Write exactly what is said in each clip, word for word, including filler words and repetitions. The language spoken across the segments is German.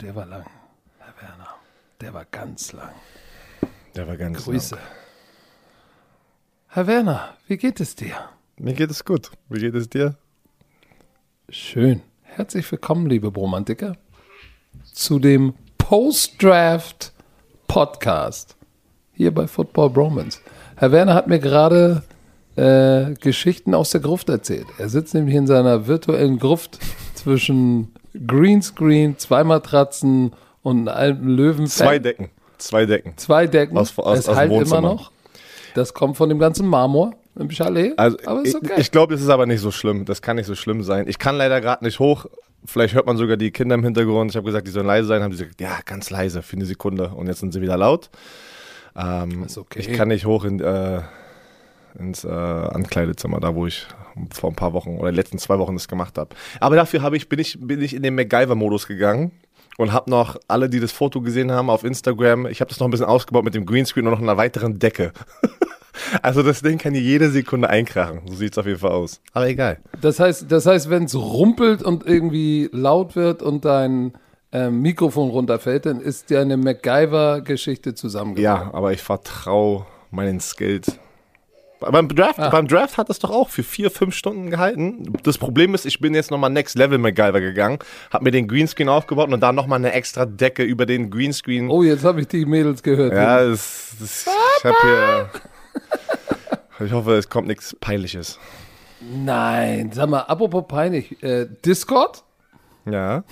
der war lang, Herr Werner. Der war ganz lang. Der war ganz Grüße. lang. Herr Werner, wie geht es dir? Mir geht es gut. Wie geht es dir? Schön. Herzlich willkommen, liebe Bromantiker, zu dem Post-Draft-Podcast hier bei Football Bromance. Herr Werner hat mir gerade äh, Geschichten aus der Gruft erzählt. Er sitzt nämlich in seiner virtuellen Gruft zwischen Greenscreen, zwei Matratzen und einem alten Löwenfell. Zwei Decken. Zwei Decken. Zwei Decken. Aus, aus, es aus halt dem Wohnzimmer. immer noch. Das kommt von dem ganzen Marmor im Chalet. Also aber ist okay. Ich, ich glaube, das ist aber nicht so schlimm. Das kann nicht so schlimm sein. Ich kann leider gerade nicht hoch. Vielleicht hört man sogar die Kinder im Hintergrund. Ich habe gesagt, die sollen leise sein. Haben die gesagt, ja, ganz leise für eine Sekunde. Und jetzt sind sie wieder laut. Ähm, ist okay. Ich kann nicht hoch in, äh, ins äh, Ankleidezimmer, da wo ich vor ein paar Wochen oder die letzten zwei Wochen das gemacht habe. Aber dafür habe ich, bin, ich, bin ich in den MacGyver-Modus gegangen. Und habe noch alle, die das Foto gesehen haben auf Instagram, ich habe das noch ein bisschen ausgebaut mit dem Greenscreen und noch einer weiteren Decke. Also das Ding kann hier jede Sekunde einkrachen. So sieht es auf jeden Fall aus. Aber egal. Das heißt, das heißt, wenn es rumpelt und irgendwie laut wird und dein äh, Mikrofon runterfällt, dann ist dir eine MacGyver-Geschichte zusammengebracht. Ja, aber ich vertraue meinen Skills. Beim Draft, ah. beim Draft hat es doch auch für vier, fünf Stunden gehalten. Das Problem ist, ich bin jetzt nochmal Next Level MacGyver gegangen, habe mir den Greenscreen aufgebaut und dann nochmal eine extra Decke über den Greenscreen. Oh, jetzt habe ich die Mädels gehört. Ja, das, das, ich habe hier... Ich hoffe, es kommt nichts Peinliches. Nein, sag mal, apropos peinlich, äh, Discord? Ja.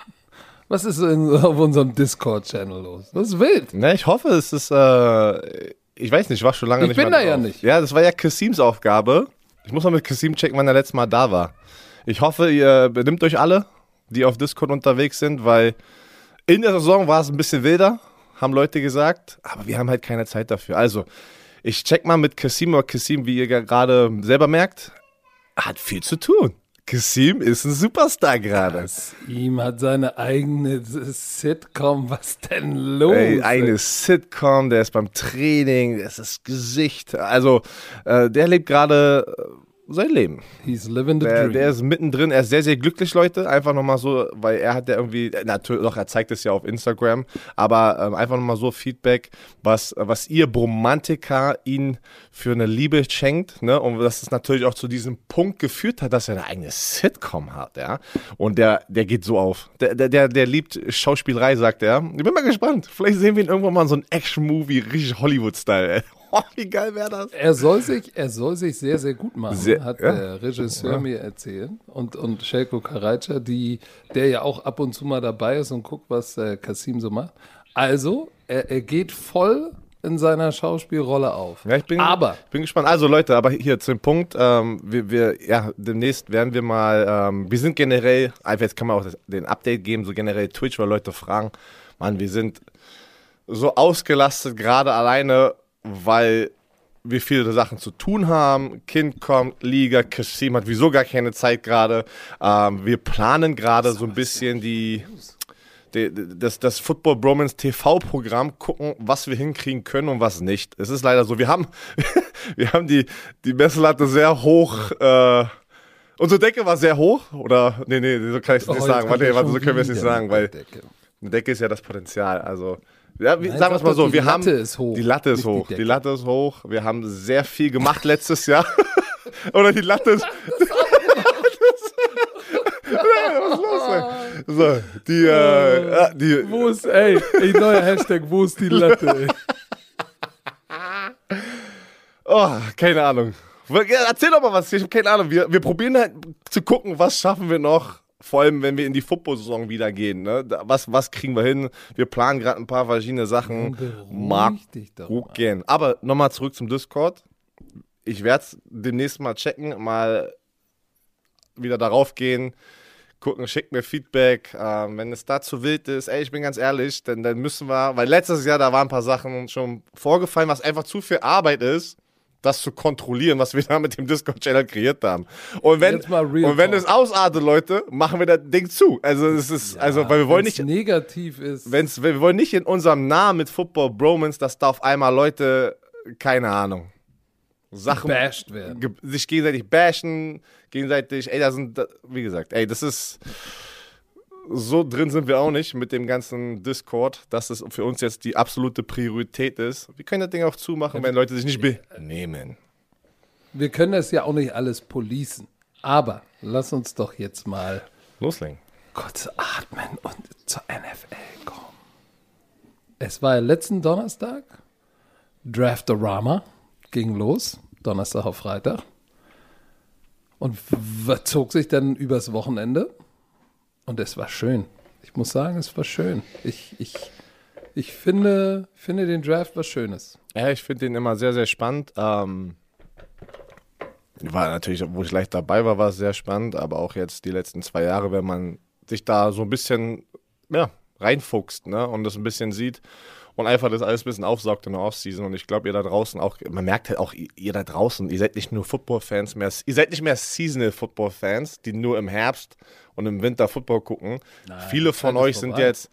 Was ist in, auf unserem Discord-Channel los? Das ist wild. Ne, ich hoffe, es ist... Äh, Ich weiß nicht, ich war schon lange ich nicht mehr Ich bin da drauf. ja nicht. Ja, das war ja Kassims Aufgabe. Ich muss mal mit Kassim checken, wann er letztes Mal da war. Ich hoffe, ihr benimmt euch alle, die auf Discord unterwegs sind, weil in der Saison war es ein bisschen wilder, haben Leute gesagt, aber wir haben halt keine Zeit dafür. Also, ich check mal mit Kassim, aber Kassim, wie ihr gerade selber merkt, hat viel zu tun. Kassim ist ein Superstar gerade. Kassim hat seine eigene Sitcom. Was denn los? Ey, eine Sitcom, der ist beim Training, das ist das Gesicht. Also, äh, der lebt gerade äh, sein Leben. He's living the der, dream. Der ist mittendrin, er ist sehr, sehr glücklich, Leute. Einfach nochmal so, weil er hat ja irgendwie, natürlich, doch, er zeigt es ja auf Instagram, aber ähm, einfach nochmal so Feedback, was, was ihr Bromantiker ihn für eine Liebe schenkt, ne? Und dass es natürlich auch zu diesem Punkt geführt hat, dass er eine eigene Sitcom hat, ja. Und der, der geht so auf. Der, der, der, der liebt Schauspielerei, sagt er. Ich bin mal gespannt. Vielleicht sehen wir ihn irgendwann mal in so einem Action-Movie, richtig Hollywood-Style, ey. Oh, wie geil wäre das? Er soll sich, er soll sich sehr, sehr gut machen, sehr, hat ja. der Regisseur ja. mir erzählt. Und, und Željko Karajca, die, der ja auch ab und zu mal dabei ist und guckt, was äh, Kassim so macht. Also, er, er geht voll in seiner Schauspielrolle auf. Ja, ich bin, aber, bin gespannt. Also Leute, aber hier zum Punkt, ähm, wir, wir, ja, demnächst werden wir mal, ähm, wir sind generell, einfach jetzt kann man auch das, den Update geben, so generell Twitch, weil Leute fragen, Mann, wir sind so ausgelastet, gerade alleine, weil wir viele Sachen zu tun haben. Kind kommt, Liga, Kassim hat wieso gar keine Zeit gerade. Ähm, wir planen gerade so ein bisschen die, die, das, das Football Bromance T V-Programm, gucken, was wir hinkriegen können und was nicht. Es ist leider so, wir haben, wir haben die, die Messlatte sehr hoch, äh, unsere Decke war sehr hoch, oder? Nee, nee, so kann ich es nicht oh, sagen. Warte, warte, so können wir es nicht sagen, weil Decke. eine Decke ist ja das Potenzial, also... Ja, wie, Nein, sagen wir es mal so, die wir Latte haben ist hoch, die Latte ist nicht hoch, die die, Latte ist hoch. Wir haben sehr viel gemacht letztes Jahr. Oder die Latte ist. Was ist los, ey? So, die, äh, die. Wo ist, ey, ey, neuer Hashtag, wo ist die Latte, ey? Oh, keine Ahnung. Erzähl doch mal was, ich habe keine Ahnung. Wir, wir probieren halt zu gucken, was schaffen wir noch. Vor allem, wenn wir in die Football-Saison wieder gehen. Ne? Was, was kriegen wir hin? Wir planen gerade ein paar verschiedene Sachen. Mag gucken. Aber nochmal zurück zum Discord. Ich werde es demnächst mal checken, mal wieder darauf gehen, gucken, schickt mir Feedback. Ähm, wenn es da zu wild ist, ey, ich bin ganz ehrlich, dann, dann müssen wir, weil letztes Jahr, da waren ein paar Sachen schon vorgefallen, was einfach zu viel Arbeit ist, das zu kontrollieren, was wir da mit dem Discord-Channel kreiert haben. Und wenn, und wenn es ausartet, Leute, machen wir das Ding zu. Also es ist, ja, also weil wir wollen nicht negativ ist. Wenn's, wir wollen nicht in unserem Namen mit Football Bromance, dass da auf einmal Leute, keine Ahnung, Sachen bashed werden. Ge- sich gegenseitig bashen, gegenseitig, ey, da sind, wie gesagt, ey, das ist so drin sind wir auch nicht mit dem ganzen Discord, dass es für uns jetzt die absolute Priorität ist. Wir können das Ding auch zumachen, wenn Leute sich nicht benehmen. Wir können das ja auch nicht alles policen. Aber lass uns doch jetzt mal loslegen. Kurz atmen und zur N F L kommen. Es war ja letzten Donnerstag. Draftorama ging los. Donnerstag auf Freitag. Und w- zog sich dann übers Wochenende. Und es war schön. Ich muss sagen, es war schön. Ich, ich, ich finde, finde den Draft was Schönes. Ja, ich finde den immer sehr, sehr spannend. Ähm, war natürlich, wo ich leicht dabei war, war es sehr spannend. Aber auch jetzt die letzten zwei Jahre, wenn man sich da so ein bisschen ja, reinfuchst, ne, und das ein bisschen sieht und einfach das alles ein bisschen aufsaugt in der Offseason. Und ich glaube, ihr da draußen auch, man merkt halt auch, ihr da draußen, ihr seid nicht nur Football-Fans mehr, ihr seid nicht mehr Seasonal-Football-Fans, die nur im Herbst und im Winter Football gucken. Nein, Viele von euch sind jetzt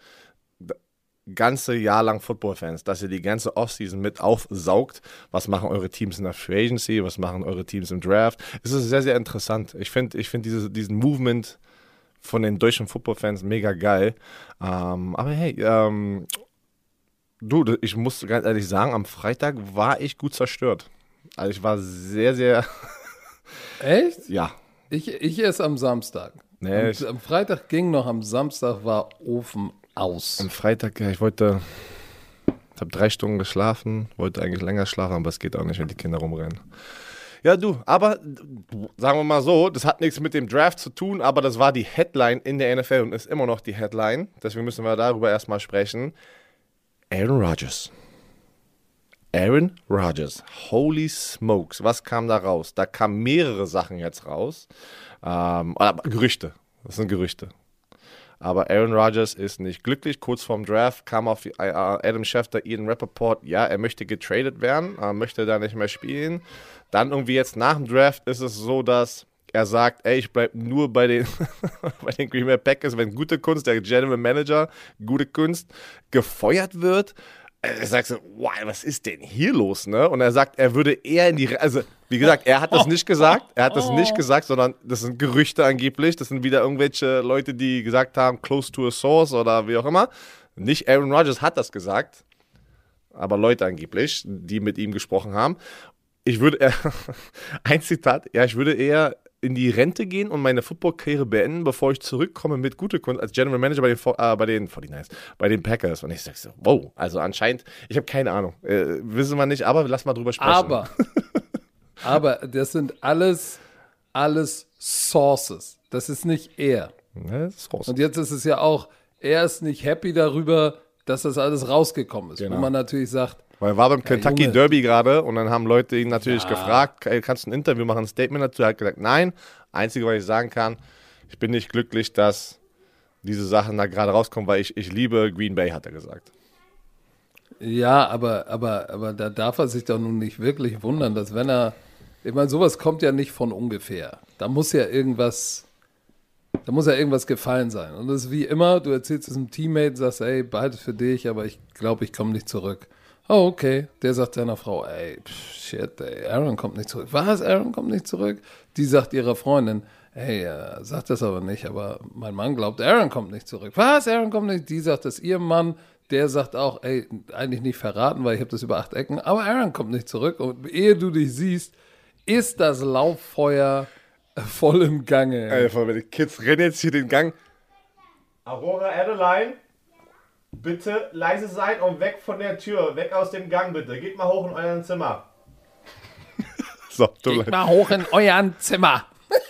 ganze Jahr lang Football-Fans, dass ihr die ganze Offseason mit aufsaugt. Was machen eure Teams in der Free Agency? Was machen eure Teams im Draft? Es ist sehr, sehr interessant. Ich finde ich find diese, diesen Movement von den deutschen Football-Fans mega geil. Ähm, aber hey, ähm, du, ich muss ganz ehrlich sagen, am Freitag war ich gut zerstört. Also ich war sehr, sehr... Echt? Ja. Ich, ich erst am Samstag. Nee, am, ich, am Freitag ging noch, am Samstag war Ofen aus. Am Freitag, ja, ich wollte... Ich habe drei Stunden geschlafen, wollte eigentlich länger schlafen, aber es geht auch nicht, wenn die Kinder rumrennen. Ja, du, aber sagen wir mal so, das hat nichts mit dem Draft zu tun, aber das war die Headline in der N F L und ist immer noch die Headline. Deswegen müssen wir darüber erstmal sprechen. Aaron Rodgers. Aaron Rodgers. Holy smokes, was kam da raus? Da kamen mehrere Sachen jetzt raus. Ähm, aber Gerüchte, das sind Gerüchte. Aber Aaron Rodgers ist nicht glücklich. Kurz vorm Draft kam auf die, äh, Adam Schefter, Ian Rappaport, ja, er möchte getradet werden, äh, möchte da nicht mehr spielen. Dann irgendwie jetzt nach dem Draft ist es so, dass er sagt, ey, ich bleibe nur bei den, bei den Green Bay Packers, wenn gute Kunst, der General Manager, gute Kunst, gefeuert wird. Er sagt so, wow, was ist denn hier los, ne? Und er sagt, er würde eher in die, also wie gesagt, er hat das nicht gesagt, er hat das nicht gesagt, sondern das sind Gerüchte angeblich, das sind wieder irgendwelche Leute, die gesagt haben, close to a source oder wie auch immer. Nicht Aaron Rodgers hat das gesagt, aber Leute angeblich, die mit ihm gesprochen haben. Ich würde eher, ein Zitat, ja, ich würde eher in die Rente gehen und meine Football-Karriere beenden, bevor ich zurückkomme mit gute Kunst als General Manager bei den, äh, bei den forty-niners, bei den Packers. Und ich sag so, wow, also anscheinend, ich habe keine Ahnung, äh, wissen wir nicht, aber lass mal drüber sprechen. Aber, aber das sind alles, alles Sources. Das ist nicht er. Ja, das ist raus. Und jetzt ist es ja auch, er ist nicht happy darüber, dass das alles rausgekommen ist. Genau. Wo man natürlich sagt, weil er war beim Kentucky Junge. Derby gerade und dann haben Leute ihn natürlich Ja. gefragt, ey, kannst du ein Interview machen, ein Statement dazu? Er hat gesagt, nein. Einzige, was ich sagen kann, ich bin nicht glücklich, dass diese Sachen da gerade rauskommen, weil ich, ich liebe Green Bay, hat er gesagt. ja, aber, aber, aber da darf er sich doch nun nicht wirklich wundern, dass wenn er, ich meine, sowas kommt ja nicht von ungefähr. Da muss ja irgendwas, da muss ja irgendwas gefallen sein. Und das ist wie immer, du erzählst es einem Teammate, sagst, ey, beides für dich, aber ich glaube, ich komme nicht zurück. Oh, okay. Der sagt seiner Frau, ey, pff, shit, ey, Aaron kommt nicht zurück. Was? Aaron kommt nicht zurück? Die sagt ihrer Freundin, hey, äh, sagt das aber nicht, aber mein Mann glaubt, Aaron kommt nicht zurück. Was? Aaron kommt nicht? Die sagt das ihrem Mann. Der sagt auch, ey, eigentlich nicht verraten, weil ich habe das über acht Ecken, aber Aaron kommt nicht zurück. Und ehe du dich siehst, ist das Lauffeuer voll im Gange. Einfach, die Kids rennen jetzt hier den Gang. Aurora Adeline, bitte leise sein und weg von der Tür, weg aus dem Gang bitte. Geht mal hoch in euer Zimmer. So, tut Geht mal hoch in euren Zimmer.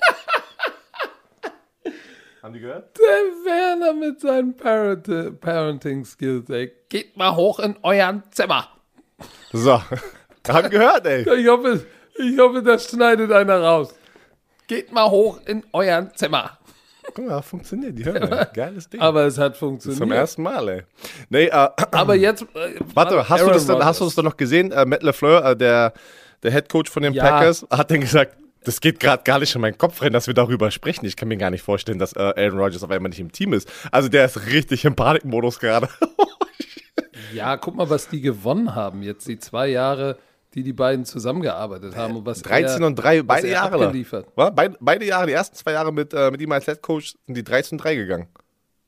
Haben die gehört? Der Werner mit seinen Parent Parenting-Skills, ey. Geht mal hoch in euren Zimmer. So, haben gehört, ey. Ich hoffe, ich hoffe, das schneidet einer raus. Geht mal hoch in euren Zimmer. Guck mal, funktioniert, die hören, ey. Geiles Ding. Aber es hat funktioniert. Zum ersten Mal, ey. Nee, äh, Aber jetzt... Äh, warte, hast du, das dann, hast du das dann noch gesehen? Äh, Matt LaFleur, äh, der, der Head Coach von den Ja. Packers, hat dann gesagt, das geht gerade gar nicht in meinen Kopf rein, dass wir darüber sprechen. Ich kann mir gar nicht vorstellen, dass äh, Aaron Rodgers auf einmal nicht im Team ist. Also der ist richtig im Panikmodus gerade. Ja, guck mal, was die gewonnen haben jetzt, die zwei Jahre, die die beiden zusammengearbeitet haben. Und was dreizehn er, und drei, was beide er Jahre lang. abgeliefert. War? Beide, beide Jahre, die ersten zwei Jahre mit, äh, mit ihm als Head Coach, sind die dreizehn und drei gegangen.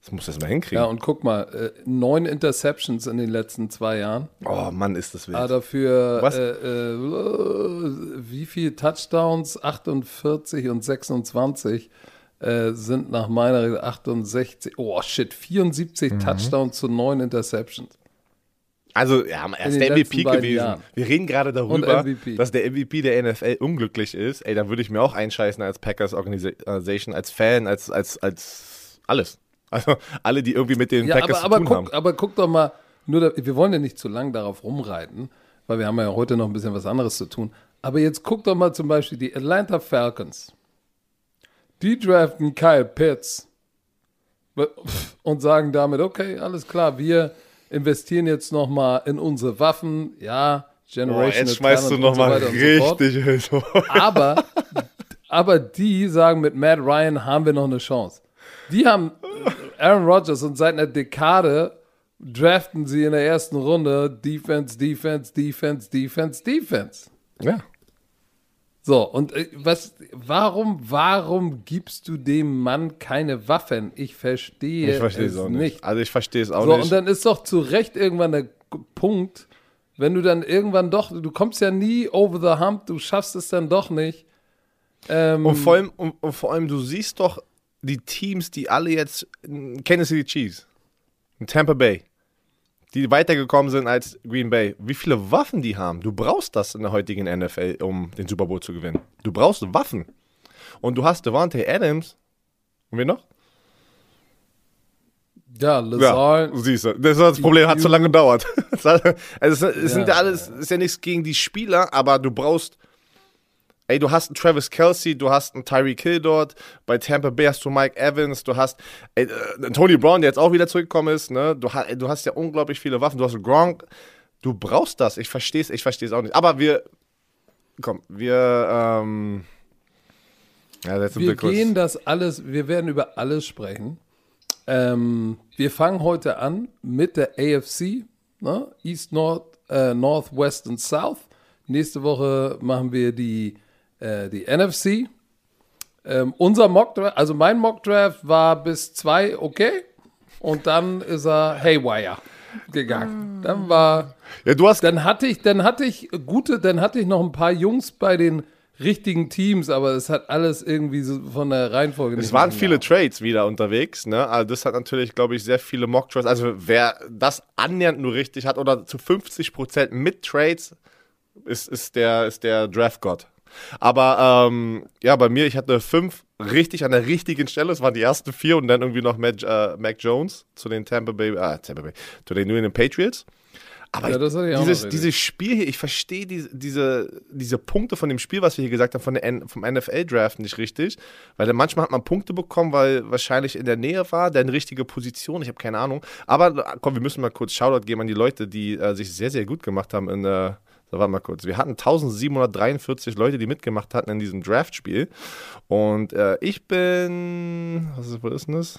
Das muss das mal hinkriegen. Ja, und guck mal, äh, neun Interceptions in den letzten zwei Jahren. Oh Mann, ist das wild. Aber dafür, Was? äh, äh, wie viele Touchdowns? achtundvierzig und sechsundzwanzig äh, sind nach meiner Rede achtundsechzig. Oh shit, vierundsiebzig Mhm. Touchdowns zu neun Interceptions. Also, ja, er ist den der M V P letzten beiden gewesen. Jahren. Wir reden gerade darüber, Und M V P. dass der M V P der N F L unglücklich ist. Ey, da würde ich mir auch einscheißen als Packers Organisation, als Fan, als, als, als alles. Also, alle, die irgendwie mit den Ja, Packers aber, aber, zu tun guck, haben. aber guck doch mal, nur da, wir wollen ja nicht zu lang darauf rumreiten, weil wir haben ja heute noch ein bisschen was anderes zu tun. Aber jetzt guck doch mal zum Beispiel die Atlanta Falcons. Die draften Kyle Pitts und sagen damit, okay, alles klar, wir investieren jetzt nochmal in unsere Waffen, ja, Boah, Generation jetzt schmeißt du nochmal richtig so. aber, aber die sagen, mit Matt Ryan haben wir noch eine Chance. Die haben Aaron Rodgers und seit einer Dekade draften sie in der ersten Runde Defense, Defense, Defense, Defense, Defense. Ja. So, und äh, was, warum, warum gibst du dem Mann keine Waffen? Ich verstehe Ich verstehe es es auch nicht. nicht. Also, ich verstehe es auch So, nicht. und dann ist doch zu Recht irgendwann der G- Punkt, wenn du dann irgendwann doch, du kommst ja nie over the hump, du schaffst es dann doch nicht. Ähm, Und vor allem, und, und vor allem, du siehst doch die Teams, die alle jetzt, Kansas City Chiefs, Tampa Bay, die weitergekommen sind als Green Bay, wie viele Waffen die haben. Du brauchst das in der heutigen N F L, um den Super Bowl zu gewinnen. Du brauchst Waffen. Und du hast Devontae Adams. Und wer noch? ja, Lazar, Ja, siehst du. Das, war das Problem hat so lange gedauert. Also, es, es sind ja alles, es ist ja nichts gegen die Spieler, aber du brauchst, ey, du hast einen Travis Kelce, du hast einen Tyreek Hill dort, bei Tampa Bay hast du Mike Evans, du hast ey, äh, Tony Brown, der jetzt auch wieder zurückgekommen ist, ne? Du, ha, ey, du hast ja unglaublich viele Waffen, du hast Gronk, du brauchst das, ich verstehe es, ich verstehe es auch nicht. Aber wir, komm, wir, ähm, ja, jetzt sind wir wir kurz. gehen das alles, wir werden über alles sprechen. Ähm, wir fangen heute an mit der A F C, ne? East, North, äh, North, West und South. Nächste Woche machen wir die, äh, die N F C. Ähm, unser Mockdraft, also mein Mockdraft war bis zwei okay und dann ist er haywire gegangen. Dann war, Ja, du hast, dann hatte ich, dann hatte ich gute, dann hatte ich noch ein paar Jungs bei den richtigen Teams, aber es hat alles irgendwie so von der Reihenfolge nicht es waren mehr viele hingehauen. Trades wieder unterwegs, ne? Also das hat natürlich, glaube ich, sehr viele Mock-Trades. Also wer das annähernd nur richtig hat oder zu fünfzig Prozent mit Trades, ist, ist der, ist der Draft-Gott. Aber ähm, ja, bei mir, ich hatte fünf richtig an der richtigen Stelle. Es waren die ersten vier und dann irgendwie noch Mac, äh, Mac Jones zu den Tampa Bay, äh, Tampa Bay, zu den New England Patriots. Aber Ja, ich, das hatte ich auch dieses, noch dieses Spiel hier, ich verstehe diese, diese, diese Punkte von dem Spiel, was wir hier gesagt haben, von der N, vom N F L-Draft nicht richtig. Weil dann manchmal hat man Punkte bekommen, weil wahrscheinlich in der Nähe war, der in richtige Position, ich habe keine Ahnung. Aber komm, wir müssen mal kurz Shoutout geben an die Leute, die äh, sich sehr, sehr gut gemacht haben in der. So, warte mal kurz. Wir hatten eintausendsiebenhundertdreiundvierzig Leute, die mitgemacht hatten in diesem Draft-Spiel. Und äh, ich bin. Was ist, wo ist denn das?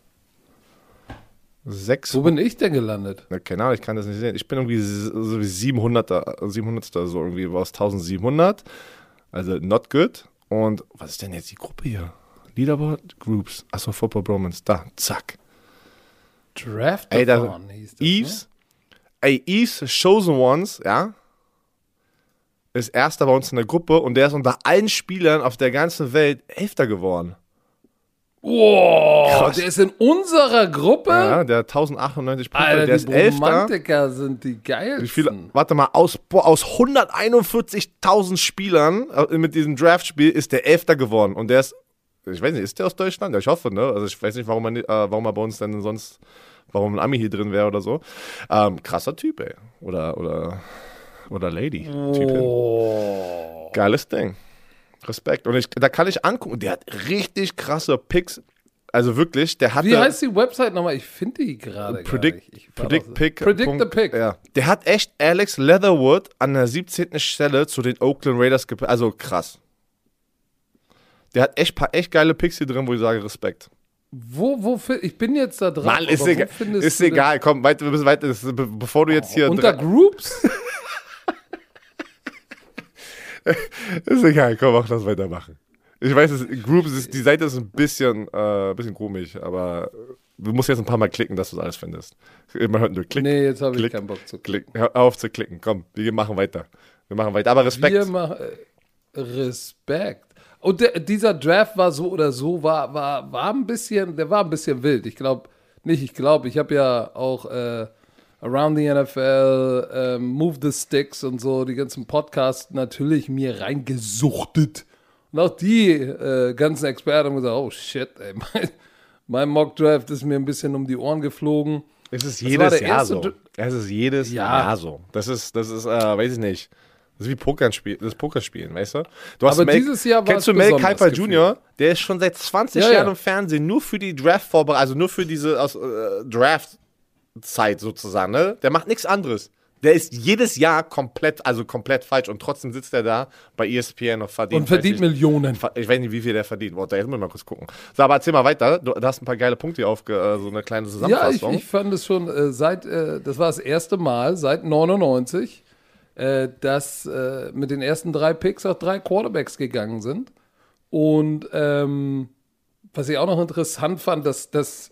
Sechs. Wo bin ich denn gelandet? Na, keine Ahnung, ich kann das nicht sehen. Ich bin irgendwie so wie siebenhunderter, siebenhundertster, so irgendwie aus eintausendsiebenhundert. Also not good. Und was ist denn jetzt die Gruppe hier? Leaderboard Groups. Achso, Football Bromance. Da, zack. Draft Ey, da, hieß das, Eves. Ey, Eves Chosen Ones, ja. Ist erster bei uns in der Gruppe und der ist unter allen Spielern auf der ganzen Welt Elfter geworden. ne? Wow, Krass. der ist in unserer Gruppe? Ja, der hat tausendachthundneunzig Punkte, Alter, der die ist Elfter. Romantiker sind die geilsten. Wie viele, warte mal, aus, boah, aus hunderteinundvierzigtausend Spielern äh, mit diesem Draftspiel ist der Elfter geworden. Und der ist, ich weiß nicht, ist der aus Deutschland? Ja, ich hoffe, ne? Also ich weiß nicht, warum er, nicht- äh, warum er bei uns denn sonst, warum ein Ami hier drin wäre oder so. Ähm, krasser Typ, ey. Oder, oder, oder Lady. Typin. Oh. Geiles Ding. Respekt. Und ich, da kann ich angucken, der hat richtig krasse Picks. Also wirklich, der hatte. Wie heißt die Website nochmal? Ich finde die gerade gar Predict, nicht. Ich war Predict doch- Pick. Predict Punkt, the Pick. Ja. Der hat echt Alex Leatherwood an der siebzehnten Stelle zu den Oakland Raiders gepickt. Also krass. Der hat echt paar echt geile Picks hier drin, wo ich sage Respekt. Wo, wo, fi- ich bin jetzt da dran. Mann, ist, aber wo egal, findest ist du denn- egal. Komm, weiter, wir müssen weiter. Das ist, be- bevor du jetzt hier. Unter dra- Groups? ist egal, komm, mach das weitermachen. Ich weiß, es, Groups ist, die Seite ist ein bisschen, äh, bisschen komisch, aber du musst jetzt ein paar Mal klicken, dass du das alles findest. Man hört nur Klick. Nee, jetzt habe ich klick, keinen Bock zu klicken. Hör auf zu klicken. Komm, wir machen weiter. Wir machen weiter. Aber Respekt. Wir machen äh, Respekt. Und der, dieser Draft war so oder so, war, war, war ein bisschen, der war ein bisschen wild. Ich glaube, nicht, ich glaube, ich habe ja auch äh, Around the N F L, äh, Move the Sticks und so, die ganzen Podcasts natürlich mir reingesuchtet. Und auch die äh, ganzen Experten haben gesagt, oh shit, ey, mein, mein Mock-Draft ist mir ein bisschen um die Ohren geflogen. Es ist Das jedes Jahr erste so. Dr- Es ist jedes Ja. Jahr so. Das ist, das ist, äh, weiß ich nicht. Das ist wie Pokerspiel, das Pokerspielen, weißt du? Du hast Aber Mel, dieses Jahr war kennst es du Mel besonders Kiper gefühlt. Junior? Der ist schon seit zwanzig Ja, Jahren ja. im Fernsehen, nur für die Draft-Vorbereitung, also nur für diese aus, äh, Draft-Zeit sozusagen, ne? Der macht nichts anderes. Der ist jedes Jahr komplett, also komplett falsch und trotzdem sitzt er da bei E S P N und verdient. Und verdient weiß ich, Millionen. Ich weiß nicht, wie viel der verdient. Warte, jetzt müssen wir mal kurz gucken. So, aber erzähl mal weiter. Du, du hast ein paar geile Punkte hier aufge, äh, so eine kleine Ja, ich, Zusammenfassung. ich fand es schon äh, seit, äh, das war das erste Mal seit neunundneunzig, äh, dass äh, mit den ersten drei Picks auch drei Quarterbacks gegangen sind. Und ähm, was ich auch noch interessant fand, dass das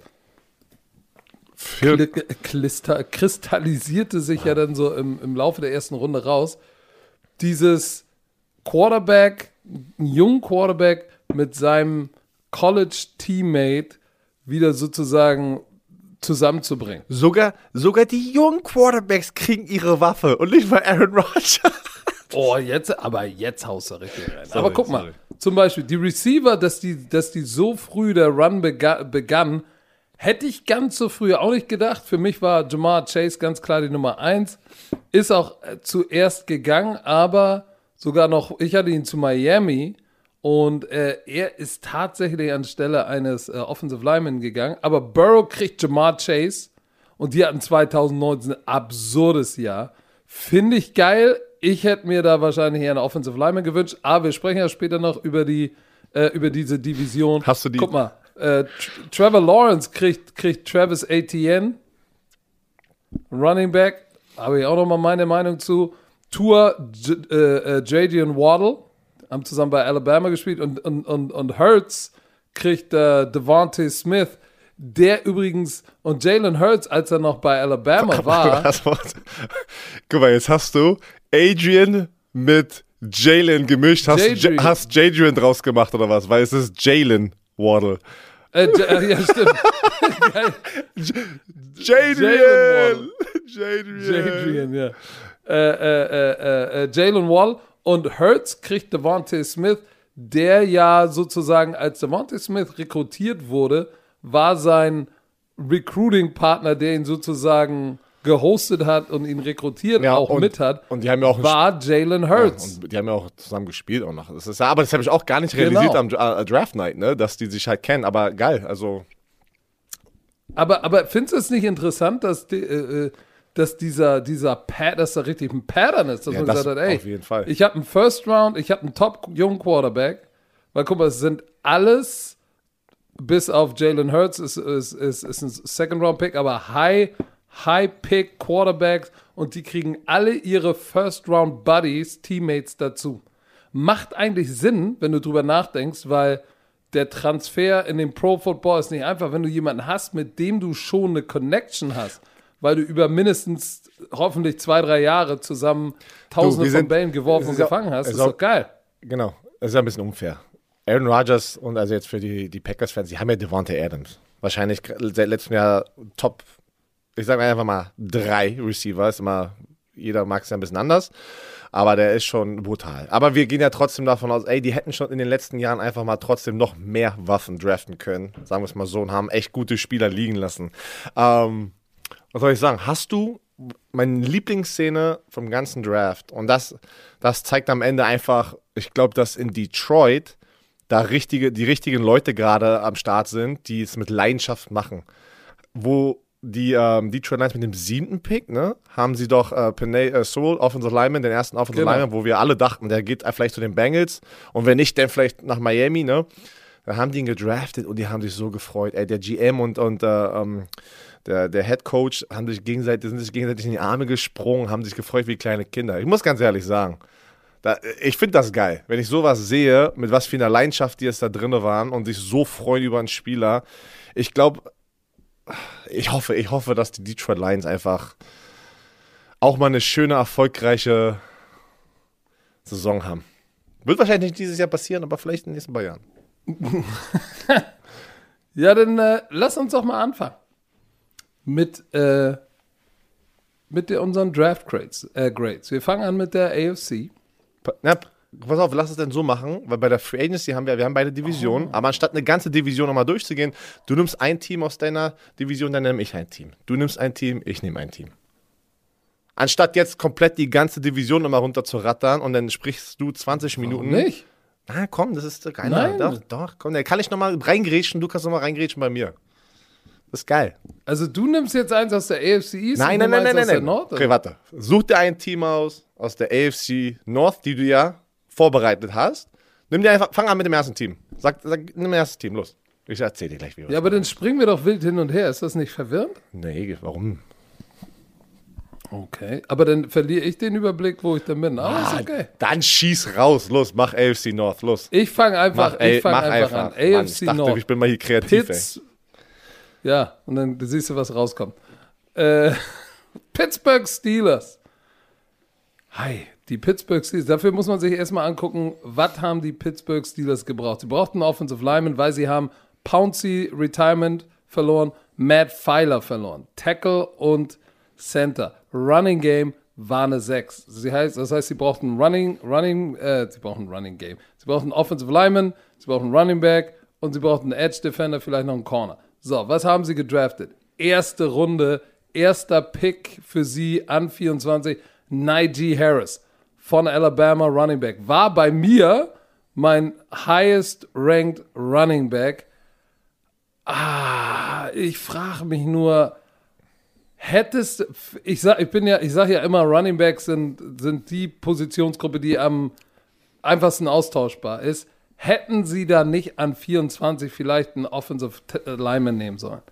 Für, Klista- kristallisierte sich ja dann so im, im Laufe der ersten Runde raus. Dieses Quarterback, einen jungen Quarterback mit seinem College-Teammate wieder sozusagen zusammenzubringen. sogar, sogar die jungen Quarterbacks kriegen ihre Waffe und nicht mal Aaron Rodgers. Oh, jetzt, aber jetzt haust du richtig rein. Sorry, aber guck mal, sorry. zum Beispiel die Receiver, dass die, dass die so früh der Run bega- begann, hätte ich ganz so früh auch nicht gedacht. Für mich war Jamar Chase ganz klar die Nummer eins. Ist auch äh, zuerst gegangen, aber sogar noch, ich hatte ihn zu Miami und äh, er ist tatsächlich anstelle eines äh, Offensive Linemen gegangen. Aber Burrow kriegt Jamar Chase und die hatten zwanzig neunzehn ein absurdes Jahr. Finde ich geil. Ich hätte mir da wahrscheinlich eher einen Offensive Lineman gewünscht, aber wir sprechen ja später noch über die äh, über diese Division. Hast du die- Guck mal, äh, Tr- Trevor Lawrence kriegt, kriegt Travis Etienne, Running Back, habe ich auch noch mal meine Meinung zu. Tua, J- äh, äh, Jadrian Waddle, haben zusammen bei Alabama gespielt und, und, und, und Hurts kriegt äh, Devontae Smith, der übrigens, und Jalen Hurts, als er noch bei Alabama war, Das Wort. Guck mal, jetzt hast du Adrian mit Jalen gemischt. Hast Jadrian. J- hast Jadrian draus gemacht oder was? Weil es ist Jalen Waddle. äh, J- äh, ja stimmt, Geil. Jadrian! Jalen Jadrian! Jadrian, ja. Äh, äh, äh, äh, Jalen Wall und Hurts kriegt Devontae Smith, der ja sozusagen, als Devontae Smith rekrutiert wurde, war sein Recruiting-Partner, der ihn sozusagen gehostet hat und ihn rekrutiert, Ja, auch und- mit hat, Und die haben ja auch ein war Jalen Ja, Hurts. und die haben ja auch zusammen gespielt auch noch. Das ist, ja- aber das habe ich auch gar nicht Genau. realisiert am Dra- äh, Draft Night, ne? Dass die sich halt kennen. Aber geil, also Aber, aber findest du es nicht interessant, dass, die, äh, äh, dass dieser, dieser Pat, dass da richtig ein Pattern ist, dass Ja, man das gesagt hat, ey, auf jeden Fall. ich habe einen First Round, ich habe einen Top-jungen Quarterback, weil guck mal, es sind alles, bis auf Jalen Hurts, ist, ist, ist, ist ein Second-Round-Pick, aber High, High-Pick Quarterbacks und die kriegen alle ihre First-Round-Buddies, Teammates dazu. Macht eigentlich Sinn, wenn du drüber nachdenkst, weil der Transfer in den Pro-Football ist nicht einfach, wenn du jemanden hast, mit dem du schon eine Connection hast, weil du über mindestens hoffentlich zwei, drei Jahre zusammen Tausende wir von sind- Bällen geworfen es und ist ja- gefangen hast. es Das ist ist doch geil. genau. Das ist ja ein bisschen unfair. Aaron Rodgers und also jetzt für die, die Packers-Fans, die haben ja Devontae Adams. Wahrscheinlich seit letztem Jahr Top, ich sage einfach mal drei Receiver. Ist immer, jeder mag es ja ein bisschen anders. Aber der ist schon brutal. Aber wir gehen ja trotzdem davon aus, ey, die hätten schon in den letzten Jahren einfach mal trotzdem noch mehr Waffen draften können. Sagen wir es mal so und haben echt gute Spieler liegen lassen. Ähm, was soll ich sagen? Hast du meine Lieblingsszene vom ganzen Draft? Und das, das zeigt am Ende einfach, ich glaube, dass in Detroit da richtige, die richtigen Leute gerade am Start sind, die es mit Leidenschaft machen. Wo die ähm, Detroit Lions mit dem siebten Pick, ne, haben sie doch äh, Penei äh, Sewell, Offensive Lineman, den ersten Offensive Genau. Lineman, wo wir alle dachten, der geht vielleicht zu den Bengals und wenn nicht, dann vielleicht nach Miami, ne. Dann haben die ihn gedraftet und die haben sich so gefreut. Ey, der G M und, und äh, ähm, der, der Head Coach haben sich gegenseitig, sind sich gegenseitig in die Arme gesprungen, haben sich gefreut wie kleine Kinder. Ich muss ganz ehrlich sagen, Da, ich finde das geil, wenn ich sowas sehe, mit was für einer Leidenschaft die jetzt da drin waren und sich so freuen über einen Spieler. Ich glaube, ich hoffe, ich hoffe, dass die Detroit Lions einfach auch mal eine schöne, erfolgreiche Saison haben. Wird wahrscheinlich nicht dieses Jahr passieren, aber vielleicht in den nächsten paar Jahren. Ja, dann äh, lass uns doch mal anfangen. Mit, äh, mit der, unseren Draft Grades, äh, Grades. Wir fangen an mit der A F C. Pa- Na, pass auf, lass es denn so machen, weil bei der Free Agency haben wir, wir haben beide Divisionen, Oh. aber anstatt eine ganze Division nochmal durchzugehen, du nimmst ein Team aus deiner Division, dann nehme ich ein Team. Du nimmst ein Team, ich nehme ein Team. Anstatt jetzt komplett die ganze Division nochmal runter zu rattern und dann sprichst du zwanzig Minuten. Warum nicht? Na komm, das ist geil. Nein. Doch, doch, komm, dann kann ich nochmal reingrätschen, du kannst nochmal reingrätschen bei mir. Das ist geil. Also du nimmst jetzt eins aus der A F C East Nein, und nein, nein, du nein, eins aus nein, der nein. Nord? Okay, warte. Such dir ein Team aus, aus der A F C North, die du ja vorbereitet hast. Nimm dir einfach, fang an mit dem ersten Team. Sag, sag nimm das erste Team, los. Ich erzähl dir gleich, wie wir Ja, aber dann springen wir doch wild hin und her. Ist das nicht verwirrend? Nee, warum? Okay. Aber dann verliere ich den Überblick, wo ich dann bin. Aber ist okay. Dann schieß raus, los, mach A F C North, los. Ich fange einfach, Mach, ey, ich fang mach einfach, einfach. an. Mann, A F C ich dachte, Nord. ich bin mal hier kreativ, Pitts. Ja, und dann siehst du, was rauskommt. Äh, Pittsburgh Steelers. Hi, die Pittsburgh Steelers. Dafür muss man sich erstmal angucken, was haben die Pittsburgh Steelers gebraucht. Sie brauchten einen Offensive Lineman, weil sie haben Pouncey Retirement verloren, Matt Filer verloren, Tackle und Center. Running Game war eine sechs. Sie heißt, das heißt, sie brauchten Running, Running, äh, sie brauchen Running Game. Sie brauchen Offensive Lineman, sie brauchen Running Back und sie brauchten einen Edge Defender, vielleicht noch einen Corner. So, was haben sie gedraftet? Erste Runde, erster Pick für sie an vierundzwanzig, Najee Harris von Alabama, Running Back. War bei mir mein highest ranked Running Back. Ah, ich frage mich nur, hättest, ich sag, ich bin ja, ich sage ja immer, Running Backs sind, sind die Positionsgruppe, die am einfachsten austauschbar ist. Hätten sie da nicht an vierundzwanzig vielleicht einen Offensive Lineman nehmen sollen?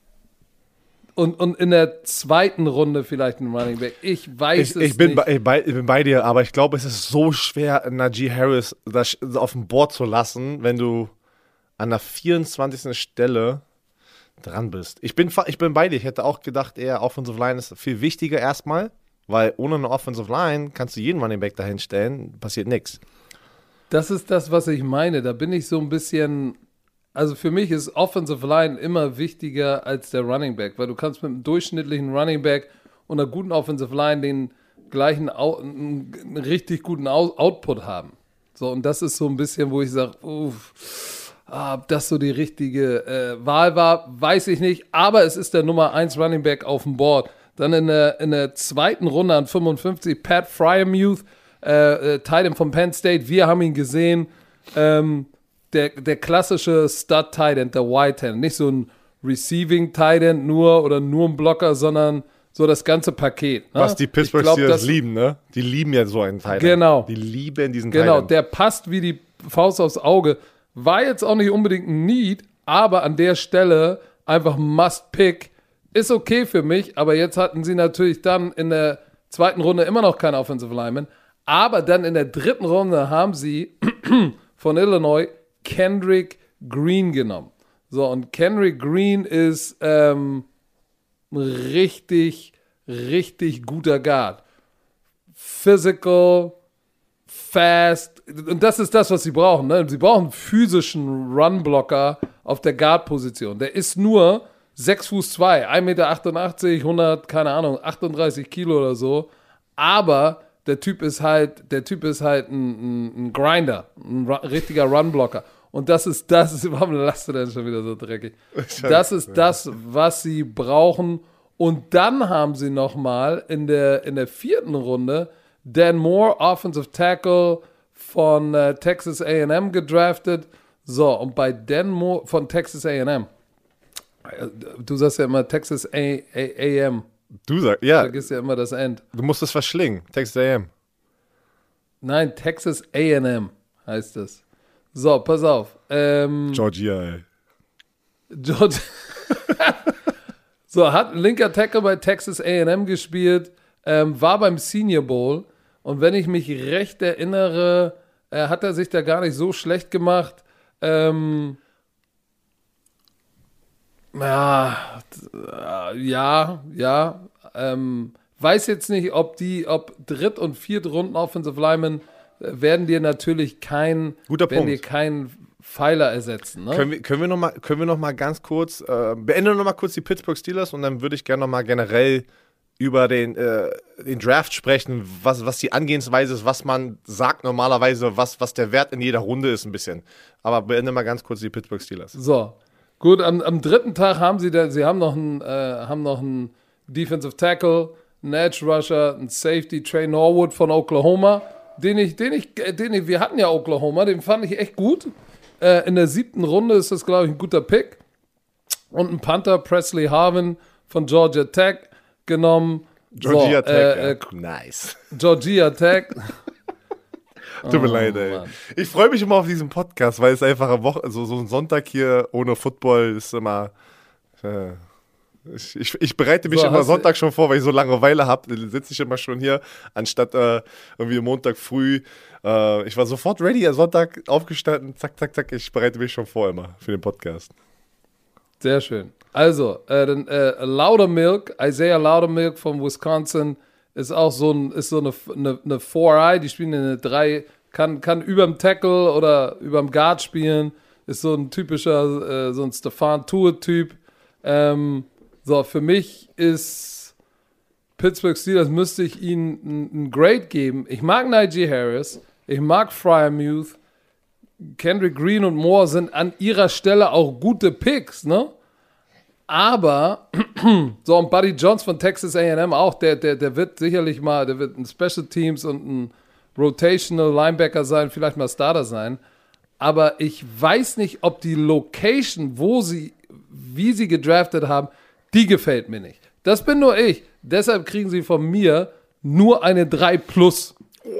Und, und in der zweiten Runde vielleicht einen Running Back. Ich weiß Ich, es ich, bin nicht. bei, ich, bei, ich bin bei dir, aber ich glaube, es ist so schwer, Najee Harris das auf dem Board zu lassen, wenn du an der vierundzwanzigsten Stelle dran bist. Ich bin, ich bin bei dir. Ich hätte auch gedacht, eher Offensive Line ist viel wichtiger erstmal, weil ohne eine Offensive Line kannst du jeden Running Back dahin stellen, passiert nichts. Das ist das, was ich meine. Da bin ich so ein bisschen, also für mich ist Offensive Line immer wichtiger als der Running Back, weil du kannst mit einem durchschnittlichen Running Back und einer guten Offensive Line den gleichen, einen richtig guten Output haben. So, und das ist so ein bisschen, wo ich sage, uff, ob das so die richtige äh, Wahl war, weiß ich nicht, aber es ist der Nummer eins Running Back auf dem Board. Dann in der, in der zweiten Runde an fünfundfünfzig, Pat Fryermuth, Äh, äh, Tight End von Penn State, wir haben ihn gesehen, ähm, der, der klassische Stud-Tight End, der White Hand, nicht so ein Receiving Tight End nur oder nur ein Blocker, sondern so das ganze Paket. Ne? Was die Pittsburgh glaub, Steelers das, lieben, ne? Die lieben ja so einen Tight End. Genau. Die lieben diesen Genau, Tight End. der passt wie die Faust aufs Auge. War jetzt auch nicht unbedingt ein Need, aber an der Stelle einfach Must-Pick. Ist okay für mich, aber jetzt hatten sie natürlich dann in der zweiten Runde immer noch keinen Offensive Lineman. Aber dann in der dritten Runde haben sie von Illinois Kendrick Green genommen. So, und Kendrick Green ist ähm, ein richtig, richtig guter Guard. Physical, fast. Und das ist das, was sie brauchen. Ne? Sie brauchen einen physischen Runblocker auf der Guard-Position. Der ist nur sechs Fuß zwei, ein Meter achtundachtzig, hundert, keine Ahnung, achtunddreißig Kilo oder so. Aber der Typ ist halt, der Typ ist halt ein, ein, ein Grinder, ein ru- richtiger Runblocker. Und das ist das, warum lasst du denn schon wieder so dreckig? Das ist das, was sie brauchen. Und dann haben sie nochmal in der, in der vierten Runde Dan Moore, Offensive Tackle von äh, Texas A and M gedraftet. So, und bei Dan Moore von Texas A and M, äh, du sagst ja immer Texas A M. Du sagst, ja, Vergiss ja immer das End. du musst es verschlingen. Texas A and M. Nein, Texas A and M heißt es. So, pass auf. Ähm, Georgia, ey. George. So, hat ein linker Tackle bei Texas A and M gespielt, ähm, war beim Senior Bowl Und wenn ich mich recht erinnere, äh, hat er sich da gar nicht so schlecht gemacht. Ähm, ja, ja, ja. Ähm, weiß jetzt nicht, ob die, ob Dritt- und Viertrunden Offensive Linemen äh, werden dir natürlich kein, Guter werden Punkt. dir keinen Pfeiler ersetzen. Ne? Können wir, können wir noch mal, können wir noch mal ganz kurz, äh, beenden noch mal kurz die Pittsburgh Steelers und dann würde ich gerne noch mal generell über den, äh, den Draft sprechen, was, was die Angehensweise ist, was man sagt normalerweise, was, was der Wert in jeder Runde ist ein bisschen. Aber beende mal ganz kurz die Pittsburgh Steelers. So, gut, am, am dritten Tag haben sie, da, sie haben noch einen, äh, haben noch einen Defensive Tackle, einen Edge Rusher, einen Safety, Trey Norwood von Oklahoma, den ich, den ich, den ich, wir hatten ja Oklahoma, den fand ich echt gut. Äh, in der siebten Runde ist das, glaube ich, ein guter Pick. Und ein Panther, Presley Harvin von Georgia Tech genommen. Georgia so, Tech, äh, ja. äh, Nice. Georgia Tech. Tut mir Oh, leid, ey. Mann. Ich freue mich immer auf diesen Podcast, weil es einfach eine Woche, so, so ein Sonntag hier ohne Football ist immer. Äh, ich, ich, ich bereite mich So, immer hast du- Sonntag schon vor, weil ich so Langeweile habe. Sitze ich immer schon hier, anstatt äh, irgendwie Montag früh. Äh, ich war sofort ready, am Sonntag aufgestanden, zack, zack, zack. Ich bereite mich schon vor immer für den Podcast. Sehr schön. Also, äh, dann, äh, Loudermilk, Isaiah Loudermilk von Wisconsin, ist auch so, ein, ist so eine, eine, eine vier I, die spielen in eine drei, kann, kann überm Tackle oder überm Guard spielen, ist so ein typischer, äh, so ein Stefan Tuitt-Typ. Ähm, so, für mich ist Pittsburgh Steelers, müsste ich ihnen ein Grade geben. Ich mag Najee Harris, ich mag Freiermuth, Kendrick Green und Moore sind an ihrer Stelle auch gute Picks, ne? Aber, so, und Buddy Jones von Texas A and M auch, der, der, der wird sicherlich mal, der wird ein Special Teams und ein Rotational Linebacker sein, vielleicht mal Starter sein. Aber ich weiß nicht, ob die Location, wo sie, wie sie gedraftet haben, die gefällt mir nicht. Das bin nur ich. Deshalb kriegen sie von mir nur eine drei plus.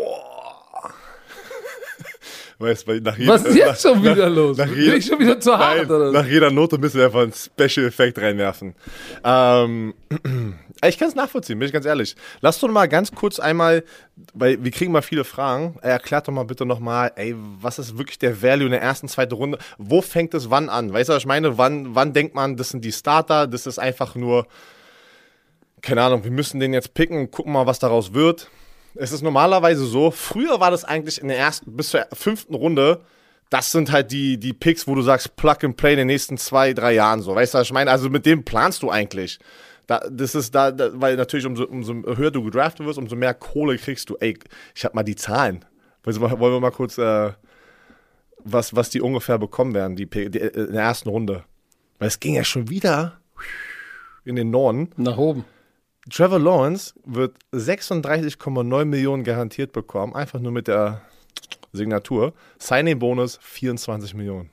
Weißt, weil nach Was ist jetzt schon wieder nach, los? Nach Bin jeder, ich schon wieder zu hart, nein, oder? nach jeder Note müssen wir einfach einen Special-Effekt reinwerfen. Ähm, ich kann es nachvollziehen, bin ich ganz ehrlich. Lass doch mal ganz kurz einmal, weil wir kriegen mal viele Fragen, erklärt doch mal bitte nochmal, ey, was ist wirklich der Value in der ersten, zweiten Runde? Wo fängt es wann an? Weißt du, was ich meine? Wann, wann denkt man, das sind die Starter, das ist einfach nur, keine Ahnung, wir müssen den jetzt picken und gucken mal, was daraus wird. Es ist normalerweise so, früher war das eigentlich in der ersten bis zur fünften Runde, das sind halt die, die Picks, wo du sagst, Plug and Play in den nächsten zwei, drei Jahren so. Weißt du, was ich meine? Also mit dem planst du eigentlich. Da, das ist da, da weil natürlich umso, umso höher du gedraftet wirst, umso mehr Kohle kriegst du. Ey, ich hab mal die Zahlen. Wollen wir mal kurz, äh, was, was die ungefähr bekommen werden, die, die in der ersten Runde. Weil es ging ja schon wieder in den Norden. Nach oben. Trevor Lawrence wird sechsunddreißig Komma neun Millionen garantiert bekommen, einfach nur mit der Signatur. Signing-Bonus vierundzwanzig Millionen.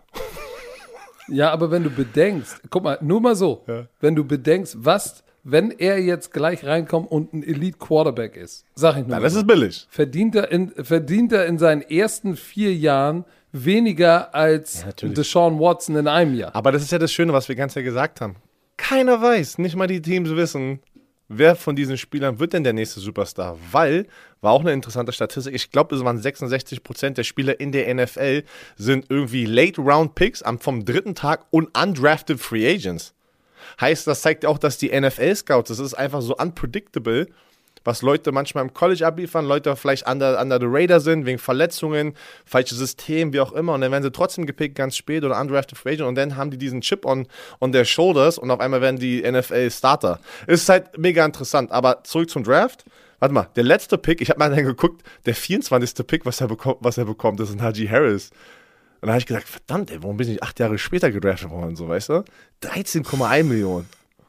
Ja, aber wenn du bedenkst, guck mal, nur mal so, Ja. wenn du bedenkst, was, wenn er jetzt gleich reinkommt und ein Elite-Quarterback ist, sag ich nur Ja, mal das so, ist billig. verdient er, in, verdient er in seinen ersten vier Jahren weniger als Ja, natürlich. Deshaun Watson in einem Jahr. Aber das ist ja das Schöne, was wir ganz ja gesagt haben. Keiner weiß, nicht mal die Teams wissen, wer von diesen Spielern wird denn der nächste Superstar? Weil, war auch eine interessante Statistik, ich glaube, es waren sechsundsechzig Prozent der Spieler in der N F L sind irgendwie Late-Round-Picks am vom dritten Tag und undrafted Free Agents. Heißt, das zeigt ja auch, dass die N F L-Scouts, das ist einfach so unpredictable, was Leute manchmal im College abliefern, Leute vielleicht under, under the radar sind, wegen Verletzungen, falsches System, wie auch immer. Und dann werden sie trotzdem gepickt, ganz spät oder undrafted Free Agent. Und dann haben die diesen Chip on, on their shoulders und auf einmal werden die N F L-Starter. Ist halt mega interessant. Aber zurück zum Draft. Warte mal, der letzte Pick, ich habe mal dann geguckt, der vierundzwanzigste Pick, was er bekommt, was er bekommt, das ist ein Najee Harris. Und dann habe ich gesagt, verdammt, ey, warum bin ich acht Jahre später gedraftet worden, so, weißt du? dreizehn Komma eins Millionen.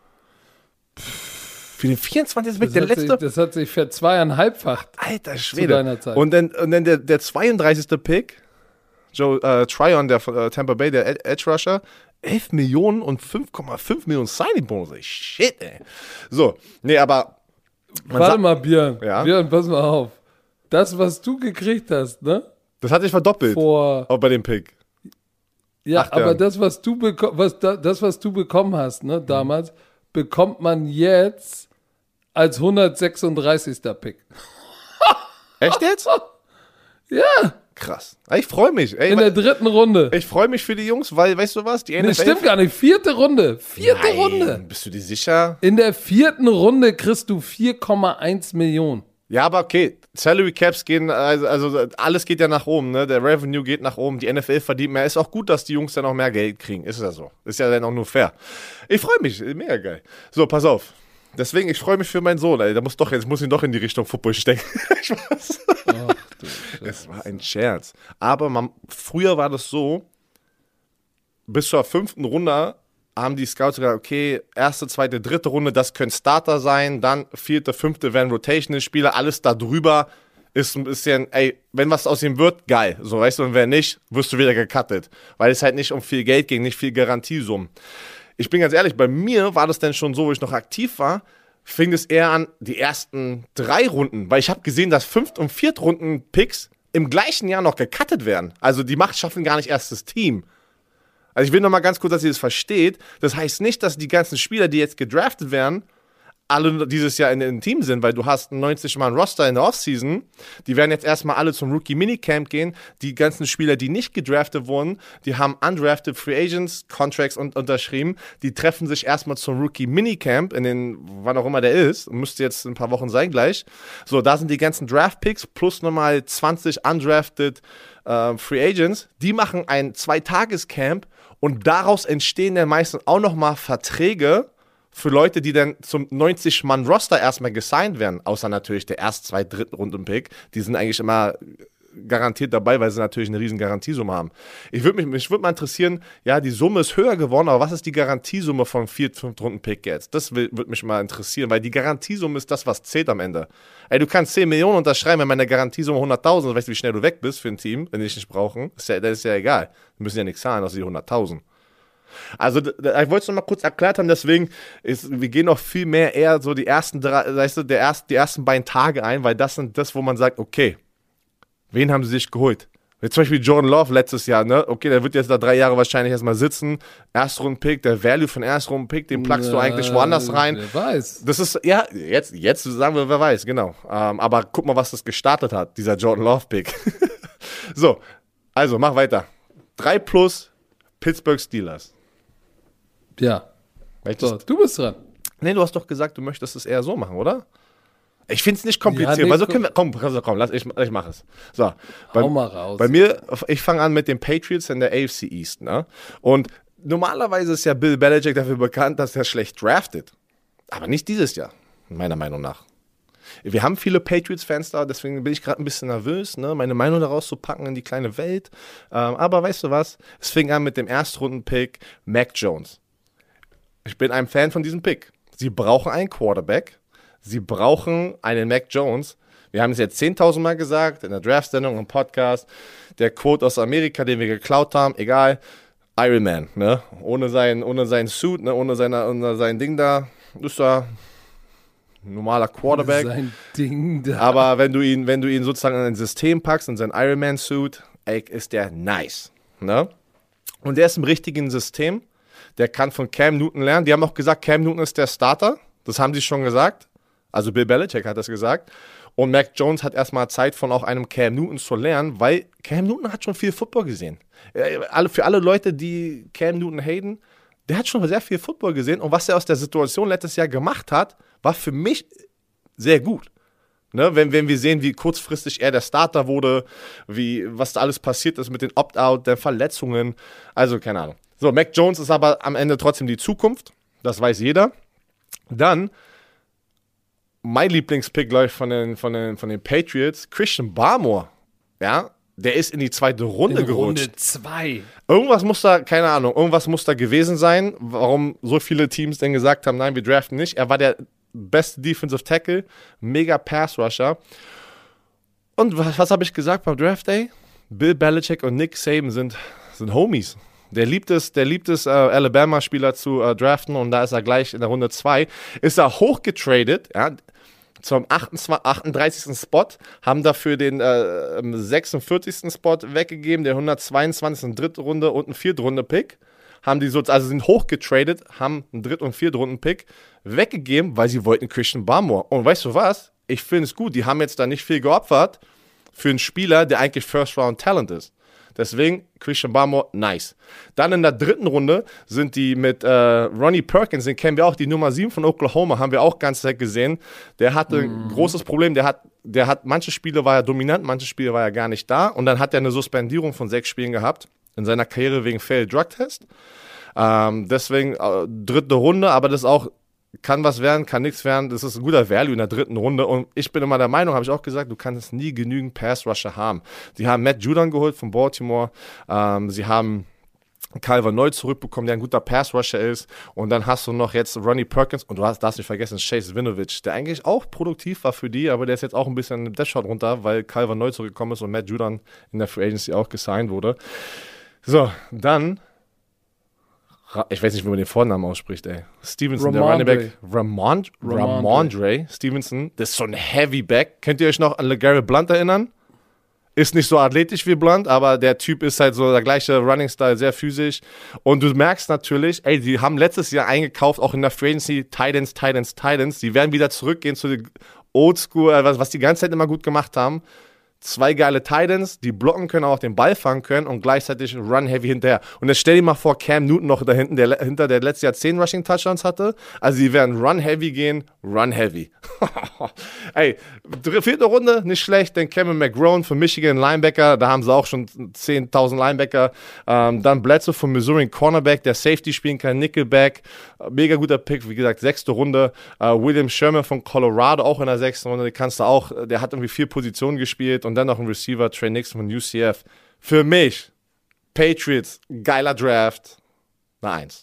Für den vierundzwanzigsten Pick, Das der hat, letzte. sich, das hat sich verzweieinhalbfacht. Alter zu Schwede. deiner Zeit. Und dann, und dann der, der zweiunddreißigste Pick, Joe äh, Tryon, der von äh, Tampa Bay, der Ed- Edge Rusher, elf Millionen und fünf Komma fünf Millionen Signing-Bonus. Ey, shit, ey. So, nee, aber. man Warte sagt- mal, Björn. Ja? Björn, pass mal auf. Das, was du gekriegt hast, ne? Das hat sich verdoppelt. Vor. Auch bei dem Pick. Ja, Acht aber Jahren. das, was du beko- was da, das, was du bekommen hast, ne, damals, bekommt man jetzt als hundertsechsunddreißigster Pick. Echt jetzt? Ja. Krass. Ich freue mich. Ey, In der dritten Runde. Ich freue mich für die Jungs, weil, weißt du was? Die N F L. Das stimmt gar nicht. Vierte Runde. Vierte Nein, Runde. Bist du dir sicher? In der vierten Runde kriegst du vier Komma eins Millionen. Ja, aber okay. Salary Caps gehen, also, also alles geht ja nach oben, ne? Der Revenue geht nach oben. Die N F L verdient mehr. Ist auch gut, dass die Jungs dann auch mehr Geld kriegen. Ist ja so. Ist ja dann auch nur fair. Ich freue mich. Mega geil. So, pass auf. Deswegen, ich freue mich für meinen Sohn, ey. Der muss doch, jetzt muss ich doch in die Richtung Football stecken. Spaß. Ach, du es war ein Scherz. Aber man, früher war das so, bis zur fünften Runde haben die Scouts gesagt, okay, erste, zweite, dritte Runde, das können Starter sein, dann vierte, fünfte werden Rotational-Spieler, alles da drüber ist ein bisschen, ey, wenn was aus ihm wird, geil. So, weißt du, und wenn nicht, wirst du wieder gecuttet. Weil es halt nicht um viel Geld ging, nicht viel Garantiesummen. Ich bin ganz ehrlich, bei mir war das dann schon so, wo ich noch aktiv war, fing es eher an, die ersten drei Runden, weil ich habe gesehen, dass Fünft- und Viertrunden-Picks im gleichen Jahr noch gecuttet werden. Also die Macht schaffen gar nicht erst das Team. Also ich will noch mal ganz kurz, dass ihr das versteht. Das heißt nicht, dass die ganzen Spieler, die jetzt gedraftet werden, alle dieses Jahr in einem Team sind, weil du hast einen neunzig-Mann-Roster in der Offseason. Die werden jetzt erstmal alle zum Rookie-Minicamp gehen. Die ganzen Spieler, die nicht gedraftet wurden, die haben undrafted Free Agents, Contracts und, unterschrieben. Die treffen sich erstmal zum Rookie-Minicamp, in den, wann auch immer der ist. Müsste jetzt in ein paar Wochen sein gleich. So, da sind die ganzen Draft-Picks plus nochmal zwanzig undrafted äh, Free Agents. Die machen ein Zwei-Tages-Camp und daraus entstehen dann meistens auch nochmal Verträge für Leute, die dann zum neunzig-Mann-Roster erstmal gesigned werden, außer natürlich der erst, zwei, dritten Runden-Pick, die sind eigentlich immer garantiert dabei, weil sie natürlich eine riesen Garantiesumme haben. Ich würde mich, mich würde mal interessieren, ja, die Summe ist höher geworden, aber was ist die Garantiesumme vom vier-, fünf-Runden-Pick jetzt? Das würde mich mal interessieren, weil die Garantiesumme ist das, was zählt am Ende. Ey, du kannst zehn Millionen unterschreiben, wenn meine Garantiesumme hunderttausend, weißt du, wie schnell du weg bist für ein Team, wenn die dich nicht brauchen, ist ja, das ist ja egal. Wir müssen ja nichts zahlen, außer die hunderttausend. Also, ich wollte es noch mal kurz erklärt haben, deswegen, ist, wir gehen noch viel mehr eher so die ersten drei, weißt du, der erst, die ersten beiden Tage ein, weil das sind das, wo man sagt, okay, wen haben sie sich geholt? Wie zum Beispiel Jordan Love letztes Jahr, ne? Okay, der wird jetzt da drei Jahre wahrscheinlich erstmal sitzen. Erstrunden-Pick, der Value von Erstrunden-Pick, den plugst ja, du eigentlich woanders rein. Wer weiß. Das ist, ja, jetzt, jetzt sagen wir, wer weiß, genau. Ähm, aber guck mal, was das gestartet hat, dieser Jordan Love-Pick. So, also, mach weiter. Drei plus Pittsburgh Steelers. Ja. So, du bist dran. Nee, du hast doch gesagt, du möchtest es eher so machen, oder? Ich finde es nicht kompliziert, ja, nee, weil so können wir, komm, komm, komm lass, ich, ich mache es. So, bei, Hau mal raus. Bei mir, ich fange an mit den Patriots in der A F C East, ne? Und normalerweise ist ja Bill Belichick dafür bekannt, dass er schlecht draftet. Aber nicht dieses Jahr, meiner Meinung nach. Wir haben viele Patriots-Fans da, deswegen bin ich gerade ein bisschen nervös, ne, meine Meinung daraus zu packen in die kleine Welt. Ähm, aber weißt du was? Es fing an mit dem Erstrunden-Pick Mac Jones. Ich bin ein Fan von diesem Pick. Sie brauchen einen Quarterback. Sie brauchen einen Mac Jones. Wir haben es jetzt zehntausend Mal gesagt, in der Draft-Sendung, im Podcast. Der Quote aus Amerika, den wir geklaut haben, egal. Iron Man, ne? Ohne sein, ohne sein Suit, ne? Ohne, seine, ohne sein Ding da. Ist da ein normaler Quarterback. Sein Ding da. Aber wenn du ihn, wenn du ihn sozusagen in ein System packst, in sein Iron Man-Suit, ey, ist der nice, ne? Und der ist im richtigen System. Der kann von Cam Newton lernen. Die haben auch gesagt, Cam Newton ist der Starter. Das haben sie schon gesagt. Also Bill Belichick hat das gesagt. Und Mac Jones hat erstmal Zeit von auch einem Cam Newton zu lernen, weil Cam Newton hat schon viel Football gesehen. Für alle Leute, die Cam Newton haten, der hat schon sehr viel Football gesehen. Und was er aus der Situation letztes Jahr gemacht hat, war für mich sehr gut. Ne, wenn, wenn wir sehen, wie kurzfristig er der Starter wurde, wie, was da alles passiert ist mit den Opt-out, der Verletzungen. Also, keine Ahnung. So, Mac Jones ist aber am Ende trotzdem die Zukunft. Das weiß jeder. Dann, mein Lieblingspick, glaube ich, von den, von, den, von den Patriots, Christian Barmore. Ja, der ist in die zweite Runde in gerutscht. Runde zwei. Irgendwas muss da, keine Ahnung, irgendwas muss da gewesen sein, warum so viele Teams denn gesagt haben, nein, wir draften nicht. Er war der beste Defensive Tackle, mega Pass-Rusher. Und was, was habe ich gesagt beim Draft Day? Bill Belichick und Nick Saban sind, sind Homies. Der liebt es, der liebt es, äh, Alabama-Spieler zu äh, draften und da ist er gleich in der Runde zwei. Ist er hochgetradet, ja, zum achtunddreißigsten Spot, haben dafür den äh, sechsundvierzigsten Spot weggegeben, der hundertzweiundzwanzigsten dritte Runde und einen Viertrunden-Pick. Haben die so, also sind hochgetradet, haben einen Dritt- und Viertrunden-Pick weggegeben, weil sie wollten Christian Barmore. Und weißt du was? Ich finde es gut, die haben jetzt da nicht viel geopfert. für einen Spieler, der eigentlich First-Round-Talent ist. Deswegen Christian Barmore, nice. Dann in der dritten Runde sind die mit äh, Ronnie Perkins, den kennen wir auch, die Nummer sieben von Oklahoma, haben wir auch ganz Zeit gesehen. Der hatte ein mhm. großes Problem, der hat, der hat, manche Spiele war er dominant, manche Spiele war er gar nicht da und dann hat er eine Suspendierung von sechs Spielen gehabt in seiner Karriere wegen Failed Drug Test. Ähm, deswegen äh, dritte Runde, aber das ist auch kann was werden, kann nichts werden. Das ist ein guter Value in der dritten Runde. Und ich bin immer der Meinung, habe ich auch gesagt, du kannst nie genügend Pass-Rusher haben. Sie haben Matt Judon geholt von Baltimore. Ähm, sie haben Calvin Neu zurückbekommen, der ein guter Pass-Rusher ist. Und dann hast du noch jetzt Ronnie Perkins. Und du hast, darfst nicht vergessen, Chase Winovich, der eigentlich auch produktiv war für die, aber der ist jetzt auch ein bisschen im Death-Shot runter, weil Calvin Neu zurückgekommen ist und Matt Judon in der Free Agency auch gesigned wurde. So, dann... Ich weiß nicht, wie man den Vornamen ausspricht, ey. Stevenson, Ramondre. der Running Back. Ramond, Ramondre. Ramondre Stevenson. Das ist so ein Heavy Back. Könnt ihr euch noch an LeGarrette Blount erinnern? Ist nicht so athletisch wie Blount, aber der Typ ist halt so der gleiche Running-Style, sehr physisch. Und du merkst natürlich, ey, die haben letztes Jahr eingekauft, auch in der Free Agency, Titans, Titans, Titans. Die werden wieder zurückgehen zu den Oldschool, was, was die ganze Zeit immer gut gemacht haben. Zwei geile Titans, die blocken können, auch den Ball fangen können und gleichzeitig Run-Heavy hinterher. Und jetzt stell dir mal vor, Cam Newton noch da hinten, der hinter der letztes Jahr zehn Rushing-Touchdowns hatte. Also die werden Run-Heavy gehen, Run-Heavy. Ey, vierte Runde, nicht schlecht. Dann Kevin McGrone von Michigan, Linebacker, da haben sie auch schon zehntausend Linebacker. Ähm, dann Bledsoe von Missouri, Cornerback, der Safety spielen kann, Nickelback. Mega guter Pick, wie gesagt, sechste Runde. Äh, William Sherman von Colorado, auch in der sechsten Runde, die kannst du auch, der hat irgendwie vier Positionen gespielt. Und dann noch ein Receiver, Trey Nixon von U C F. Für mich, Patriots, geiler Draft, eine Eins.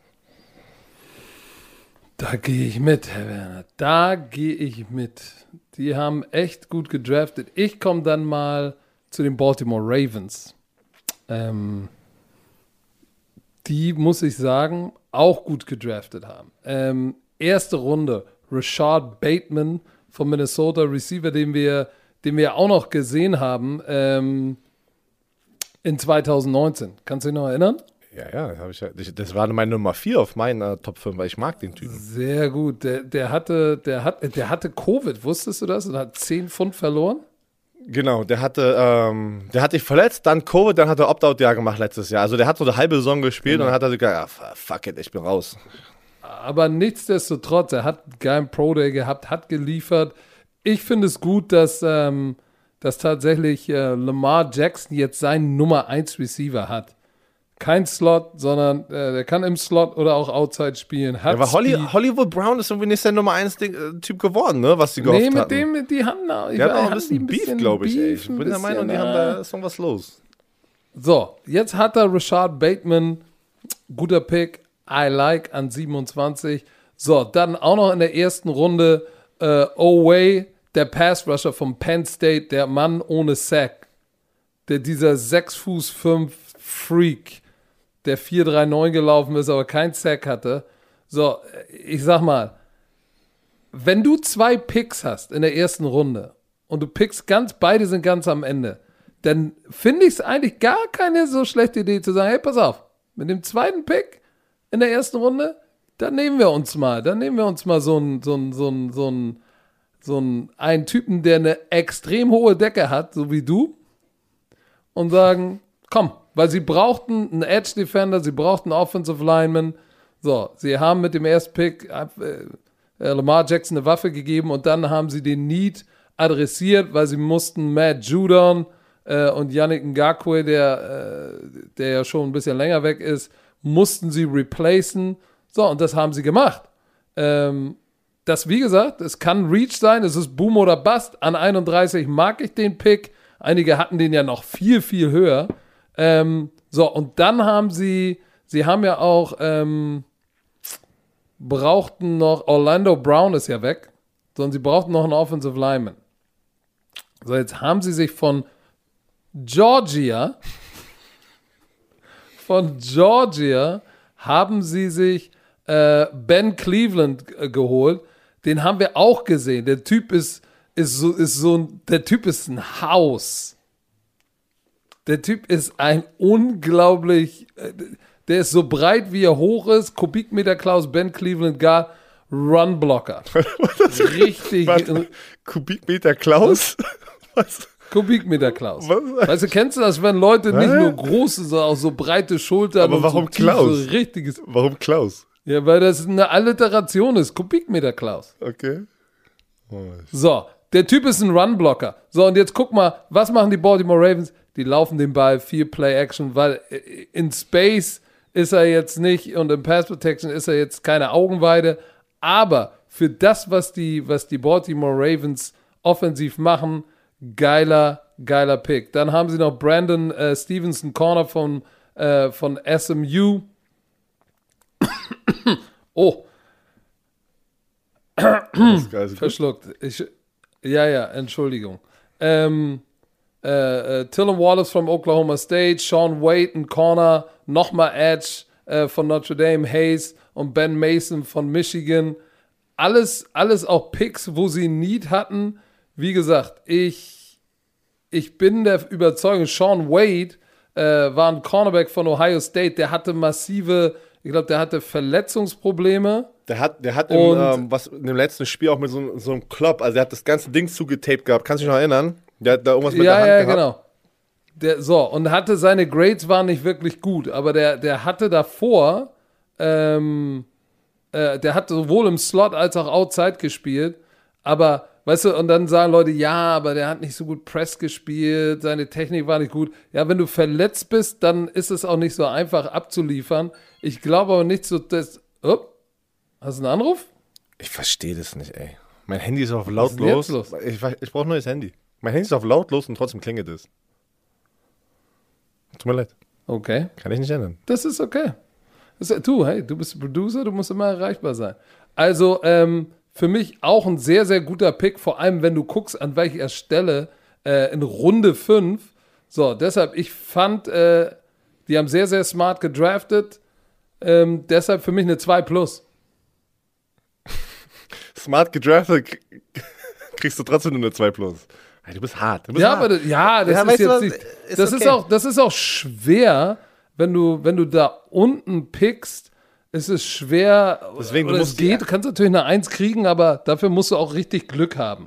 Da gehe ich mit, Herr Werner. Da gehe ich mit. Die haben echt gut gedraftet. Ich komme dann mal zu den Baltimore Ravens. Ähm, die, muss ich sagen, auch gut gedraftet haben. Ähm, erste Runde, Rashad Bateman von Minnesota, Receiver, den wir den wir auch noch gesehen haben ähm, in zwanzig neunzehn. Kannst du dich noch erinnern? Ja, ja, hab ich, das war meine Nummer vier auf meiner Top fünf, weil ich mag den Typen. Sehr gut. Der, der, hatte, der, hat, der hatte Covid, wusstest du das? Und hat zehn Pfund verloren? Genau, der hatte, ähm, der hat sich verletzt, dann Covid, dann hat er Opt-out-Jahr gemacht letztes Jahr. Also der hat so eine halbe Saison gespielt mhm. und dann hat er gesagt, ja, fuck it, ich bin raus. Aber nichtsdestotrotz, er hat einen geilen Pro-Day gehabt, hat geliefert. Ich finde es gut, dass, ähm, dass tatsächlich äh, Lamar Jackson jetzt seinen Nummer eins Receiver hat. Kein Slot, sondern äh, der kann im Slot oder auch Outside spielen. Hat ja, aber Holly, Hollywood Brown ist irgendwie nicht der Nummer eins Typ geworden, ne? Was die gehofft nee, mit hatten. dem, mit die haben da. Die hatten auch ein bisschen Beef, glaube ich. Ey. Ich bin der Meinung, die haben da ist noch was los. So, jetzt hat er Rashad Bateman. Guter Pick. I like an siebenundzwanzig. So, dann auch noch in der ersten Runde Uh, Oway, der Pass-Rusher vom Penn State, der Mann ohne Sack, der dieser sechs Fuß fünf Freak, der vier drei neun gelaufen ist, aber kein Sack hatte. So, ich sag mal, wenn du zwei Picks hast in der ersten Runde und du pickst ganz, beide sind ganz am Ende, dann finde ich es eigentlich gar keine so schlechte Idee zu sagen, hey, pass auf, mit dem zweiten Pick in der ersten Runde, dann nehmen wir uns mal, dann nehmen wir uns mal so einen, so einen, so einen, so einen, so einen, einen Typen, der eine extrem hohe Decke hat, so wie du, und sagen, komm, weil sie brauchten einen Edge Defender, sie brauchten einen Offensive Lineman, so, sie haben mit dem ersten Pick äh, äh, Lamar Jackson eine Waffe gegeben und dann haben sie den Need adressiert, weil sie mussten Matt Judon äh, und Yannick Ngakoue, der, äh, der ja schon ein bisschen länger weg ist, mussten sie replacen. So, und das haben sie gemacht. Ähm, das, wie gesagt, es kann Reach sein, es ist Boom oder Bust. An einunddreißig mag ich den Pick. Einige hatten den ja noch viel, viel höher. Ähm, so, und dann haben sie, sie haben ja auch, ähm, brauchten noch, Orlando Brown ist ja weg, sondern sie brauchten noch einen Offensive Lineman. So, jetzt haben sie sich von Georgia, von Georgia, haben sie sich äh, Ben Cleveland äh, geholt. Den haben wir auch gesehen. Der Typ ist, ist so, ist so ein, der Typ ist ein Haus. Der Typ ist ein unglaublich, äh, der ist so breit, wie er hoch ist. Kubikmeter Klaus, Ben Cleveland Guard, Runblocker. Richtig. Warte, Kubikmeter Klaus? Was? Kubikmeter Klaus. Was? Weißt du, kennst du das, wenn Leute nicht nur große, sondern auch so breite Schultern Aber und warum so tief, Klaus? so richtiges. Warum Klaus? Ja, weil das eine Alliteration ist. Kubikmeter Klaus. Okay. So, der Typ ist ein Runblocker. So, und jetzt guck mal, was machen die Baltimore Ravens? Die laufen den Ball, viel Play-Action, weil in Space ist er jetzt nicht und in Pass Protection ist er jetzt keine Augenweide. Aber für das, was die, was die Baltimore Ravens offensiv machen, geiler, geiler Pick. Dann haben sie noch Brandon äh, Stevenson, Corner von, äh, von S M U. Oh, Das ist geil. verschluckt. Ich, ja, ja, Entschuldigung. Ähm, äh, äh, Tylan Wallace von Oklahoma State, Sean Wade, ein Corner, nochmal Edge äh, von Notre Dame, Hayes und Ben Mason von Michigan. Alles, alles auch Picks, wo sie Need hatten. Wie gesagt, ich, ich bin der Überzeugung, Sean Wade äh, war ein Cornerback von Ohio State, der hatte massive, ich glaube, der hatte Verletzungsprobleme. Der hat, der hat im, ähm, was, in dem letzten Spiel auch mit so, so einem Klopp, also der hat das ganze Ding zugetaped gehabt. Kannst du dich noch erinnern? Der hat da irgendwas mit ja, der Hand ja, gehabt. genau. Der, so, und hatte seine Grades waren nicht wirklich gut, aber der, der hatte davor, ähm, äh, der hat sowohl im Slot als auch Outside gespielt, aber, weißt du, und dann sagen Leute, ja, aber der hat nicht so gut Press gespielt, seine Technik war nicht gut. Ja, wenn du verletzt bist, dann ist es auch nicht so einfach abzuliefern. Ich glaube aber nicht so, dass, oh, hast du einen Anruf? Ich verstehe das nicht, ey. Mein Handy ist auf Was ist denn lautlos. jetzt los? Ich, ich brauche ein neues Handy. Mein Handy ist auf lautlos und trotzdem klingelt es. Tut mir leid. Okay. Kann ich nicht ändern. Das ist okay. Das ist, du, hey, du bist Producer, du musst immer erreichbar sein. Also, ähm, für mich auch ein sehr, sehr guter Pick, vor allem wenn du guckst, an welcher Stelle äh, in Runde fünf. So, deshalb, ich fand, äh, die haben sehr, sehr smart gedraftet. Ähm, deshalb für mich eine zwei plus. Smart gedraftet, kriegst du trotzdem nur eine zwei plus. Hey, du bist hart. Du bist Ja, hart. aber das, ja, das Ja, ist weißt du jetzt was? nicht. Ist Das, okay. ist auch, das ist auch schwer, wenn du, wenn du da unten pickst, ist es schwer. Deswegen, du oder musst es die- geht, du kannst natürlich eine eins kriegen, aber dafür musst du auch richtig Glück haben.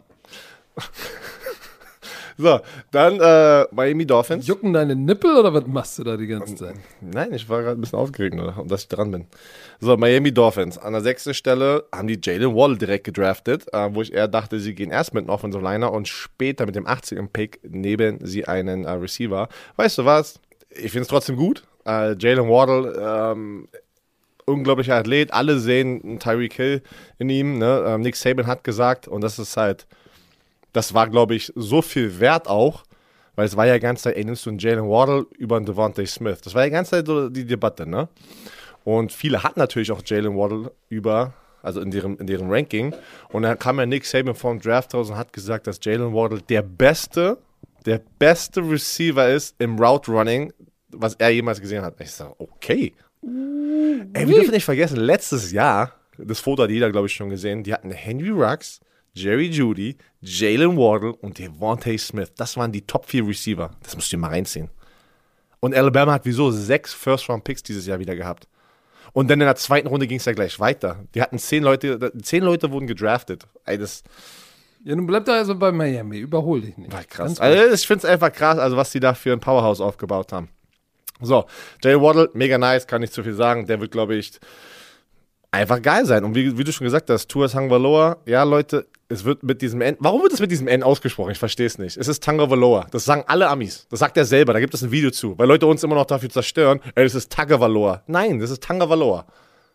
So, dann äh, Miami Dolphins. Jucken deine Nippel oder was machst du da die ganze Zeit? Nein, ich war gerade ein bisschen aufgeregt, oder? Und dass ich dran bin. So, Miami Dolphins. An der sechsten Stelle haben die Jalen Waddle direkt gedraftet, äh, wo ich eher dachte, sie gehen erst mit einem Offensive Liner und später mit dem achtzigen Pick nehmen sie einen äh, Receiver. Weißt du was? Ich finde es trotzdem gut. Äh, Jalen Waddle, ähm, unglaublicher Athlet. Alle sehen einen Tyreek Hill in ihm. Ne? Ähm, Nick Saban hat gesagt, und das ist halt, das war, glaube ich, so viel wert auch, weil es war ja die ganze Zeit, ey, nimmst du einen Jalen Waddle über einen Devontae Smith. Das war ja die ganze Zeit so die Debatte, ne? Und viele hatten natürlich auch Jalen Waddle über, also in deren, in deren Ranking. Und dann kam ja Nick Saban vom Draft raus und hat gesagt, dass Jalen Waddle der beste, der beste Receiver ist im Route Running, was er jemals gesehen hat. Ich sage, okay. Ey, wir dürfen nicht vergessen, letztes Jahr, das Foto hat jeder, glaube ich, schon gesehen, die hatten Henry Ruggs, Jerry Jeudy, Jalen Waddle und Devontae Smith. Das waren die Top vier Receiver. Das musst du dir mal reinziehen. Und Alabama hat wieso sechs First-Round-Picks dieses Jahr wieder gehabt. Und dann in der zweiten Runde ging es ja gleich weiter. Die hatten zehn Leute, zehn Leute wurden gedraftet. Ey, das Ja, nun bleib da also bei Miami, überhol dich nicht. war krass. Ganz ruhig. Also ich finde es einfach krass, also was die da für ein Powerhouse aufgebaut haben. So, Jalen Waddle, mega nice, kann nicht zu viel sagen. Der wird, glaube ich, einfach geil sein. Und wie, wie du schon gesagt hast, Tua Tagovailoa, ja, Leute, es wird mit diesem N, warum wird es mit diesem N ausgesprochen? Ich verstehe es nicht. Es ist Tagovailoa. Das sagen alle Amis. Das sagt er selber. Da gibt es ein Video zu, weil Leute uns immer noch dafür zerstören. Ey, das ist Tagovailoa. Nein, das ist Tagovailoa.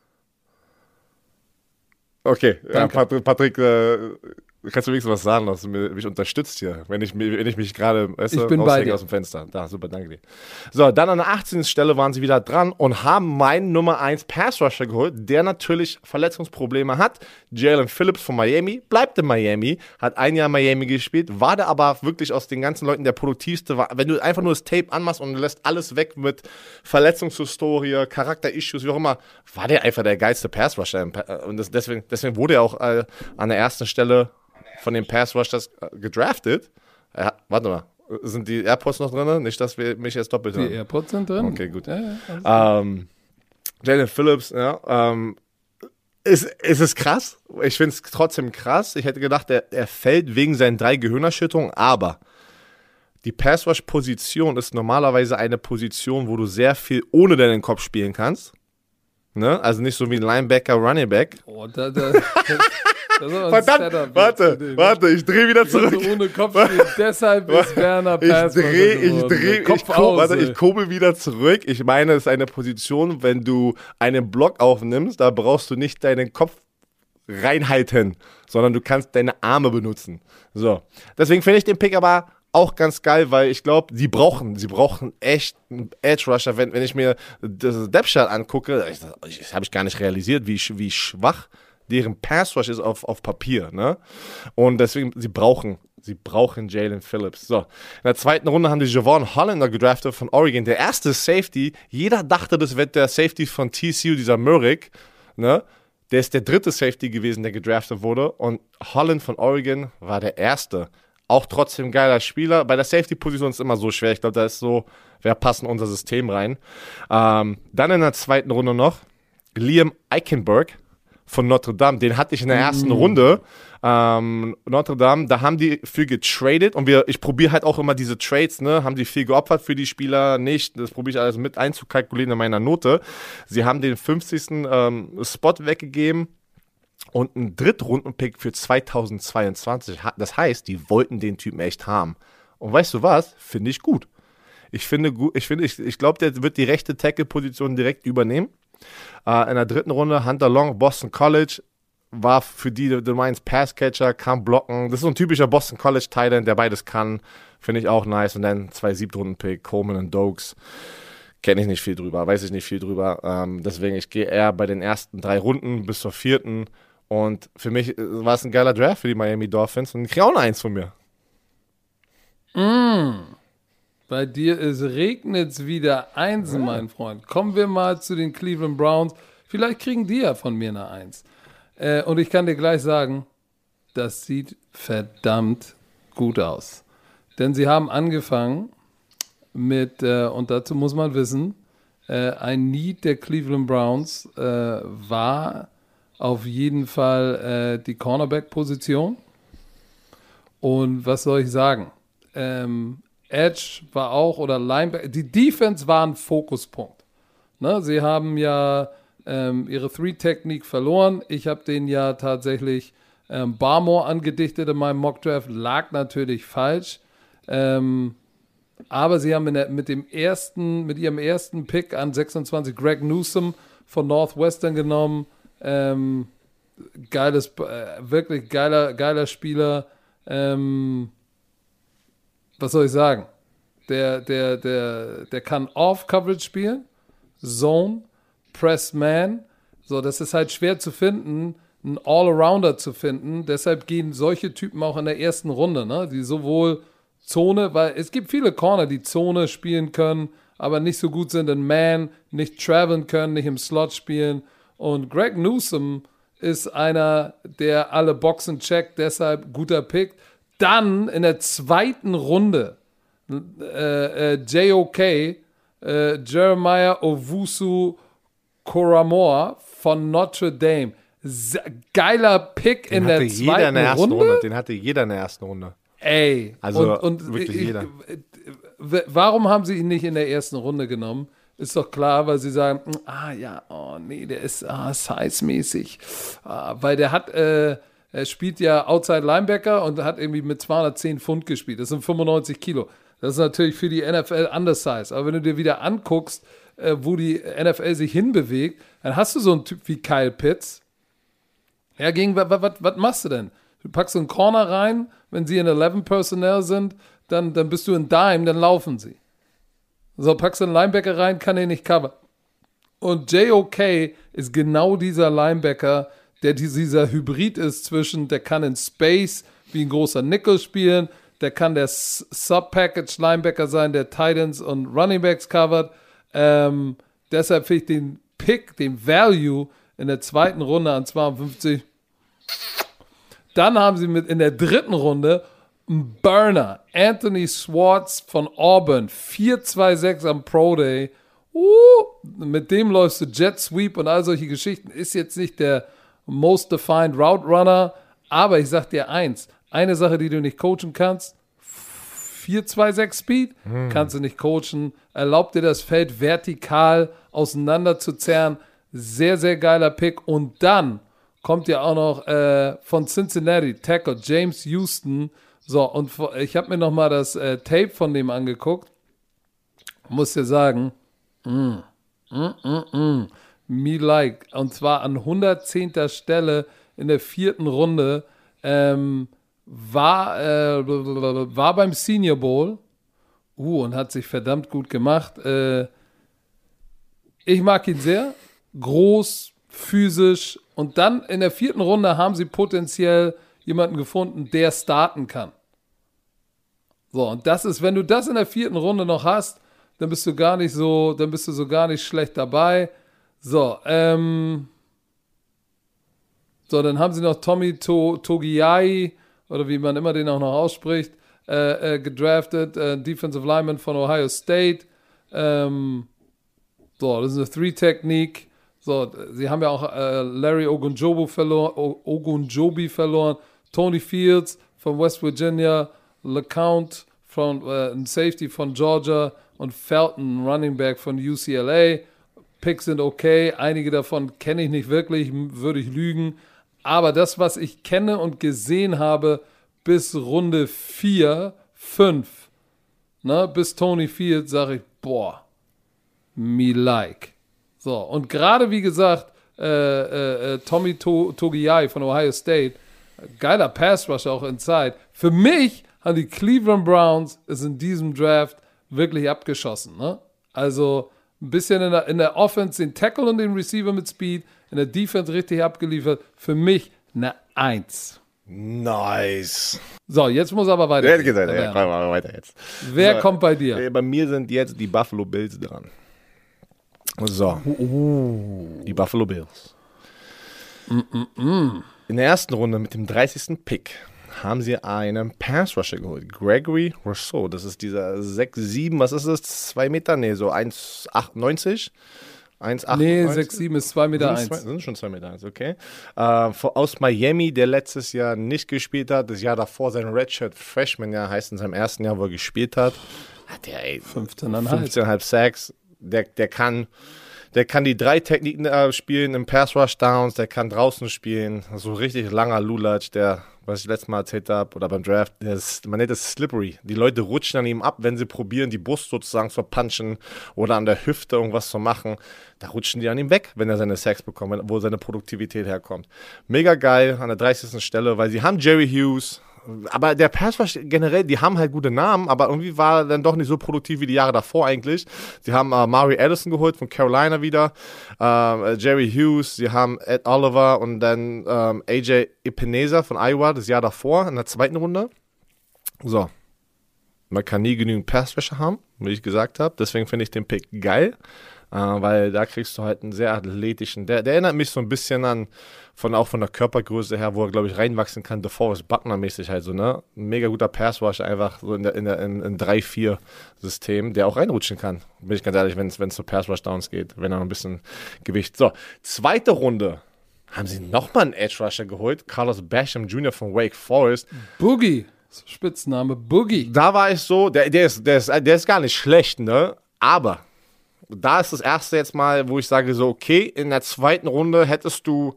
Okay, ja, Patrick, Patrick äh, kannst du wenigstens was sagen, dass du mich unterstützt hier, wenn ich, wenn ich mich gerade weißt du, Ich bin bei raushänge dir. aus dem Fenster. Da, super, danke dir. So, dann an der achtzehnten Stelle waren sie wieder dran und haben meinen Nummer eins Pass-Rusher geholt, der natürlich Verletzungsprobleme hat. Jalen Phillips von Miami, bleibt in Miami, hat ein Jahr in Miami gespielt, war da aber wirklich aus den ganzen Leuten der produktivste. War, wenn du einfach nur das Tape anmachst und du lässt alles weg mit Verletzungshistorie, Charakter-Issues, wie auch immer, war der einfach der geilste Pass-Rusher. im Pa- Und das, deswegen, deswegen wurde er auch äh, an der ersten Stelle von den Pass-Rushers äh, gedraftet. Ja, warte mal, sind die AirPods noch drin? Nicht, dass wir mich jetzt doppelt Die hören. AirPods sind drin. Okay, gut. Ja, ja, alles Ähm, Jalen Phillips, ja, ähm, ist, ist es krass. Ich finde es trotzdem krass. Ich hätte gedacht, er, er fällt wegen seinen drei Gehirnerschütterungen, aber die Pass-Rush-Position ist normalerweise eine Position, wo du sehr viel ohne deinen Kopf spielen kannst. Ne? Also nicht so wie ein Linebacker, Running Back. Oh, da, da, das, das Verdammt, warte, warte, ich drehe wieder zurück. Ohne Kopf spielen. Deshalb ist Werner Pass Ich drehe, ich drehe, ich, ko- warte, ich kurbel wieder zurück. Ich meine, es ist eine Position, wenn du einen Block aufnimmst, da brauchst du nicht deinen Kopf reinhalten, sondern du kannst deine Arme benutzen. So, deswegen finde ich den Pick aber auch ganz geil, weil ich glaube, sie brauchen, sie brauchen echt einen Edge-Rusher. Wenn, wenn ich mir das Depth-Chart angucke, ich, das habe ich gar nicht realisiert, wie, wie schwach deren Pass-Rush ist auf, auf Papier. Ne? Und deswegen, sie brauchen, sie brauchen Jalen Phillips. So, in der zweiten Runde haben die Javon Hollander gedraftet von Oregon. Der erste Safety, jeder dachte, das wird der Safety von T C U, dieser Murrick. Ne? Der ist der dritte Safety gewesen, der gedraftet wurde. Und Holland von Oregon war der erste. Auch trotzdem geiler Spieler. Bei der Safety-Position ist es immer so schwer. Ich glaube, da ist so, wer passt in unser System rein. Ähm, dann in der zweiten Runde noch Liam Eichenberg von Notre Dame. Den hatte ich in der ersten mm. Runde. Ähm, Notre Dame, da haben die für getradet. Und wir, ich probiere halt auch immer diese Trades, ne? Haben die viel geopfert für die Spieler? Nicht. Das probiere ich alles mit einzukalkulieren in meiner Note. Sie haben den fünfzigsten Ähm, Spot weggegeben. Und ein Drittrunden-Pick für zweitausendzweiundzwanzig. Das heißt, die wollten den Typen echt haben. Und weißt du was? Finde ich gut. Ich finde gut, ich finde, ich, ich glaube, der wird die rechte Tackle-Position direkt übernehmen. Äh, in der dritten Runde Hunter Long, Boston College, war für die, du meinst, Passcatcher, kann blocken. Das ist so ein typischer Boston College Tight End, der beides kann. Finde ich auch nice. Und dann zwei Siebtrunden-Pick, Coleman und Dokes. Kenne ich nicht viel drüber, weiß ich nicht viel drüber. Ähm, deswegen, ich gehe eher bei den ersten drei Runden bis zur vierten. Und für mich war es ein geiler Draft für die Miami Dolphins. Und ich kriege auch noch eins von mir. Mm. Bei dir ist regnet's wieder Einsen, mein Freund. Kommen wir mal zu den Cleveland Browns. Vielleicht kriegen die ja von mir eine Eins. Äh, und ich kann dir gleich sagen, das sieht verdammt gut aus. Denn sie haben angefangen mit, äh, und dazu muss man wissen, äh, ein Need der Cleveland Browns äh, war auf jeden Fall äh, die Cornerback-Position. Und was soll ich sagen? Ähm, Edge war auch, oder Linebacker, die Defense war ein Fokuspunkt. Ne? Sie haben ja ähm, ihre Three-Technik verloren. Ich habe denen ja tatsächlich ähm, Barmore angedichtet in meinem Mockdraft. Lag natürlich falsch. Ähm, aber sie haben in der, mit dem ersten, mit ihrem ersten Pick an sechsundzwanzig Greg Newsome von Northwestern genommen. Ähm, geiles, äh, wirklich geiler, geiler Spieler. Ähm, was soll ich sagen? Der, der, der, der kann Off-Coverage spielen, Zone, Press Man. So, das ist halt schwer zu finden, einen All-Arounder zu finden. Deshalb gehen solche Typen auch in der ersten Runde, ne? Die sowohl Zone, weil es gibt viele Corner, die Zone spielen können, aber nicht so gut sind in Man, nicht traveln können, nicht im Slot spielen. Und Greg Newsome ist einer, der alle Boxen checkt, deshalb guter Pick. Dann in der zweiten Runde äh, äh, J O K, äh, Jeremiah Owusu Koramoah von Notre Dame. Se- geiler Pick den in der jeder zweiten in der ersten Runde. Runde. Den hatte jeder in der ersten Runde. Ey, also und, und wirklich ich, jeder. w- warum haben sie ihn nicht in der ersten Runde genommen? Ist doch klar, weil sie sagen, ah ja, oh nee, der ist ah, size-mäßig. Ah, weil der hat, äh, er spielt ja Outside Linebacker und hat irgendwie mit zweihundertzehn Pfund gespielt. Das sind fünfundneunzig Kilo. Das ist natürlich für die N F L undersized. Aber wenn du dir wieder anguckst, äh, wo die N F L sich hinbewegt, dann hast du so einen Typ wie Kyle Pitts. Ja, gegen was machst du denn? Du packst so einen Corner rein, wenn sie in elf Personnel sind, dann, dann bist du in Dime, dann laufen sie. So, packst du einen Linebacker rein, kann er nicht covern. Und J O K ist genau dieser Linebacker, der dieser Hybrid ist zwischen, der kann in Space wie ein großer Nickel spielen, der kann der Sub-Package-Linebacker sein, der Titans und Runningbacks covert. Ähm, deshalb finde ich den Pick, den Value in der zweiten Runde an zweiundfünfzig. Dann haben sie mit in der dritten Runde einen Burner, Anthony Swartz von Auburn, vier zwei sechs am Pro Day. Uh, mit dem läufst du Jet Sweep und all solche Geschichten. Ist jetzt nicht der most defined Route Runner, aber ich sag dir eins, eine Sache, die du nicht coachen kannst, vier zwei sechs Speed, hm. kannst du nicht coachen. Erlaubt dir das Feld vertikal auseinander zu zerren. Sehr, sehr geiler Pick. Und dann kommt ja auch noch äh, von Cincinnati, Tackle James Houston. So, und ich habe mir nochmal das äh, Tape von dem angeguckt. Muss dir sagen, mm, mm, mm, mm, me like. Und zwar an hundertzehnter Stelle in der vierten Runde. Ähm, war, äh, war beim Senior Bowl. Uh, und hat sich verdammt gut gemacht. Äh, ich mag ihn sehr. Groß, physisch. Und dann in der vierten Runde haben sie potenziell jemanden gefunden, der starten kann. So, und das ist, wenn du das in der vierten Runde noch hast, dann bist du gar nicht so, dann bist du so gar nicht schlecht dabei. So, ähm, so, dann haben sie noch Tommy to- Togiai, oder wie man immer den auch noch ausspricht, äh, äh, gedraftet, äh, Defensive Lineman von Ohio State. Ähm, so, das ist eine Three-Technique. So, sie haben ja auch äh, Larry Ogunjobi verloren, o- Ogunjobi verloren, Tony Fields von West Virginia, LeCount von äh, Safety von Georgia und Felton, Running Back von U C L A. Picks sind okay, einige davon kenne ich nicht wirklich, würde ich lügen. Aber das, was ich kenne und gesehen habe, bis Runde vier, fünf, ne, bis Tony Fields, sage ich, boah, me like. So, und gerade wie gesagt, äh, äh, Tommy to- Togiai von Ohio State, geiler Pass-Rush auch inside. Für mich haben die Cleveland Browns es in diesem Draft wirklich abgeschossen. Ne? Also ein bisschen in der, in der Offense den Tackle und den Receiver mit Speed, in der Defense richtig abgeliefert. Für mich eine Eins. Nice. So, jetzt muss aber weiter. Ja, gesagt, ja, ja, weiter jetzt. Wer so, kommt bei dir? Bei mir sind jetzt die Buffalo Bills dran. So. Uh. Die Buffalo Bills. Mm-mm-mm. In der ersten Runde mit dem dreißigsten Pick haben sie einen Pass-Rusher geholt. Gregory Rousseau. Das ist dieser sechs sieben, was ist das? zwei Meter? Nee, so eins achtundneunzig. eins achtundneunzig. Nee, sechs sieben ist zwei Meter eins. Sind, sind schon zwei Meter eins, okay. Äh, aus Miami, der letztes Jahr nicht gespielt hat, das Jahr davor sein Redshirt Freshman-Jahr, heißt in seinem ersten Jahr, wo er gespielt hat, hat er ey, fünfzehn Komma fünf fünfzehn Komma fünf Sacks. Der, der kann... Der kann die drei Techniken äh, spielen im Pass-Rush-Downs, der kann draußen spielen. So richtig langer Lulatsch, der, was ich letztes Mal erzählt habe, oder beim Draft, der ist, man nennt es slippery. Die Leute rutschen an ihm ab, wenn sie probieren, die Brust sozusagen zu punchen oder an der Hüfte irgendwas zu machen. Da rutschen die an ihm weg, wenn er seine Sacks bekommt, wo seine Produktivität herkommt. Mega geil an der dreißigsten Stelle, weil sie haben Jerry Hughes. Aber der Pass-Rush generell, die haben halt gute Namen, aber irgendwie war er dann doch nicht so produktiv wie die Jahre davor eigentlich. Sie haben äh, Mari Addison geholt von Carolina wieder, äh, Jerry Hughes, sie haben Ed Oliver und dann ähm, A J Epinesa von Iowa das Jahr davor in der zweiten Runde. So, man kann nie genügend Pass-Rusher haben, wie ich gesagt habe, deswegen finde ich den Pick geil. Uh, weil da kriegst du halt einen sehr athletischen, der, der erinnert mich so ein bisschen an, von auch von der Körpergröße her, wo er, glaube ich, reinwachsen kann, DeForest Buckner-mäßig halt so, ne? Ein mega guter Pass-Rush einfach so in der in der in, in drei vier System, der auch reinrutschen kann, bin ich ganz ehrlich, wenn es zu Pass-Rush-Downs geht, wenn er noch ein bisschen Gewicht. So, zweite Runde haben sie nochmal einen Edge-Rusher geholt, Carlos Basham Junior von Wake Forest. Boogie, Spitzname Boogie. Da war ich so, der, der, ist, der, ist, der ist gar nicht schlecht, ne? Aber da ist das erste jetzt mal, wo ich sage so, okay, in der zweiten Runde hättest du,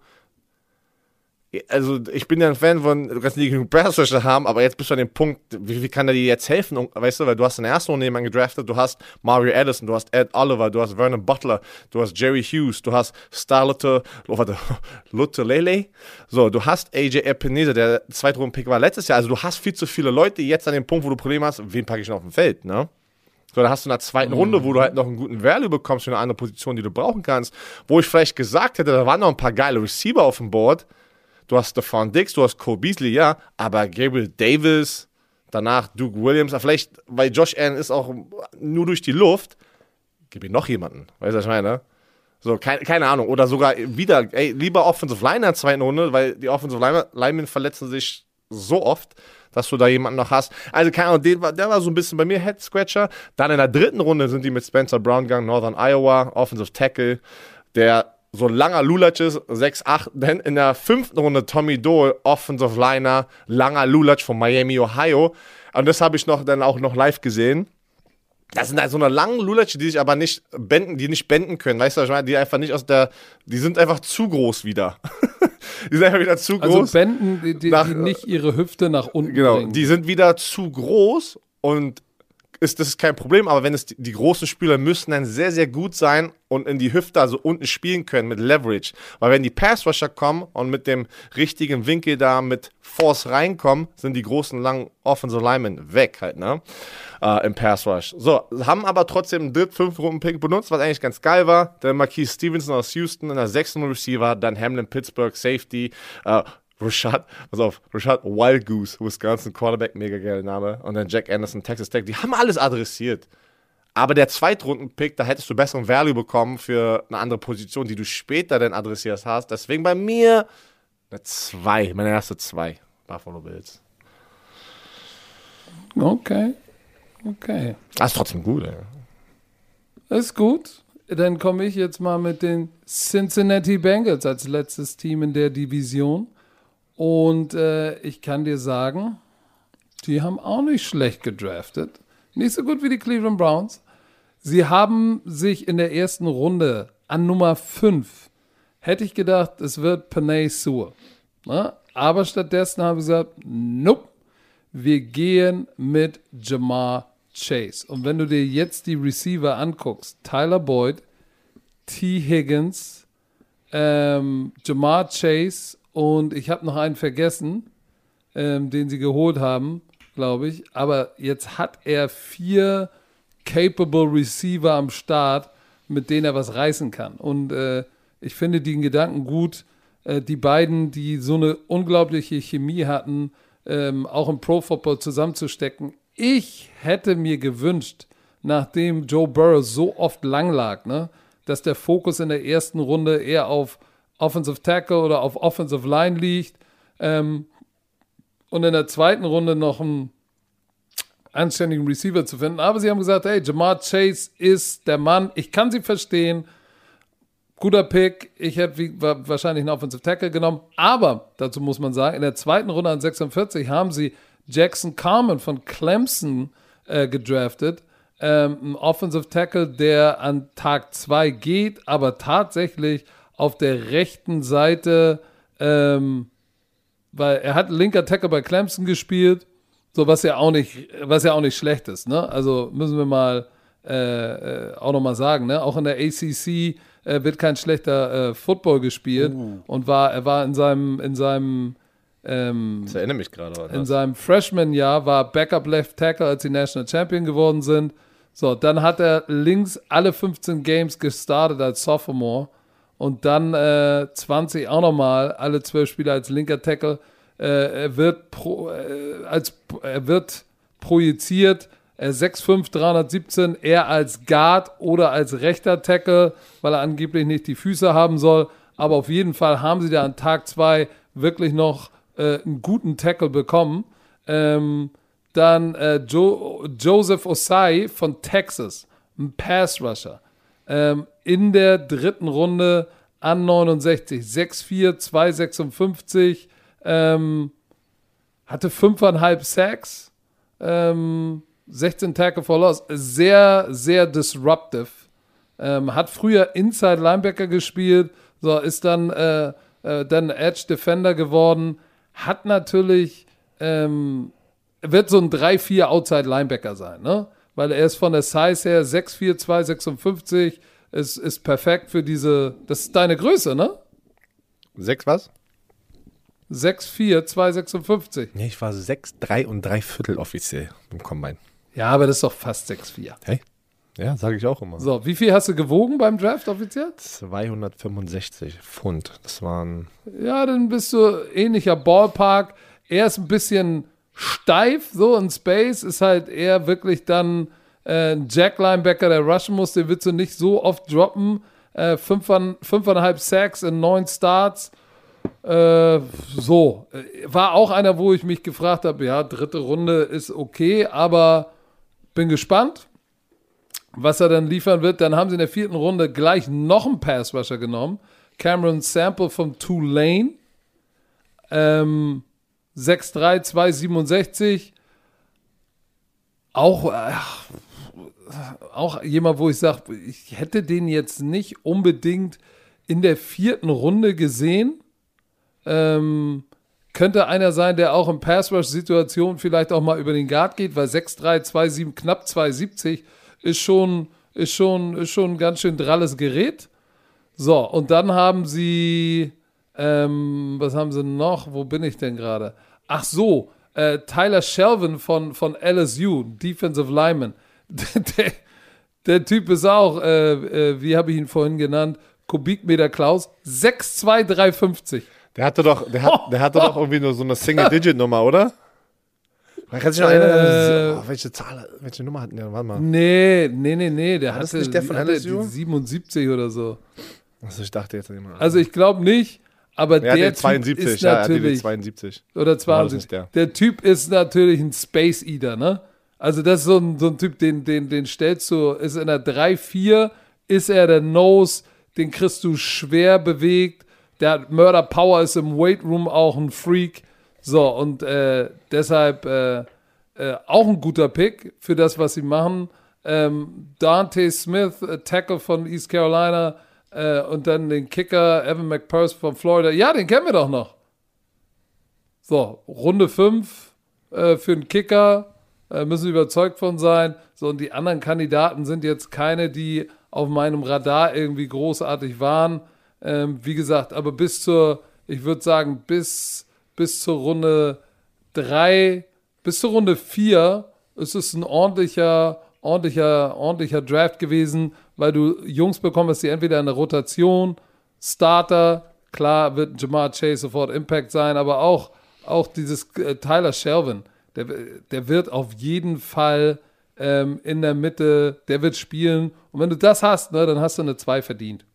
also ich bin ja ein Fan von, du kannst nicht genug Pass-Rusher haben, aber jetzt bist du an dem Punkt, wie, wie kann der dir jetzt helfen, weißt du, weil du hast in der ersten Runde jemanden gedraftet, du hast Mario Addison, du hast Ed Oliver, du hast Vernon Butler, du hast Jerry Hughes, du hast Starlette, oh, warte, Lutulele, so, du hast A J Epinesa, der zweite Runden-Pick war letztes Jahr, also du hast viel zu viele Leute jetzt an dem Punkt, wo du Probleme hast, wen packe ich noch auf dem Feld, ne? So, da hast du in der zweiten mhm. Runde, wo du halt noch einen guten Value bekommst für eine andere Position, die du brauchen kannst, wo ich vielleicht gesagt hätte, da waren noch ein paar geile Receiver auf dem Board. Du hast Stephon Diggs, du hast Cole Beasley, ja, aber Gabriel Davis, danach Duke Williams, vielleicht, weil Josh Allen ist auch nur durch die Luft, gib ihm noch jemanden, weißt du, was ich meine? So, keine, keine Ahnung, oder sogar wieder, ey, lieber Offensive Line in der zweiten Runde, weil die Offensive Linemen verletzen sich so oft, dass du da jemanden noch hast. Also, keine Ahnung, der war, der war so ein bisschen bei mir Head-Scratcher. Dann in der dritten Runde sind die mit Spencer Brown gegangen, Northern Iowa, Offensive Tackle, der so ein langer Lulatsch ist, sechs acht, dann in der fünften Runde Tommy Doyle, Offensive Liner, langer Lulatsch von Miami, Ohio. Und das habe ich noch dann auch noch live gesehen. Das sind halt so eine langen Lulatsche, die sich aber nicht benden, die nicht benden können, weißt du, was ich meine? Die einfach nicht aus der, die sind einfach zu groß wieder. Die sind einfach wieder zu groß. Also benden, die, die, nach, die nicht ihre Hüfte nach unten genau, bringen. Die sind wieder zu groß und ist das ist kein Problem, aber wenn es die, die großen Spieler müssen dann sehr, sehr gut sein und in die Hüfte, also unten spielen können mit Leverage. Weil wenn die Pass-Rusher kommen und mit dem richtigen Winkel da mit Force reinkommen, sind die großen, langen Offensive Linemen weg halt, ne? Äh, im Pass-Rush. So, haben aber trotzdem einen dritt-, fünf-Runden-Pick benutzt, was eigentlich ganz geil war. Der Marquise Stevenson aus Houston in der sechsten Receiver, dann Hamlin, Pittsburgh, Safety, äh, Rashad, pass auf, Rashad Wild Goose, Wisconsin Quarterback, mega geiler Name. Und dann Jack Anderson, Texas Tech, die haben alles adressiert. Aber der Zweitrunden-Pick, da hättest du besseren Value bekommen für eine andere Position, die du später dann adressiert hast. Deswegen bei mir eine zwei, meine erste zwei, Buffalo Bills. Okay, okay. Das ist trotzdem gut, ey. Das ist gut. Dann komme ich jetzt mal mit den Cincinnati Bengals als letztes Team in der Division. Und äh, ich kann dir sagen, die haben auch nicht schlecht gedraftet. Nicht so gut wie die Cleveland Browns. Sie haben sich in der ersten Runde an Nummer fünf, hätte ich gedacht, es wird Penei Sewell. Ne? Aber stattdessen haben sie gesagt, nope, wir gehen mit Jamar Chase. Und wenn du dir jetzt die Receiver anguckst, Tyler Boyd, T. Higgins, ähm, Jamar Chase und ich habe noch einen vergessen, ähm, den sie geholt haben, glaube ich. Aber jetzt hat er vier capable Receiver am Start, mit denen er was reißen kann. Und äh, ich finde den Gedanken gut, äh, die beiden, die so eine unglaubliche Chemie hatten, ähm, auch im Pro-Football zusammenzustecken. Ich hätte mir gewünscht, nachdem Joe Burrow so oft lang lag, ne, dass der Fokus in der ersten Runde eher auf Offensive Tackle oder auf Offensive Line liegt ähm, und in der zweiten Runde noch einen anständigen Receiver zu finden. Aber sie haben gesagt, hey, Jamar Chase ist der Mann. Ich kann sie verstehen. Guter Pick. Ich hätte wie, wahrscheinlich einen Offensive Tackle genommen. Aber, dazu muss man sagen, in der zweiten Runde an sechsundvierzig haben sie Jackson Carman von Clemson äh, gedraftet. Ähm, ein Offensive Tackle, der an Tag zwei geht, aber tatsächlich auf der rechten Seite, ähm, weil er hat linker Tackle bei Clemson gespielt, so was ja auch nicht, was ja auch nicht schlecht ist, ne? Also müssen wir mal äh, äh, auch nochmal sagen, ne? Auch in der A C C äh, wird kein schlechter äh, Football gespielt uh. und war, er war in seinem, in seinem ähm, das erinnert mich gerade. in seinem Freshman-Jahr war Backup Left Tackle, als sie National Champion geworden sind. So, dann hat er links alle fünfzehn Games gestartet als Sophomore und dann äh, zwanzig auch nochmal, alle zwölf Spiele als linker Tackle. Äh, er, wird pro, äh, als, er wird projiziert, äh, sechs fünf, dreihundertsiebzehn, eher als Guard oder als rechter Tackle, weil er angeblich nicht die Füße haben soll. Aber auf jeden Fall haben sie da an Tag zwei wirklich noch äh, einen guten Tackle bekommen. Ähm, dann äh, jo- Joseph Osai von Texas, ein Pass-Rusher. Ähm, in der dritten Runde an neunundsechzig, sechs vier, zweihundertsechsundfünfzig, ähm, hatte fünfeinhalb Sacks, ähm, sechzehn Tackle for Loss, sehr, sehr disruptive, ähm, hat früher Inside Linebacker gespielt, so ist dann, äh, äh, dann Edge Defender geworden, hat natürlich, ähm, wird so ein drei vier Outside Linebacker sein, ne? Weil er ist von der Size her sechs vier, zweihundertsechsundfünfzig, ist, ist perfekt für diese, das ist deine Größe, ne? Sechs was? sechs vier, zweihundertsechsundfünfzig. Nee, ich war sechs drei und drei Viertel offiziell im Combine. Ja, aber das ist doch fast sechs vier. Hey? Ja, sage ich auch immer. So, wie viel hast du gewogen beim Draft offiziell? zweihundertfünfundsechzig Pfund. Das waren... Ja, dann bist du ähnlicher Ballpark. Er ist ein bisschen steif, so in Space, ist halt eher wirklich dann äh, ein Jack-Linebacker, der rushen muss, den willst du nicht so oft droppen. Äh, fünfern, fünfeinhalb Sacks in neun Starts. Äh, so, war auch einer, wo ich mich gefragt habe, ja, dritte Runde ist okay, aber bin gespannt, was er dann liefern wird. Dann haben sie in der vierten Runde gleich noch einen Pass-Rusher genommen, Cameron Sample von Tulane. Ähm, sechs drei, zwei siebenundsechzig. Auch, äh, auch jemand, wo ich sage, ich hätte den jetzt nicht unbedingt in der vierten Runde gesehen. Ähm, könnte einer sein, der auch in Pass-Rush-Situationen vielleicht auch mal über den Guard geht, weil sechs drei, zwei sieben, knapp zwei siebzig ist schon, ist schon, ist schon ein ganz schön dralles Gerät. So, und dann haben sie, ähm, was haben sie noch? Wo bin ich denn gerade? Ach so, äh, Tyler Shelvin von, von L S U, Defensive Lineman. der, der Typ ist auch, äh, äh, wie habe ich ihn vorhin genannt, Kubikmeter Klaus, sechs zwei, drei fünfzig. Der hatte doch, der hat, der hatte doch irgendwie nur so eine Single-Digit-Nummer, oder? Man kann sich noch erinnern, oh, welche Zahl, welche Nummer hatten der? Warte mal. Nee, nee, nee, nee, der War das hatte, nicht der von hatte L S U? die siebenundsiebzig oder so. Also ich dachte jetzt immer. Also ich glaube nicht, aber der der zweiundsiebzig, Typ ist ja, er hatte die natürlich, zweiundsiebzig. oder zweiundsiebzig, der. der Typ ist natürlich ein Space Eater, ne? Also das ist so ein, so ein Typ, den, den, den stellst du, ist in der drei vier, ist er der Nose, den kriegst du schwer bewegt, der hat Murder Power, ist im Weight Room auch ein Freak, so und äh, deshalb äh, äh, auch ein guter Pick für das, was sie machen. Ähm, Dante Smith, äh, Tackle von East Carolina, äh, und dann den Kicker Evan McPurse von Florida. Ja, den kennen wir doch noch. So, Runde fünf äh, für den Kicker, äh, müssen überzeugt von sein. So, und die anderen Kandidaten sind jetzt keine, die auf meinem Radar irgendwie großartig waren. Ähm, wie gesagt, aber bis zur, ich würde sagen, bis, bis zur Runde drei, bis zur Runde vier ist es ein ordentlicher, ordentlicher, ordentlicher Draft gewesen, weil du Jungs bekommst, die entweder in der Rotation, Starter, klar wird Jamar Chase sofort Impact sein, aber auch, auch dieses äh, Tyler Shelvin, der, der wird auf jeden Fall ähm, in der Mitte, der wird spielen. Und wenn du das hast, ne, dann hast du eine zwei verdient.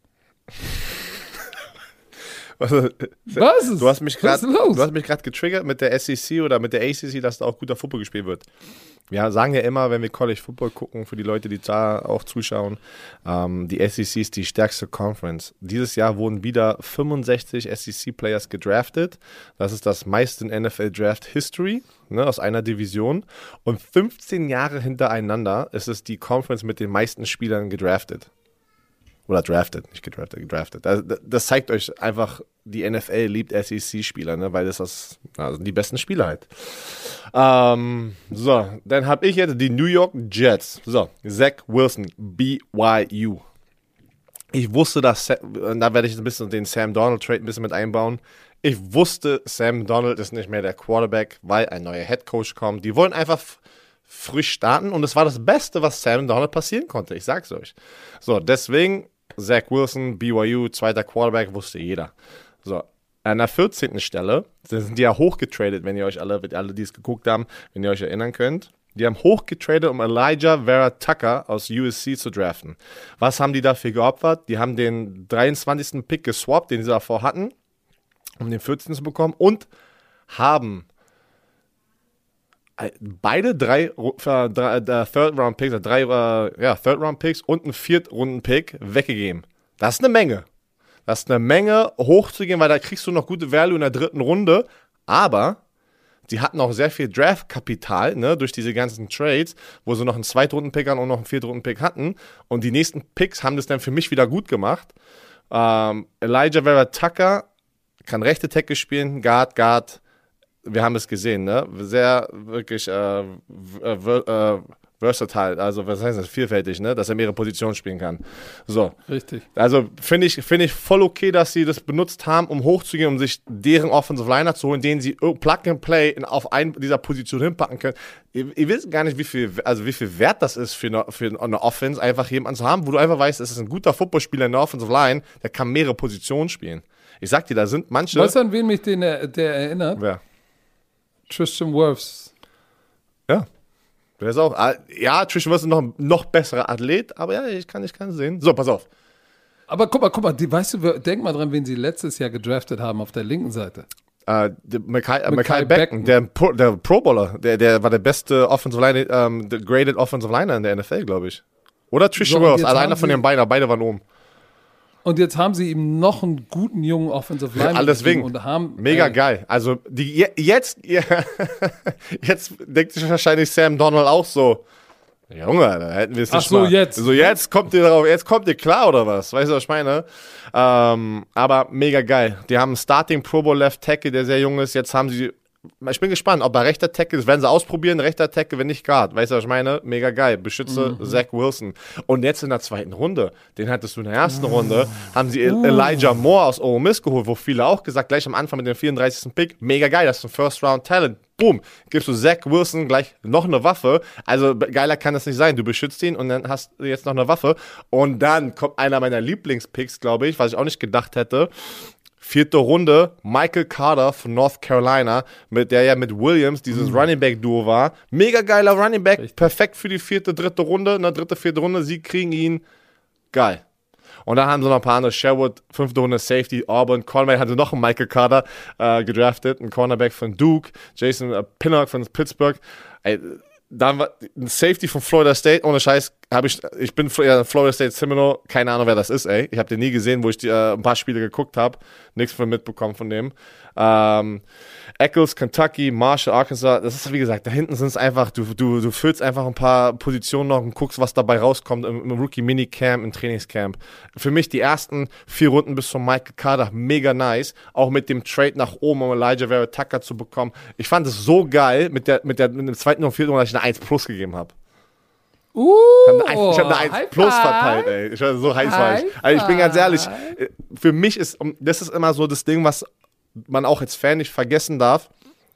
Also, Was ist, du hast mich was gerade ist los? du hast mich gerade getriggert mit der S E C oder mit der A C C, dass da auch guter Football gespielt wird. Wir sagen ja immer, wenn wir College Football gucken, für die Leute, die da auch zuschauen, ähm, die S E C ist die stärkste Conference. Dieses Jahr wurden wieder fünfundsechzig S E C-Players gedraftet. Das ist das meiste in N F L-Draft-History, ne, aus einer Division. Und fünfzehn Jahre hintereinander ist es die Conference mit den meisten Spielern gedraftet. Oder drafted, nicht gedraftet, gedraftet. Das, das zeigt euch einfach, die N F L liebt S E C-Spieler, ne? Weil das, das also die besten Spieler halt. Ähm, so, dann habe ich jetzt die New York Jets. So, Zach Wilson, B Y U. Ich wusste, dass, da werde ich ein bisschen den Sam Darnold-Trade ein bisschen mit einbauen. Ich wusste, Sam Darnold ist nicht mehr der Quarterback, weil ein neuer Headcoach kommt. Die wollen einfach f- frisch starten und es war das Beste, was Sam Darnold passieren konnte. Ich sag's euch. So, deswegen Zach Wilson, B Y U, zweiter Quarterback, wusste jeder. So, an der vierzehnten Stelle, da sind die ja hochgetradet, wenn ihr euch alle, alle, die es geguckt haben, wenn ihr euch erinnern könnt. Die haben hochgetradet, um Elijah Vera Tucker aus U S C zu draften. Was haben die dafür geopfert? Die haben den dreiundzwanzigsten Pick geswappt, den sie davor hatten, um den vierzehnten zu bekommen und haben beide drei, äh, drei äh, Third-Round-Picks, drei äh, ja, Third-Round-Picks und einen Viertrunden-Pick weggegeben. Das ist eine Menge. Das ist eine Menge, hochzugehen, weil da kriegst du noch gute Value in der dritten Runde. Aber die hatten auch sehr viel Draft-Kapital, ne, durch diese ganzen Trades, wo sie noch einen Zweitrunden-Pick hatten und noch einen Viertrunden-Pick hatten. Und die nächsten Picks haben das dann für mich wieder gut gemacht. Ähm, Elijah Vera Tucker kann rechte Tackle spielen, Guard, Guard. Wir haben es gesehen, ne? Sehr, wirklich äh, äh, versatile, also was heißt das? Vielfältig, ne? Dass er mehrere Positionen spielen kann. So. Richtig. Also finde ich, find ich voll okay, dass sie das benutzt haben, um hochzugehen, um sich deren Offensive Liner zu holen, denen sie Plug and Play in, auf einen dieser Positionen hinpacken können. Ihr, ihr wisst gar nicht, wie viel, also wie viel Wert das ist für eine, für eine Offense, einfach jemanden zu haben, wo du einfach weißt, es ist ein guter Footballspieler in der Offensive Line, der kann mehrere Positionen spielen. Ich sag dir, da sind manche. Weißt du, an wen mich den, der erinnert? Wer? Tristan Wirfs. Ja. Der ist auch, ja, Tristan Wirfs ist noch ein noch besserer Athlet, aber ja, ich kann, ich kann sehen. So, pass auf. Aber guck mal, guck mal, die, weißt du, denk mal dran, wen sie letztes Jahr gedraftet haben auf der linken Seite. Uh, Mackay, uh, Mackay Mackay Beckton, Beckton. der, Pro, der Pro Bowler, der, der war der beste Offensive Line, um, the graded Offensive Liner in der N F L, glaube ich. Oder Tristan So, und Wirfs, jetzt alleiner haben von sie- den beiden, beide waren oben. Und jetzt haben sie ihm noch einen guten jungen Offensive Lineman. Alles wegen. Und haben, Mega ey, geil. Also die, jetzt, jetzt denkt sich wahrscheinlich Sam Donald auch so, Junge, da hätten wir es nicht Ach so, mal. jetzt. So, jetzt kommt ihr darauf, jetzt kommt ihr klar oder was? Weißt du, was ich meine? Ähm, aber mega geil. Die haben einen Starting Pro Bowl Left Tackle, der sehr jung ist. Jetzt haben sie, ich bin gespannt, ob er rechter Tackle ist. Werden sie ausprobieren, rechter Tackle, wenn nicht Guard. Weißt du, was ich meine? Mega geil. Beschütze mhm. Zach Wilson. Und jetzt in der zweiten Runde, den hattest du in der ersten oh. Runde, haben sie oh. Elijah Moore aus Ole Miss geholt, wo viele auch gesagt, gleich am Anfang mit dem vierunddreißigsten Pick, mega geil, das ist ein First-Round-Talent. Boom, gibst du Zach Wilson gleich noch eine Waffe. Also geiler kann das nicht sein. Du beschützt ihn und dann hast du jetzt noch eine Waffe. Und dann kommt einer meiner Lieblingspicks, glaube ich, was ich auch nicht gedacht hätte. Vierte Runde, Michael Carter von North Carolina, mit der ja mit Williams dieses mhm. Running Back Duo war. Mega geiler Running Back, Richtig. perfekt für die vierte, dritte Runde. In der dritte, vierte Runde, sie kriegen ihn. Geil. Und dann haben sie noch ein paar andere. Sherwood, fünfte Runde Safety, Auburn, Cornerback, haben sie noch einen Michael Carter äh, gedraftet, ein Cornerback von Duke, Jason äh, Pinnock von Pittsburgh. Ey, dann war ein Safety von Florida State, ohne Scheiß, habe ich, ich bin ja, Florida State Seminole, keine Ahnung, wer das ist, ey. Ich habe den nie gesehen, wo ich die, äh, ein paar Spiele geguckt habe, nichts von mitbekommen von dem. Ähm, Eccles, Kentucky, Marshall, Arkansas, das ist wie gesagt, da hinten sind es einfach, du, du, du füllst einfach ein paar Positionen noch und guckst, was dabei rauskommt im, im Rookie-Minicamp, im Trainingscamp. Für mich die ersten vier Runden bis zum Michael Carter, mega nice, auch mit dem Trade nach oben, um Elijah Vera Tucker zu bekommen. Ich fand es so geil mit der, mit der, mit dem zweiten und vierten Runde, dass ich eine eins plus gegeben habe. Uh, ich habe eine, ich hab eine eins plus verteilt, ey. Ich war so heiß war ich. Also ich bin ganz ehrlich, für mich ist, das ist immer so das Ding, was man auch als Fan nicht vergessen darf.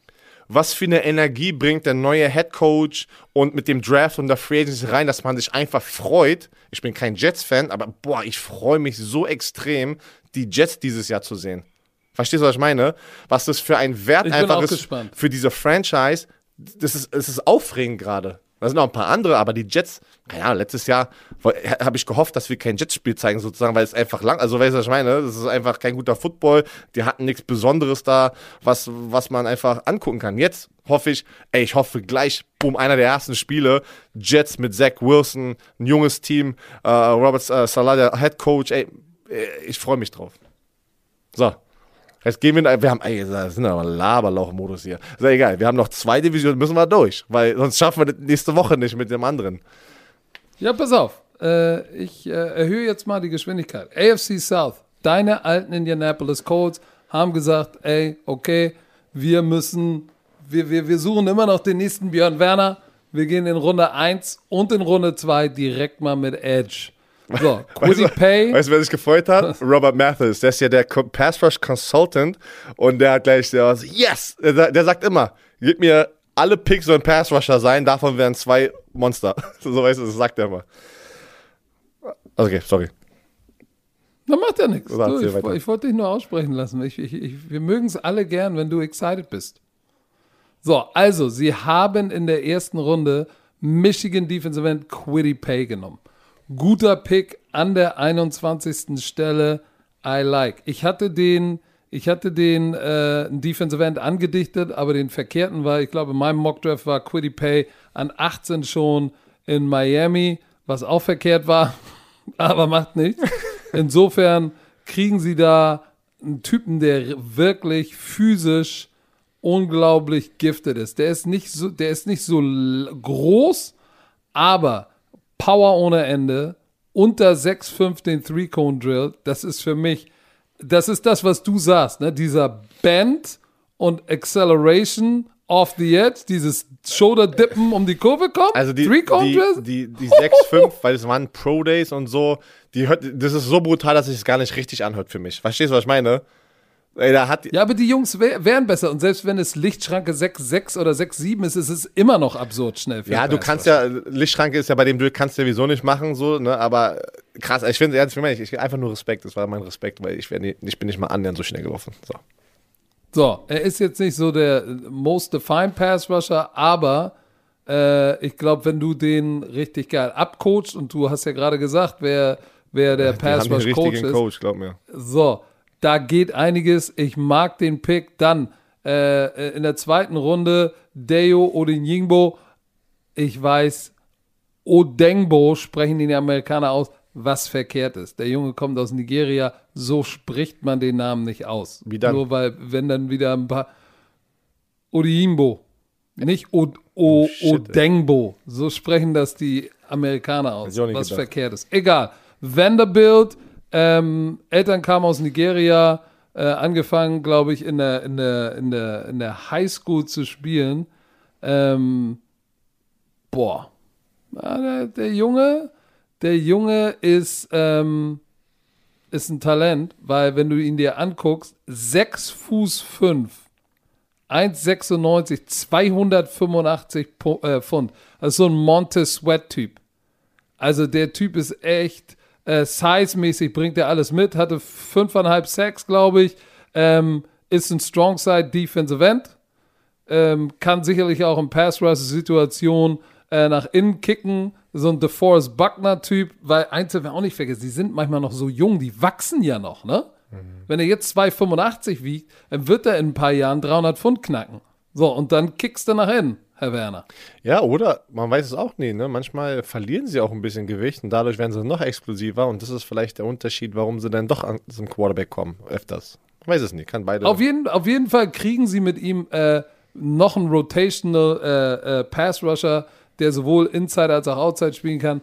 Was für eine Energie bringt der neue Head Coach und mit dem Draft und der Free Agency rein, dass man sich einfach freut. Ich bin kein Jets-Fan, aber boah, ich freue mich so extrem, die Jets dieses Jahr zu sehen. Verstehst du, was ich meine? Was das für ein Wert ich einfach bin auch ist gespannt. Für diese Franchise. Das ist, das ist aufregend gerade. Da sind noch ein paar andere, aber die Jets, ja, letztes Jahr habe ich gehofft, dass wir kein Jets-Spiel zeigen, sozusagen, weil es einfach lang, also weißt du, was ich meine, das ist einfach kein guter Football, die hatten nichts Besonderes da, was, was man einfach angucken kann. Jetzt hoffe ich, ey, ich hoffe gleich, boom, einer der ersten Spiele, Jets mit Zach Wilson, ein junges Team, äh, Robert äh, Saleh, der Head Coach, ey, ich freue mich drauf. So. Jetzt gehen wir, wir haben, ey, das sind aber Laberlauch-Modus hier. Ist ja egal, wir haben noch zwei Divisionen, müssen wir durch, weil sonst schaffen wir das nächste Woche nicht mit dem anderen. Ja, pass auf, äh, ich äh, erhöhe jetzt mal die Geschwindigkeit. A F C South, deine alten Indianapolis Colts haben gesagt, ey, okay, wir müssen, wir, wir, wir suchen immer noch den nächsten Björn Werner, wir gehen in Runde eins und in Runde zwei direkt mal mit Edge. So, Kwity Paye. Weißt du, wer sich gefreut hat? Robert Mathis. Der ist ja der Pass Rush Consultant und der hat gleich, der war so, yes! Der, der sagt immer, gib mir alle Picks sollen Pass Rusher sein, davon wären zwei Monster. So weißt du, das sagt er immer. Okay, sorry. Na, macht ja nichts. Du, ich ich wollte dich nur aussprechen lassen. Ich, ich, ich, wir mögen es alle gern, wenn du excited bist. So, also, sie haben in der ersten Runde Michigan Defensive End Kwity Paye genommen. Guter Pick an der einundzwanzigsten Stelle. I like. Ich hatte den, ich hatte den äh, Defensive End angedichtet, aber den verkehrten war, ich glaube, in meinem Mockdraft war Kwity Paye an achtzehn schon in Miami, was auch verkehrt war, aber macht nichts. Insofern kriegen sie da einen Typen, der wirklich physisch unglaublich gifted ist. Der ist nicht so, der ist nicht so groß, aber Power ohne Ende, unter sechs Komma fünf den Three-Cone-Drill, das ist für mich, das ist das, was du sagst, ne? Dieser Bend und Acceleration off the edge, dieses Shoulder-Dippen um die Kurve kommt, also die, Three-Cone-Drill. Die, die, die sechs Komma fünf, weil es waren Pro-Days und so, die hört, das ist so brutal, dass es sich gar nicht richtig anhört für mich. Verstehst du, was ich meine? Ey, da hat ja, aber die Jungs wär, wären besser. Und selbst wenn es Lichtschranke sechs Komma sechs oder sechs Komma sieben ist, ist es immer noch absurd schnell. Für ja, du kannst ja, Lichtschranke ist ja bei dem Duell, kannst du sowieso nicht machen, so, ne, aber krass, ich finde, ehrlich, ich, ich einfach nur Respekt, das war mein Respekt, weil ich, nie, ich bin nicht mal annähernd so schnell gelaufen, so. So, er ist jetzt nicht so der most defined Pass Rusher, aber äh, ich glaube, wenn du den richtig geil abcoachst, und du hast ja gerade gesagt, wer, wer der Pass Rush Coach ist. Coach, glaub mir. So, da geht einiges. Ich mag den Pick. Dann äh, in der zweiten Runde Deo Odeyingbo. Ich weiß, Odengbo sprechen die Amerikaner aus. was verkehrt ist. Der Junge kommt aus Nigeria, so spricht man den Namen nicht aus. Wie dann? Nur weil, wenn dann wieder ein paar Odiyimbo, nicht o, o, Oh, shit, Odengbo, so sprechen das die Amerikaner aus, Hätte ich auch nicht was gedacht. verkehrt ist. Egal. Vanderbilt, ähm, Eltern kamen aus Nigeria, äh, angefangen, glaube ich, in der, in der, in der, in der Highschool zu spielen. Ähm, boah. Na, der, der Junge, der Junge ist, ähm, ist ein Talent, weil wenn du ihn dir anguckst, sechs Fuß fünf, eins sechsundneunzig, zweihundertfünfundachtzig Pu- äh, Pfund. Also so ein Monte-Sweat-Typ. Also der Typ ist echt äh, size-mäßig, bringt er alles mit, hatte fünfeinhalb Sacks, glaube ich, ähm, ist ein Strongside Defensive End, ähm, kann sicherlich auch in Pass-Rush-Situationen äh, nach innen kicken, so ein DeForest Buckner-Typ, weil eins dürfen wir auch nicht vergessen, die sind manchmal noch so jung, die wachsen ja noch, ne? Mhm. Wenn er jetzt zweihundertfünfundachtzig wiegt, dann wird er in ein paar Jahren dreihundert Pfund knacken. So, und dann kickst du nach innen, Herr Werner. Ja, oder man weiß es auch nie, ne? Manchmal verlieren sie auch ein bisschen Gewicht und dadurch werden sie noch explosiver und das ist vielleicht der Unterschied, warum sie dann doch an zum Quarterback kommen, öfters. Man weiß es nicht, kann beide. Auf jeden, auf jeden Fall kriegen sie mit ihm äh, noch einen Rotational äh, äh, Pass-Rusher, der sowohl Inside als auch Outside spielen kann.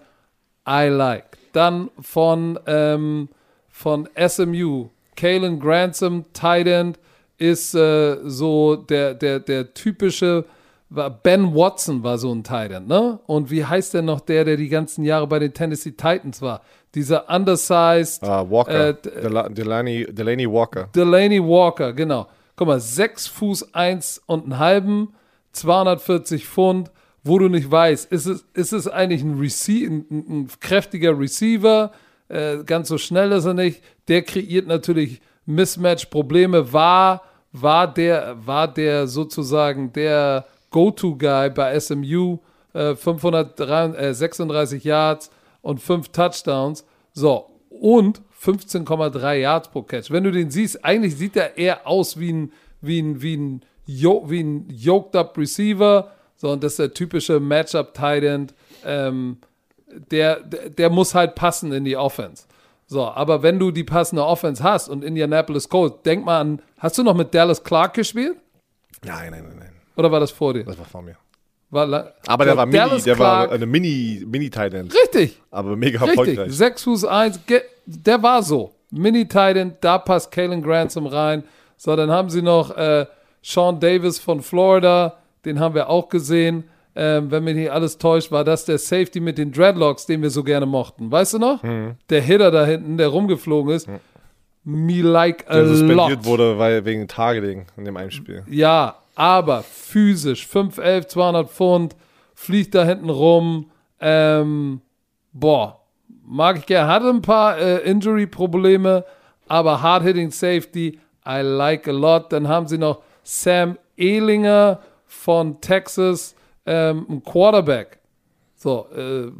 I like. Dann von, ähm, von S M U, Kalen Grantham, Tight End, ist äh, so der, der, der typische, war Ben Watson war so ein Tight End, ne? Und wie heißt denn noch der, der die ganzen Jahre bei den Tennessee Titans war? Dieser undersized Ah, Walker, äh, Del- Delaney, Delaney Walker. Delaney Walker, genau. Guck mal, sechs Fuß eins und einen halben, zweihundertvierzig Pfund, wo du nicht weißt, ist es, ist es eigentlich ein, Rece- ein, ein, ein kräftiger Receiver, äh, ganz so schnell ist er nicht, der kreiert natürlich Mismatch-Probleme, war, war, der, war der sozusagen der Go-To-Guy bei S M U, äh, fünfhundertsechsunddreißig Yards und fünf Touchdowns, so, und fünfzehn Komma drei Yards pro Catch. Wenn du den siehst, eigentlich sieht er eher aus wie ein, wie ein, wie ein, jo- wie ein yoked-up Receiver, so, und das ist der typische Matchup-Tight End, ähm, der, der, der muss halt passen in die Offense. So, aber wenn du die passende Offense hast und Indianapolis Colts, denk mal an, hast du noch mit Dallas Clark gespielt? Nein, nein, nein, nein. Oder war das vor dir? Das war vor mir. War la- Aber der war mini, Dallas der Clark, war eine Mini, Mini-Tight End. richtig, Aber mega richtig, erfolgreich. sechs Fuß eins, ge- der war so. Mini-Tight End, da passt Kalen Grantham rein. So, dann haben sie noch äh, Sean Davis von Florida, den haben wir auch gesehen. Ähm, wenn mich nicht alles täuscht, war das der Safety mit den Dreadlocks, den wir so gerne mochten. Weißt du noch? Mhm. Der Hitter da hinten, der rumgeflogen ist. Mhm. Me like a Der suspendiert lot. wurde, weil wegen Targeting in dem einen Spiel. Ja, aber physisch, fünf elf, zweihundert Pfund, fliegt da hinten rum. Ähm, boah, mag ich gerne. Hatte ein paar äh, Injury-Probleme, aber Hard-Hitting Safety, I like a lot. Dann haben sie noch Sam Ehlinger von Texas, ähm, ein Quarterback. So, äh,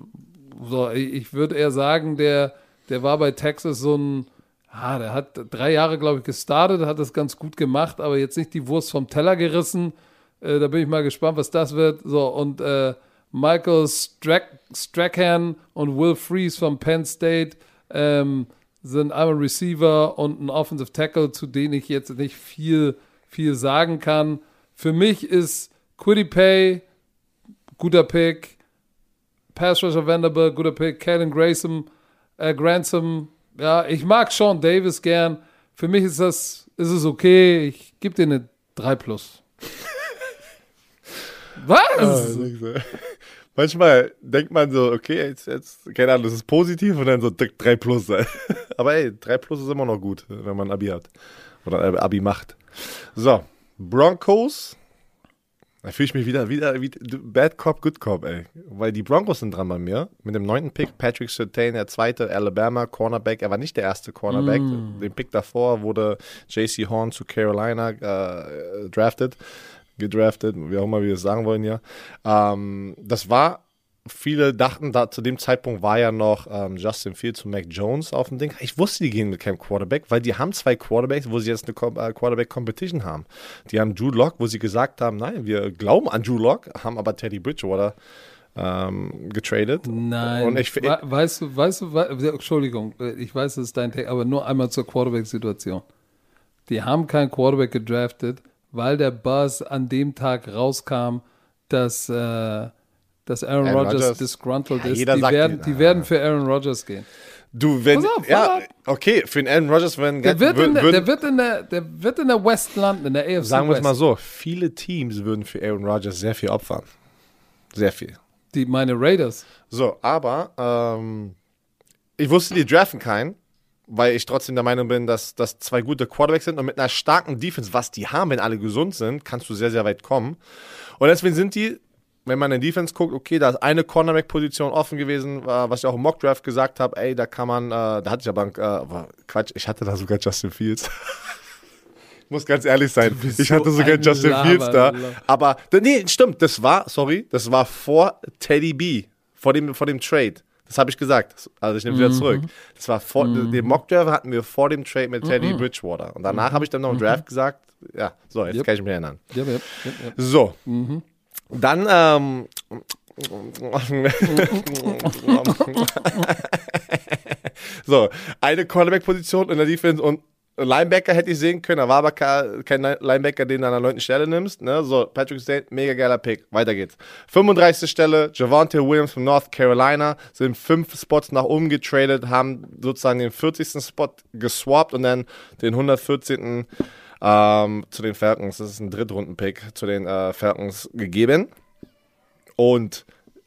so ich, ich würde eher sagen, der, der war bei Texas so ein, ah, der hat drei Jahre, glaube ich, gestartet, hat das ganz gut gemacht, aber jetzt nicht die Wurst vom Teller gerissen. Äh, da bin ich mal gespannt, was das wird. So, und äh, Michael Strack, Strachan und Will Freeze von Penn State ähm, sind einmal Receiver und ein Offensive Tackle, zu denen ich jetzt nicht viel, viel sagen kann. Für mich ist Kwity Paye guter Pick, Pass Rusher Vanderbilt, guter Pick, Kalen Grayson, äh, Grantham, ja, ich mag Sean Davis gern. Für mich ist das, ist es okay. Ich gebe dir eine drei plus. Was? Ah, manchmal denkt man so, okay, jetzt, jetzt, keine Ahnung, das ist positiv und dann so drei plus. Aber ey, drei plus ist immer noch gut, wenn man Abi hat. Oder Abi macht. So, Broncos. Da fühle ich mich wieder, wieder, wieder, Bad Cop, Good Cop, ey. Weil die Broncos sind dran bei mir. Mit dem neunten Pick, Patrick Surtain, der zweite, Alabama, Cornerback. Er war nicht der erste Cornerback. Mm. Den Pick davor wurde J C Horn zu Carolina äh, drafted. gedraftet, wie auch immer wir es sagen wollen ja. Ähm, das war, viele dachten, da zu dem Zeitpunkt war ja noch ähm, Justin Fields und Mac Jones auf dem Ding. Ich wusste, die gehen mit keinem Quarterback, weil die haben zwei Quarterbacks, wo sie jetzt eine äh, Quarterback-Competition haben. Die haben Drew Lock, wo sie gesagt haben, nein, wir glauben an Drew Lock, haben aber Teddy Bridgewater ähm, getradet. Nein, Und ich, We- weißt du, weißt du, we- Entschuldigung, ich weiß, das ist dein Take, aber nur einmal zur Quarterback-Situation. Die haben keinen Quarterback gedraftet, weil der Buzz an dem Tag rauskam, dass, äh, dass Aaron, Aaron Rodgers, Rodgers, disgruntled ja, ist. jeder Die, sagt, werden, die- die werden für Aaron Rodgers gehen. du, wenn, Pass auf, ja, pass auf. okay, für den Aaron Rodgers, wenn Der wird, wür- in der, würden- der, wird in der, der wird in der West landen, in der A F C sagen wir es West. mal so, viele Teams würden für Aaron Rodgers sehr viel opfern. Sehr viel. Die, meine Raiders. So, aber ähm, ich wusste, die draften keinen, weil ich trotzdem der Meinung bin, dass das zwei gute Quarterbacks sind und mit einer starken Defense, was die haben, wenn alle gesund sind, kannst du sehr, sehr weit kommen. Und deswegen sind die, wenn man in Defense guckt, okay, da ist eine Cornerback-Position offen gewesen, äh, was ich auch im Mock-Draft gesagt habe, ey, da kann man, äh, da hatte ich aber, äh, aber Quatsch, ich hatte da sogar Justin Fields. Ich muss ganz ehrlich sein, bist ich so hatte sogar ein Justin Laber, Fields da, Laber. aber, nee, stimmt, das war, sorry, das war vor Teddy B, vor dem, vor dem Trade. Das habe ich gesagt. Also ich nehme wieder zurück. Das war vor, Mhm. den Mock-Draft hatten wir vor dem Trade mit Teddy Bridgewater. Und danach habe ich dann noch im Draft gesagt, ja, so, jetzt Yep. kann ich mich erinnern. Ja, ja, ja, ja. So. Dann, ähm, so, eine Cornerback-Position in der Defense und Linebacker hätte ich sehen können, da war aber ke- kein Linebacker, den du an der neunten Stelle nimmst. Ne? So, Patrick State, mega geiler Pick. Weiter geht's. fünfunddreißigste Stelle, Javonte Williams von North Carolina, sind fünf Spots nach oben getradet, haben sozusagen den vierzigsten Spot geswappt und dann den hundertvierzehnten Ähm, zu den Falcons. Das ist ein Drittrunden-Pick zu den äh, Falcons gegeben. Und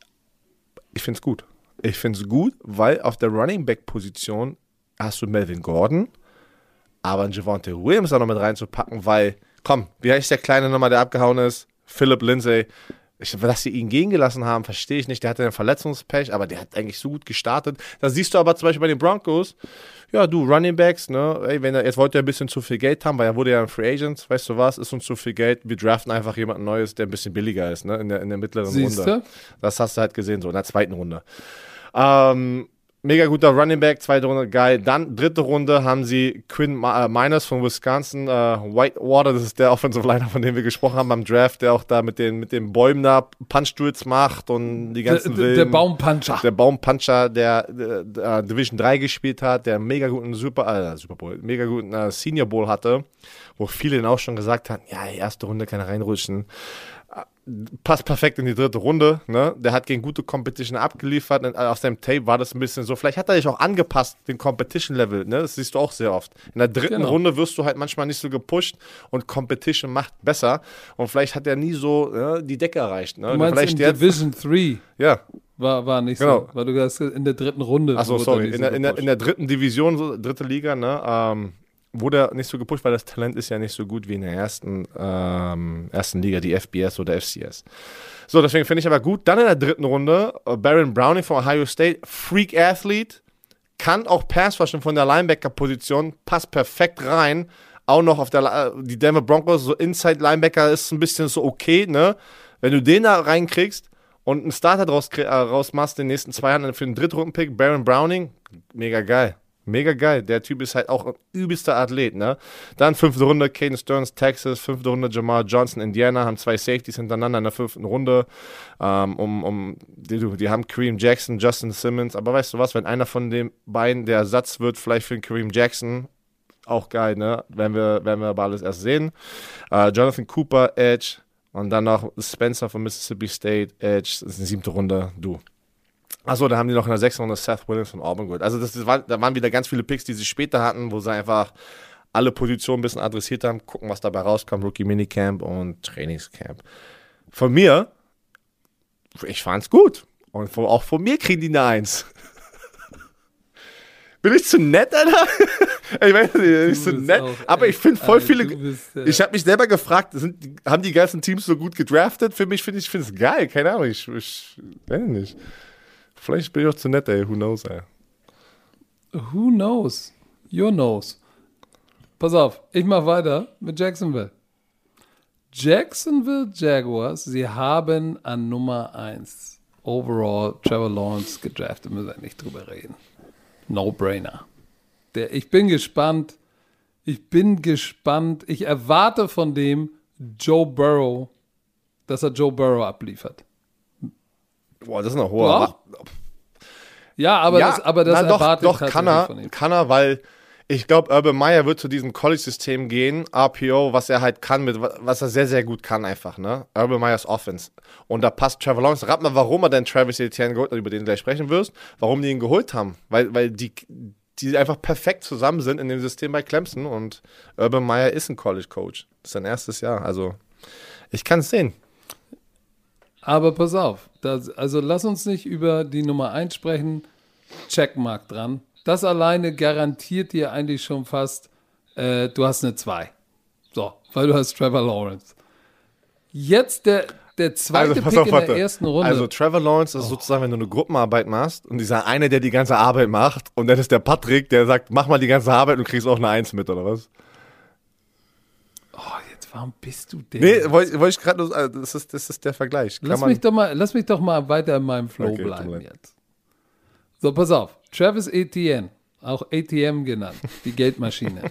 ich finde es gut. Ich finde es gut, weil auf der Running Back-Position hast du Melvin Gordon, aber einen Javonte Williams da noch mit reinzupacken, weil, komm, wie heißt der Kleine nochmal, der abgehauen ist? Philip Lindsay. Ich, dass sie ihn gehen gelassen haben, verstehe ich nicht. Der hatte einen Verletzungspech, aber der hat eigentlich so gut gestartet. Da siehst du aber zum Beispiel bei den Broncos, ja, du, Running Backs, ne, ey, wenn er, jetzt wollte er ein bisschen zu viel Geld haben, weil er wurde ja ein Free Agent, weißt du was, ist uns zu viel Geld, wir draften einfach jemanden Neues, der ein bisschen billiger ist, ne, in der, in der mittleren Siehste? Runde. Das hast du halt gesehen, so in der zweiten Runde. Ähm, mega guter Running Back, zweite Runde, geil. Dann dritte Runde haben sie Quinn Ma- äh, Miners von Wisconsin, äh, Whitewater, das ist der Offensive Liner, von dem wir gesprochen haben beim Draft, der auch da mit den, mit den Bäumen da Punch-Duels macht und die ganzen Der, der, der Baumpuncher. der Baumpuncher, der, der, der Division drei gespielt hat, der einen mega guten Super, äh, Super Bowl, mega guten äh, Senior Bowl hatte, wo viele dann auch schon gesagt haben, ja, erste Runde kann er reinrutschen. Passt perfekt in die dritte Runde, ne? Der hat gegen gute Competition abgeliefert. Und auf seinem Tape war das ein bisschen so. Vielleicht hat er sich auch angepasst, den Competition-Level, ne? Das siehst du auch sehr oft. In der dritten Genau. Runde wirst du halt manchmal nicht so gepusht und Competition macht besser. Und vielleicht hat er nie so ne, die Decke erreicht, ne? Du meinst vielleicht in jetzt, Division drei ja. war, war nicht Genau. so, weil du gesagt hast, in der dritten Runde. Achso, wurde er sorry. nicht In so der, in, der, gepusht. in der dritten Division, so, dritte Liga, ne? Ähm, wurde er nicht so gepusht, weil das Talent ist ja nicht so gut wie in der ersten, ähm, ersten Liga, die F B S oder F C S. So, deswegen finde ich aber gut. Dann in der dritten Runde, äh, Baron Browning von Ohio State, Freak Athlete, kann auch Pass rushen von der Linebacker-Position, passt perfekt rein. Auch noch auf der, äh, die Denver Broncos, so Inside-Linebacker ist ein bisschen so okay, ne? Wenn du den da reinkriegst und einen Starter draus, äh, rausmachst, den nächsten zwei Jahren für den Drittrunden-Pick, Baron Browning, mega geil. Mega geil. Der Typ ist halt auch ein übelster Athlet, ne? Dann fünfte Runde, Caden Stearns, Texas. Fünfte Runde, Jamal Johnson, Indiana. Haben zwei Safeties hintereinander in der fünften Runde. Ähm, um, um, die, die haben Kareem Jackson, Justin Simmons. Aber weißt du was, wenn einer von den beiden der Ersatz wird, vielleicht für den Kareem Jackson, auch geil, ne? Werden wir, werden wir aber alles erst sehen. Äh, Jonathan Cooper, Edge. Und dann noch Spencer von Mississippi State, Edge. Das ist die siebte Runde, du. Achso, da haben die noch in der sechsten Runde Seth Williams von Auburn geholt. Also das, das war, da waren wieder ganz viele Picks, die sie später hatten, wo sie einfach alle Positionen ein bisschen adressiert haben, gucken, was dabei rauskommt, Rookie Minicamp und Trainingscamp. Von mir, ich fand's gut. Und von, auch von mir kriegen die eine Eins. Bin ich zu nett, Alter? Ich weiß nicht, bin ich zu bist nett. auch Aber ich echt, finde voll Alter, viele. du bist, äh, Ich habe mich selber gefragt, sind, haben die ganzen Teams so gut gedraftet? Für mich finde ich finde es geil. Keine Ahnung, ich, ich weiß nicht. Vielleicht bin ich auch zu nett, ey. Who knows, ey. Who knows? Your knows. Pass auf, ich mach weiter mit Jacksonville. Jacksonville Jaguars, sie haben an Nummer eins overall Trevor Lawrence gedraftet, müssen wir nicht drüber reden. No-brainer. Der, ich bin gespannt. Ich bin gespannt. Ich erwarte von dem Joe Burrow, dass er Joe Burrow abliefert. Boah, das ist eine hohe. Doch. Ja, aber ja, das, aber das na, doch, erwartet doch, tatsächlich kann er, von ihm. kann er, weil ich glaube, Urban Meyer wird zu diesem College-System gehen, R P O, was er halt kann, mit was er sehr, sehr gut kann einfach, ne? Urban Meyers Offense. Und da passt Trevor Lawrence. Rat mal, warum er denn Travis Etienne geholt hat, über den du gleich sprechen wirst, warum die ihn geholt haben. Weil, weil die, die einfach perfekt zusammen sind in dem System bei Clemson und Urban Meyer ist ein College-Coach. Das ist sein erstes Jahr, also ich kann es sehen. Aber pass auf, das, also lass uns nicht über die Nummer eins sprechen, Checkmark dran. Das alleine garantiert dir eigentlich schon fast, äh, du hast eine zwei. So, weil du hast Trevor Lawrence. Jetzt der, der zweite Also, pass Pick auf, in warte. der ersten Runde. Also Trevor Lawrence ist Oh. sozusagen, wenn du eine Gruppenarbeit machst und dieser eine, der die ganze Arbeit macht und dann ist der Patrick, der sagt, mach mal die ganze Arbeit und kriegst auch eine Eins mit, oder was? Oh, jetzt, warum bist du denn? Nee, wollte wollt ich gerade nur sagen, das ist, das ist der Vergleich. Kann Lass man, mich, doch mal, lass mich doch mal weiter in meinem Flow Okay, tut mir bleiben leid. jetzt. So, pass auf. Travis Etienne, auch A T M genannt, die Geldmaschine.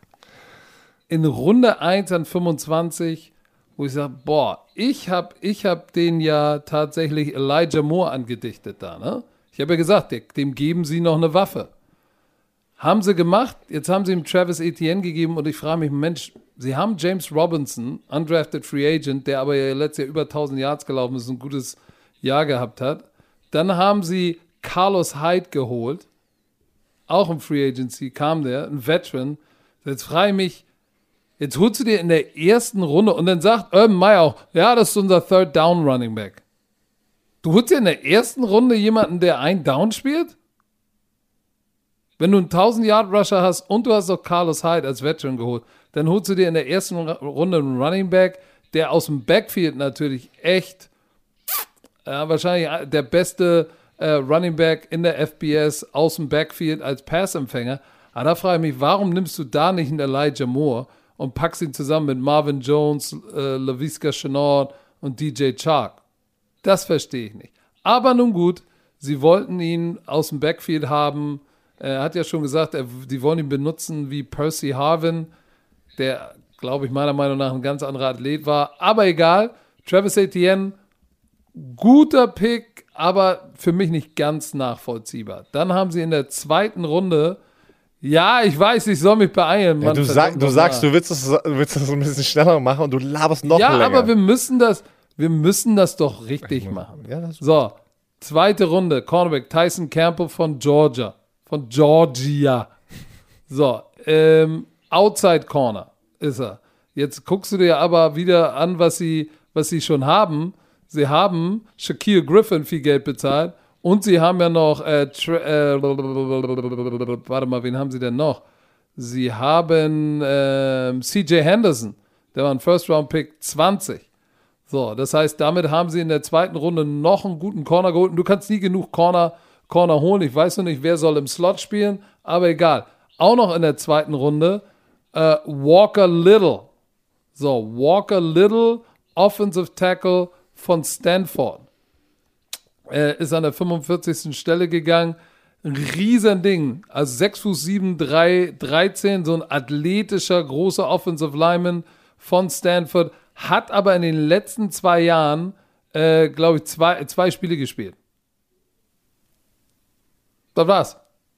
In Runde eins an fünfundzwanzig, wo ich sage, boah, ich habe ich hab den ja tatsächlich Elijah Moore angedichtet da, ne? Ich habe ja gesagt, dem geben sie noch eine Waffe. Haben sie gemacht, jetzt haben sie ihm Travis Etienne gegeben und ich frage mich, Mensch, sie haben James Robinson, undrafted Free Agent, der aber ja letztes Jahr über tausend Yards gelaufen ist und ein gutes Jahr gehabt hat. Dann haben sie Carlos Hyde geholt, auch im Free Agency kam der, ein Veteran. Jetzt frage ich mich, jetzt holst du dir in der ersten Runde und dann sagt Urban Meyer auch, ja, das ist unser Third Down Running Back. Du holst dir in der ersten Runde jemanden, der ein Down spielt? Wenn du einen tausend-Yard-Rusher hast und du hast auch Carlos Hyde als Veteran geholt, dann holst du dir in der ersten Runde einen Running Back, der aus dem Backfield natürlich echt, ja, wahrscheinlich der beste äh, Running Back in der F B S aus dem Backfield als Passempfänger. Aber da frage ich mich, warum nimmst du da nicht einen Elijah Moore und packst ihn zusammen mit Marvin Jones, äh, Laviska Shenault und D J Chark? Das verstehe ich nicht. Aber nun gut, sie wollten ihn aus dem Backfield haben. Er hat ja schon gesagt, er, die wollen ihn benutzen wie Percy Harvin, der, glaube ich, meiner Meinung nach ein ganz anderer Athlet war. Aber egal, Travis Etienne, guter Pick, aber für mich nicht ganz nachvollziehbar. Dann haben sie in der zweiten Runde, ja, ich weiß, ich soll mich beeilen. ja, Mann, du, sag, du nochmal. sagst, du willst das, du willst das so ein bisschen schneller machen und du laberst noch ja, länger. aber wir müssen das, wir müssen das doch richtig machen. Ja, das ist So, zweite Runde, Cornerback Tyson Campbell von Georgia. Von Georgia. So, ähm, Outside Corner ist er. Jetzt guckst du dir aber wieder an, was sie, was sie schon haben. Sie haben Shaquille Griffin viel Geld bezahlt und sie haben ja noch, äh, Tra- äh, warte mal, wen haben sie denn noch? Sie haben ähm, C J Henderson, der war ein First-Round-Pick zwanzig. So, das heißt, damit haben sie in der zweiten Runde noch einen guten Corner geholt. Und du kannst nie genug Corner, Corner holen. Ich weiß noch nicht, wer soll im Slot spielen, aber egal. Auch noch in der zweiten Runde äh, Walker Little. So, Walker Little, Offensive Tackle von Stanford. Er ist an der fünfundvierzigsten Stelle gegangen. Ein Riesending. Also sechs Fuß sieben, drei, dreizehn, so ein athletischer, großer Offensive Lineman von Stanford. Hat aber in den letzten zwei Jahren, äh, glaube ich, zwei, zwei Spiele gespielt. Das war's.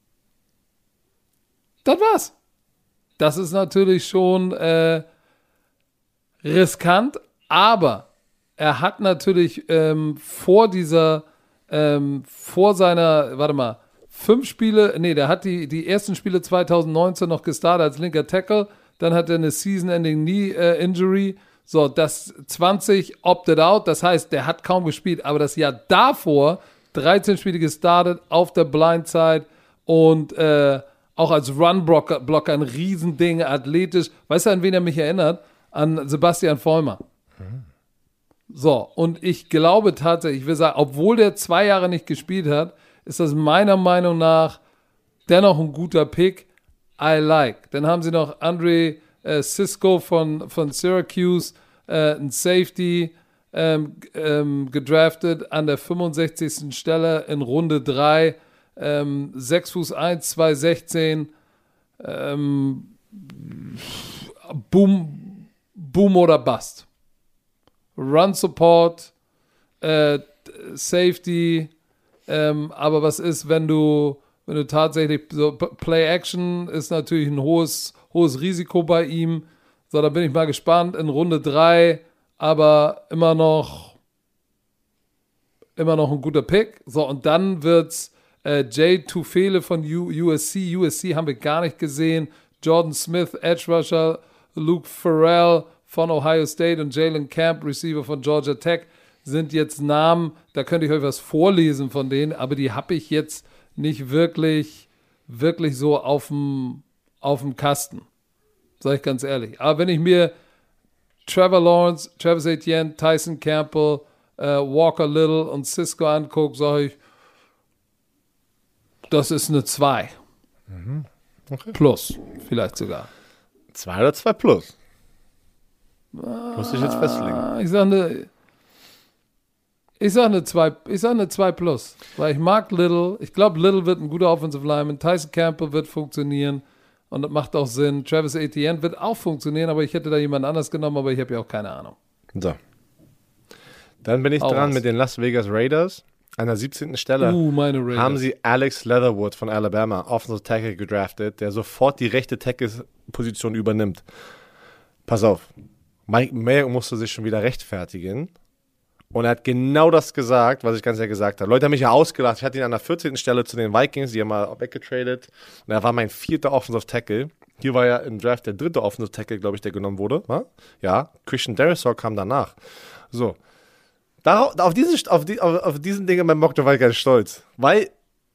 Das war's. Das ist natürlich schon äh, riskant, aber er hat natürlich ähm, vor dieser, ähm, vor seiner, warte mal, fünf Spiele, nee, der hat die, die ersten Spiele zwanzig neunzehn noch gestartet als linker Tackle, dann hat er eine Season-Ending-Knee-Injury, äh, so, das zwanzig opted out, das heißt, der hat kaum gespielt, aber das Jahr davor dreizehn Spiele gestartet auf der Blindside und äh, auch als Run-Blocker Blocker ein Riesending, athletisch. Weißt du, an wen er mich erinnert? An Sebastian Vollmer. Mhm. So, und ich glaube tatsächlich, ich will sagen, obwohl der zwei Jahre nicht gespielt hat, ist das meiner Meinung nach dennoch ein guter Pick. I like. Dann haben sie noch Andre äh, Cisco von, von Syracuse, äh, ein Safety, ähm, ähm, gedraftet an der fünfundsechzigsten Stelle in Runde drei. Ähm, sechs Fuß eins, zwei sechzehn. Ähm, Boom, Boom oder Bust. Run Support, äh, Safety, ähm, aber was ist, wenn du, wenn du tatsächlich, so Play-Action ist natürlich ein hohes, hohes Risiko bei ihm. So, da bin ich mal gespannt, in Runde drei, aber immer noch, immer noch ein guter Pick. So, und dann wird's äh, Jay Tufele von U- USC. U S C haben wir gar nicht gesehen. Jordan Smith, Edge Rusher, Luke Farrell von Ohio State und Jalen Camp, Receiver von Georgia Tech, sind jetzt Namen, da könnte ich euch was vorlesen von denen, aber die habe ich jetzt nicht wirklich, wirklich so auf dem auf dem Kasten. Sag ich ganz ehrlich. Aber wenn ich mir Trevor Lawrence, Travis Etienne, Tyson Campbell, äh, Walker Little und Cisco angucke, sage ich, das ist eine zwei. Mhm. Okay. Plus, vielleicht sogar. zwei oder zwei plus? Muss ich jetzt festlegen. Ich sage eine Ich sage eine zwei, ich sag eine zwei plus, weil ich mag Little. Ich glaube, Little wird ein guter Offensive Lineman. Tyson Campbell wird funktionieren und das macht auch Sinn. Travis Etienne wird auch funktionieren, aber ich hätte da jemand anders genommen, aber ich habe ja auch keine Ahnung. So. Dann bin ich Hau dran raus. mit den Las Vegas Raiders. An der siebzehnten Stelle Uh, meine Raiders. haben sie Alex Leatherwood von Alabama, Offensive Tackle, gedraftet, der sofort die rechte Tackle-Position übernimmt. Pass auf, Mike Mayock musste sich schon wieder rechtfertigen. Und er hat genau das gesagt, was ich ganz ehrlich gesagt habe. Leute haben mich ja ausgelacht. Ich hatte ihn an der vierzehnten Stelle zu den Vikings, die haben mal weggetradet. Und er war mein vierter Offensive Tackle. Hier war ja im Draft der dritte Offensive Tackle, glaube ich, der genommen wurde. Ja, Christian Darrisaw kam danach. So. Darauf, auf, diesen, auf, die, auf, auf diesen Dingen mein Mock, da war ich ganz stolz. Weil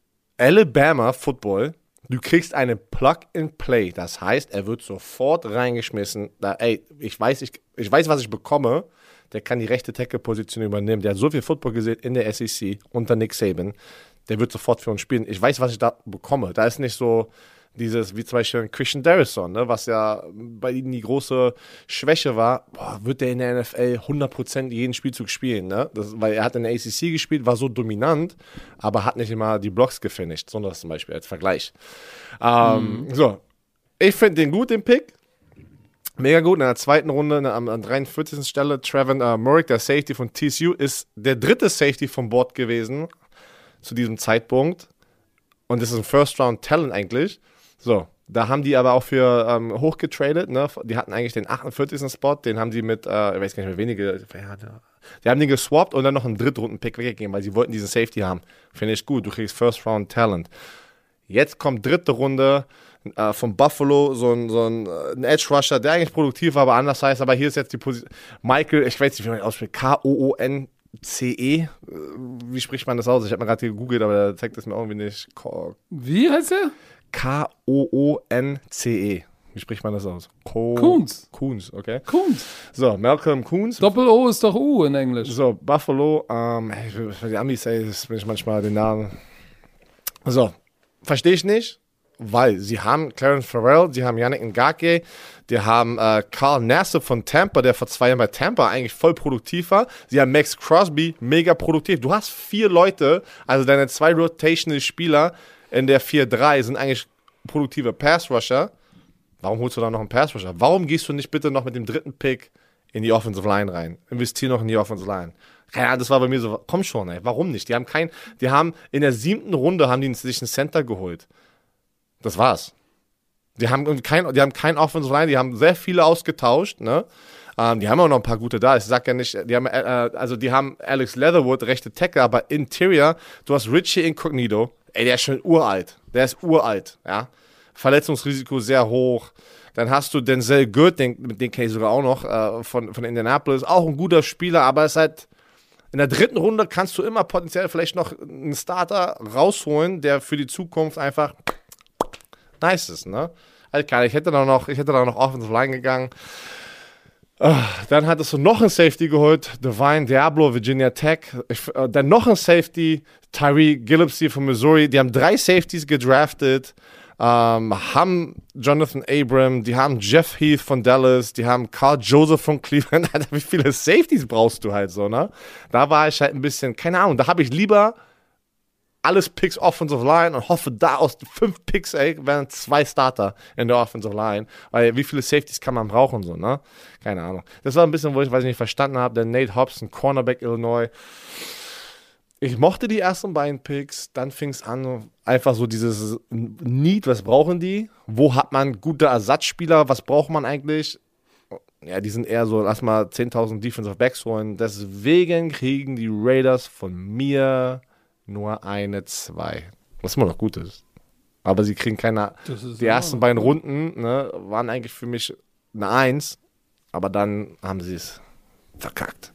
Alabama Football, du kriegst eine Plug-and-Play. Das heißt, er wird sofort reingeschmissen. Da, ey, ich weiß, ich, ich weiß, was ich bekomme. Der kann die rechte Tackle-Position übernehmen. Der hat so viel Football gesehen in der S E C unter Nick Saban. Der wird sofort für uns spielen. Ich weiß, was ich da bekomme. Da ist nicht so dieses, wie zum Beispiel Christian Darrisaw, ne, was ja bei ihnen die große Schwäche war. Boah, wird der in der N F L hundert Prozent jeden Spielzug spielen, ne? Das, weil er hat in der A C C gespielt, war so dominant, aber hat nicht immer die Blocks gefinisht, sondern zum Beispiel als Vergleich. Ähm, mhm. So, ich finde den gut, den Pick. Mega gut, in der zweiten Runde, an der dreiundvierzigsten Stelle, Trevin uh, Murrick, der Safety von T C U, ist der dritte Safety vom Board gewesen zu diesem Zeitpunkt. Und das ist ein First-Round-Talent eigentlich. So, da haben die aber auch für ähm, hochgetradet, ne? Die hatten eigentlich den achtundvierzigsten Spot, den haben sie mit, äh, ich weiß gar nicht mehr, wenige, die haben den geswappt und dann noch einen Drittrunden-Pick weggegeben, weil sie wollten diesen Safety haben. Finde ich gut, du kriegst First-Round-Talent. Jetzt kommt dritte Runde, Uh, von Buffalo, so ein, so ein, uh, ein Edge-Rusher, der eigentlich produktiv war, aber anders heißt, aber hier ist jetzt die Position, Michael, ich weiß nicht, wie man das ausspricht, K O O N C E, wie spricht man das aus? Ich habe mal gerade gegoogelt, aber der zeigt das mir irgendwie nicht. Wie heißt er? K O O N C E. Wie spricht man das aus? Ko- Coons. Coons, okay. Coons. So, Malcolm Coons. Doppel-O ist doch U in Englisch. So, Buffalo, ähm, für die Amis, ey, das bin ich manchmal den Namen. So, verstehe ich nicht. Weil sie haben Clarence Farrell, sie haben Yannick Ngakoue, die haben äh, Carl Nassib von Tampa, der vor zwei Jahren bei Tampa eigentlich voll produktiv war. Sie haben Max Crosby, mega produktiv. Du hast vier Leute, also deine zwei rotational Spieler in der vier drei sind eigentlich produktive Pass-Rusher. Warum holst du da noch einen Pass-Rusher? Warum gehst du nicht bitte noch mit dem dritten Pick in die Offensive Line rein? Investier noch in die Offensive Line. Keine Ahnung, das war bei mir so, komm schon, ey, warum nicht? Die haben kein, die haben in der siebten Runde haben die sich einen Center geholt. Das war's. Die haben kein, die haben kein Offensive Line, die haben sehr viele ausgetauscht, ne? Ähm, die haben auch noch ein paar gute da. Ich sag ja nicht, die haben, äh, also die haben Alex Leatherwood, rechte Tackle, aber Interior, du hast Richie Incognito, ey, der ist schon uralt. Der ist uralt, ja. Verletzungsrisiko sehr hoch. Dann hast du Denzel Good, den, den kenne ich sogar auch noch, äh, von, von Indianapolis, auch ein guter Spieler, aber es ist halt, in der dritten Runde kannst du immer potenziell vielleicht noch einen Starter rausholen, der für die Zukunft einfach nice ist, ne? Also, ich hätte da noch, ich hätte da noch Offensive Line gegangen. Uh, dann hattest du noch einen Safety geholt, Divine Diablo, Virginia Tech. Ich, uh, dann noch einen Safety, Tyree Gillespie von Missouri. Die haben drei Safeties gedraftet, um, haben Jonathan Abram, die haben Jeff Heath von Dallas, die haben Carl Joseph von Cleveland. Alter, wie viele Safeties brauchst du halt so, ne? Da war ich halt ein bisschen, keine Ahnung, da habe ich lieber alles Picks Offensive Line und hoffe, da aus fünf Picks, ey, werden zwei Starter in der Offensive Line. Weil wie viele Safeties kann man brauchen, so, ne? Keine Ahnung. Das war ein bisschen, wo ich, weiß ich nicht, verstanden habe. Der Nate Hobson, Cornerback Illinois. Ich mochte die ersten beiden Picks, dann fing es an, einfach so dieses Need, was brauchen die? Wo hat man gute Ersatzspieler? Was braucht man eigentlich? Ja, die sind eher so, lass mal zehntausend Defensive Backs holen. Deswegen kriegen die Raiders von mir nur eine zwei. Was immer noch gut ist. Aber sie kriegen keine. Die ersten beiden Runden ne, waren eigentlich für mich eine Eins. Aber dann haben sie es verkackt.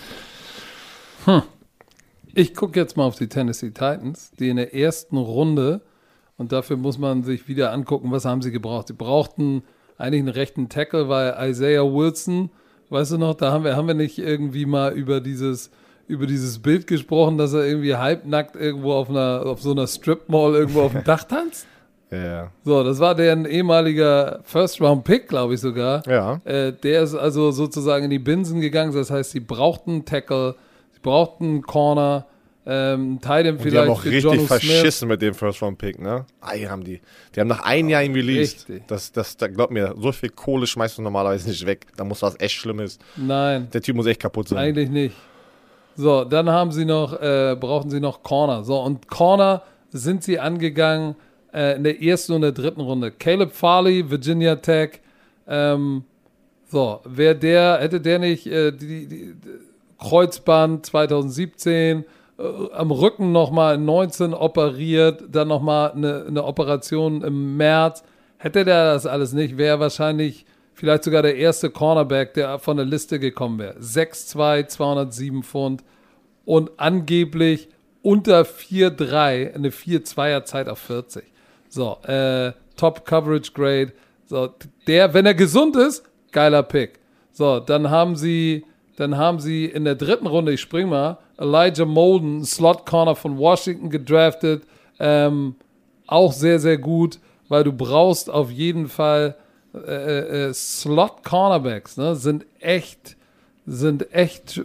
Hm. Ich gucke jetzt mal auf die Tennessee Titans, die in der ersten Runde, und dafür muss man sich wieder angucken, was haben sie gebraucht. Sie brauchten eigentlich einen rechten Tackle, weil Isaiah Wilson, weißt du noch, da haben wir, haben wir nicht irgendwie mal über dieses, über dieses Bild gesprochen, dass er irgendwie halbnackt irgendwo auf einer, auf so einer Strip-Mall irgendwo auf dem Dach tanzt? Ja. So, das war deren ehemaliger First-Round-Pick, glaube ich sogar. Ja. Äh, der ist also sozusagen in die Binsen gegangen, das heißt, sie brauchten einen Tackle, brauchten einen Corner, ähm, Tight End vielleicht. Die haben auch für richtig Jonnu verschissen Smith. mit dem First-Round-Pick, ne? Ei, haben die. Die haben nach einem Jahr ihn released. Richtig. Das, das, da, glaub mir, so viel Kohle schmeißt du normalerweise nicht weg. Da muss was echt Schlimmes. Nein. Der Typ muss echt kaputt sein. Eigentlich nicht. So, dann haben sie noch, äh, brauchten sie noch Corner. So, und Corner sind sie angegangen äh, in der ersten und der dritten Runde. Caleb Farley, Virginia Tech. Ähm, so, wer der, hätte der nicht äh, die, die, die Kreuzband zwanzig siebzehn, äh, am Rücken nochmal in neunzehn operiert, dann nochmal eine, eine Operation im März. Hätte der das alles nicht, wäre wahrscheinlich vielleicht sogar der erste Cornerback, der von der Liste gekommen wäre. sechs zwei, zweihundertsieben Pfund und angeblich unter vier drei, eine vier zweier Zeit auf vierzig. So, äh, Top Coverage Grade. So, der, wenn er gesund ist, geiler Pick. So, dann haben sie Dann haben sie in der dritten Runde, ich spring mal, Elijah Molden, Slot Corner von Washington gedraftet. Ähm, auch sehr, sehr gut, weil du brauchst auf jeden Fall äh, äh, Slot Cornerbacks, ne? Sind echt, sind echt.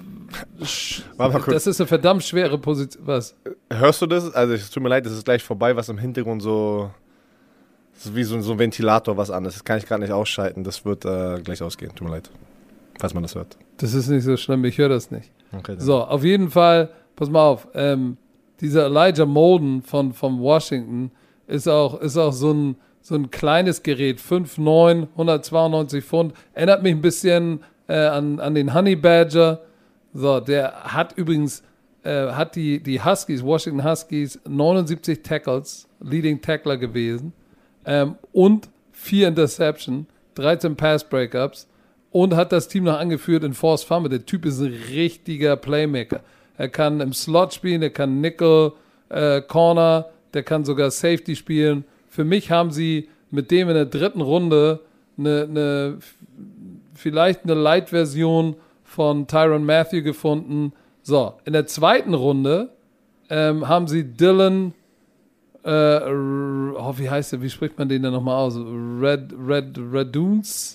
Sch- das ist eine verdammt schwere Position. Was? Hörst du das? Also, es tut mir leid, das ist gleich vorbei, was im Hintergrund so. Das ist wie so, so ein Ventilator, was anderes. Das kann ich gerade nicht ausschalten. Das wird äh, gleich ausgehen. Tut mir leid. Falls man das hört. Das ist nicht so schlimm, ich höre das nicht. Okay, so, auf jeden Fall, pass mal auf, ähm, dieser Elijah Molden von, von Washington ist auch, ist auch so ein, so ein kleines Gerät, fünf neun, hundertzweiundneunzig Pfund, erinnert mich ein bisschen äh, an, an den Honey Badger. So, der hat übrigens, äh, hat die, die Huskies, Washington Huskies, neunundsiebzig Tackles, Leading Tackler gewesen ähm, und vier Interception, dreizehn Pass Breakups. Und hat das Team noch angeführt in Forced Fumble. Der Typ ist ein richtiger Playmaker. Er kann im Slot spielen, er kann Nickel, äh, Corner, der kann sogar Safety spielen. Für mich haben sie mit dem in der dritten Runde eine, eine vielleicht eine Light-Version von Tyrann Mathieu gefunden. So, in der zweiten Runde ähm, haben sie Dylan, äh, oh, wie heißt der, wie spricht man den denn nochmal aus? Red, Red, Raduns?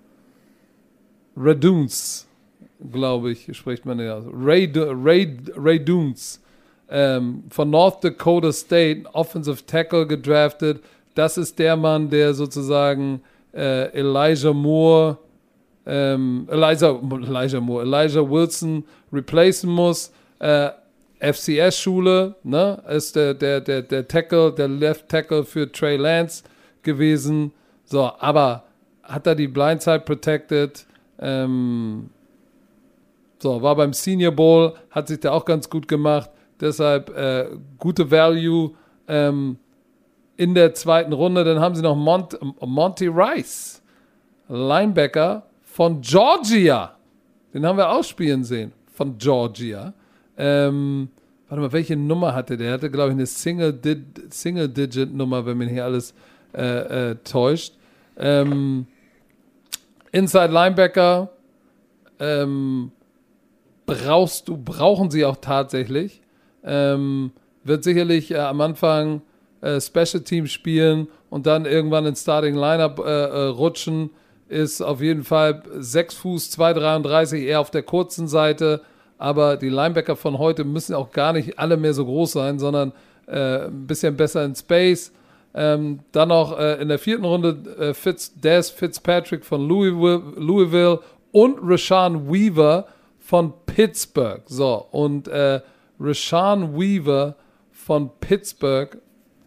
Raduns, glaube ich, spricht man den aus. Ray, Ray, Ray Dunes ähm, von North Dakota State, Offensive Tackle gedraftet. Das ist der Mann, der sozusagen äh, Elijah Moore, ähm, Elijah, Elijah Moore, Elijah Wilson replacen muss. Äh, F C S-Schule, ne, ist der, der, der, der Tackle, der Left Tackle für Trey Lance gewesen. So, aber hat er die Blindside protected? Ähm, so, war beim Senior Bowl, hat sich da auch ganz gut gemacht. Deshalb äh, gute Value ähm, in der zweiten Runde. Dann haben sie noch Mont- Monty Rice, Linebacker von Georgia. Den haben wir auch spielen sehen, von Georgia. Ähm, warte mal, welche Nummer hatte der? Der hatte, glaube ich, eine Single-Digit-Nummer, Single wenn mich hier alles äh, äh, täuscht. Ähm, Inside Linebacker ähm, brauchst du, brauchen sie auch tatsächlich. Ähm, wird sicherlich äh, am Anfang äh, Special Teams spielen und dann irgendwann ins Starting Lineup äh, äh, rutschen. Ist auf jeden Fall sechs Fuß, zwei Komma dreiunddreißig, eher auf der kurzen Seite. Aber die Linebacker von heute müssen auch gar nicht alle mehr so groß sein, sondern äh, ein bisschen besser in Space. Ähm, dann noch äh, in der vierten Runde äh, Fitz, Dez Fitzpatrick von Louisville, Louisville und Rashawn Weaver von Pittsburgh. So, und äh, Rashawn Weaver von Pittsburgh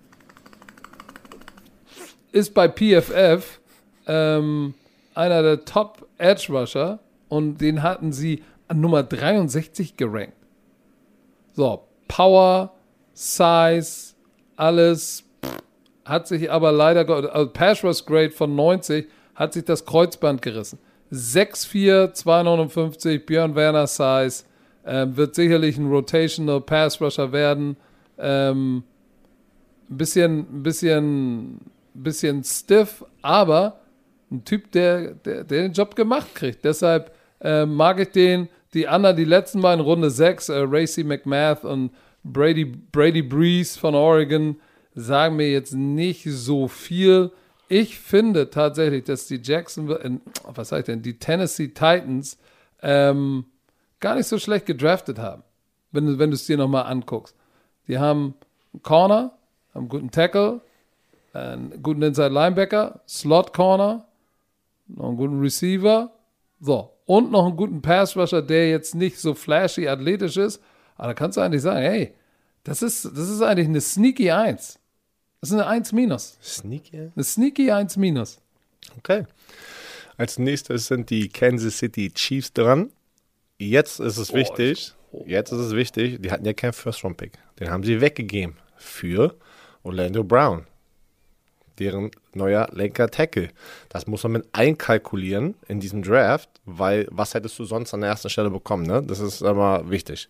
ist bei P F F ähm, einer der Top Edge Rusher und den hatten sie an Nummer dreiundsechzig gerankt. So, Power, Size, alles, pff, hat sich aber leider, also Pass Rush Grade von neunzig, hat sich das Kreuzband gerissen. sechs vier, zweihundertneunundfünfzig, Björn Werner Size, ähm, wird sicherlich ein Rotational Pass Rusher werden. Ähm, ein bisschen, ein bisschen, bisschen stiff, aber ein Typ, der, der, der den Job gemacht kriegt. Deshalb äh, mag ich den. Die anderen, die letzten beiden Runde sechs, äh, Racey McMath und Brady, Brady Breeze von Oregon, sagen mir jetzt nicht so viel. Ich finde tatsächlich, dass die Jacksonville, äh, was sag ich denn, die Tennessee Titans ähm, gar nicht so schlecht gedraftet haben, wenn du wenn du es dir nochmal anguckst. Die haben einen Corner, haben einen guten Tackle, einen guten Inside Linebacker, Slot Corner, noch einen guten Receiver, so, und noch einen guten Pass Rusher, der jetzt nicht so flashy athletisch ist, aber da kannst du eigentlich sagen, hey, das ist, das ist eigentlich eine sneaky eins. Das ist eine eins minus. Sneaky? Eine sneaky eins minus. Okay. Als nächstes sind die Kansas City Chiefs dran. Jetzt ist es Oh, wichtig, jetzt ist es wichtig, die hatten ja keinen First-Round-Pick. Den haben sie weggegeben für Orlando Brown, deren neuer Lenker-Tackle. Das muss man mit einkalkulieren in diesem Draft, weil was hättest du sonst an der ersten Stelle bekommen, ne? Das ist aber wichtig.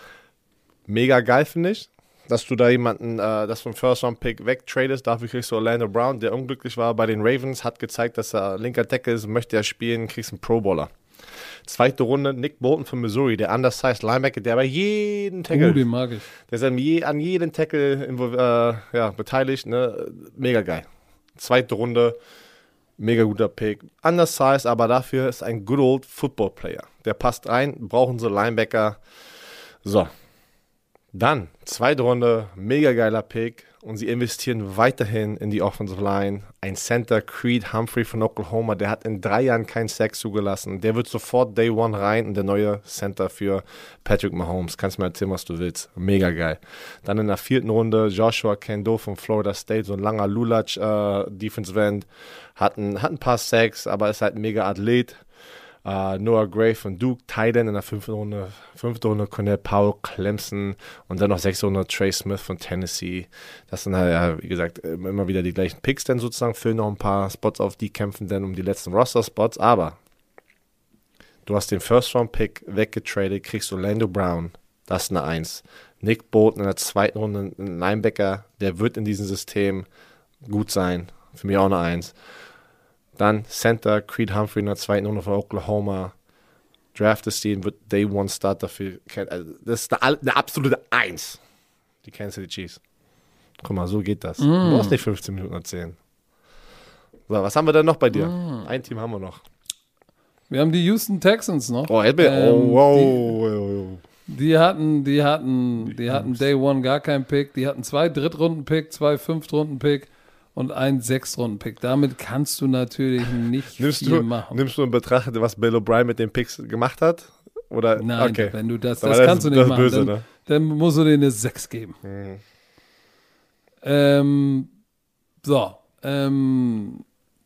Mega geil, finde ich, dass du da jemanden, äh, das vom First-Round-Pick wegtradest. Dafür kriegst du Orlando Brown, der unglücklich war bei den Ravens, hat gezeigt, dass er linker Tackle ist, möchte er spielen, kriegst einen Pro-Bowler. Zweite Runde, Nick Bolton von Missouri, der undersized Linebacker, der bei jedem Tackle, Uh, den mag ich. der ist an, je, an jedem Tackle äh, ja, beteiligt, ne? Mega geil. Zweite Runde, mega guter Pick. Undersized, aber dafür ist ein good old Football Player. Der passt rein, brauchen so Linebacker. So. Dann, zweite Runde, mega geiler Pick. Und sie investieren weiterhin in die Offensive Line. Ein Center, Creed Humphrey von Oklahoma, der hat in drei Jahren keinen Sack zugelassen. Der wird sofort Day One rein und der neue Center für Patrick Mahomes. Kannst mir erzählen, was du willst. Mega geil. Dann in der vierten Runde Joshua Kendo von Florida State, so ein langer Lulatsch äh, Defensive End. Hat ein, hat ein paar Sacks, aber ist halt ein mega Athlet. Uh, Noah Gray von Duke, Tight End in der fünften Runde, fünfte Runde Cornell Powell, Clemson und dann noch sechste Runde Trey Smith von Tennessee. Das sind halt, ja, wie gesagt, immer wieder die gleichen Picks dann sozusagen, füllen noch ein paar Spots auf, die kämpfen dann um die letzten Roster-Spots, aber du hast den First-Round-Pick weggetradet, kriegst Orlando Brown, das ist eine Eins. Nick Bolton in der zweiten Runde, ein Linebacker, der wird in diesem System gut sein, für mich auch eine Eins. Dann Center, Creed Humphrey in der zweiten Runde von Oklahoma. Draftest den, wird Day One Starter für. Also das ist eine, eine absolute Eins. Die Kansas City Chiefs. Guck mal, so geht das. Mm. Du brauchst nicht fünfzehn Minuten erzählen. So, was haben wir denn noch bei dir? Mm. Ein Team haben wir noch. Wir haben die Houston Texans noch. Oh, ähm, oh wow. Die, die hatten, die hatten, die hatten Day One gar keinen Pick. Die hatten zwei Drittrunden-Pick, zwei Fünftrunden-Pick. Und ein Sechstrunden-Pick. Damit kannst du natürlich nicht nimmst viel du, machen. Nimmst du in Betracht, was Bill O'Brien mit den Picks gemacht hat? Oder? Nein, okay. wenn du das, das, das kannst das, du nicht das machen. Böse, dann, ne? dann musst du denen eine sechs geben. Mhm. Ähm, so. Ähm,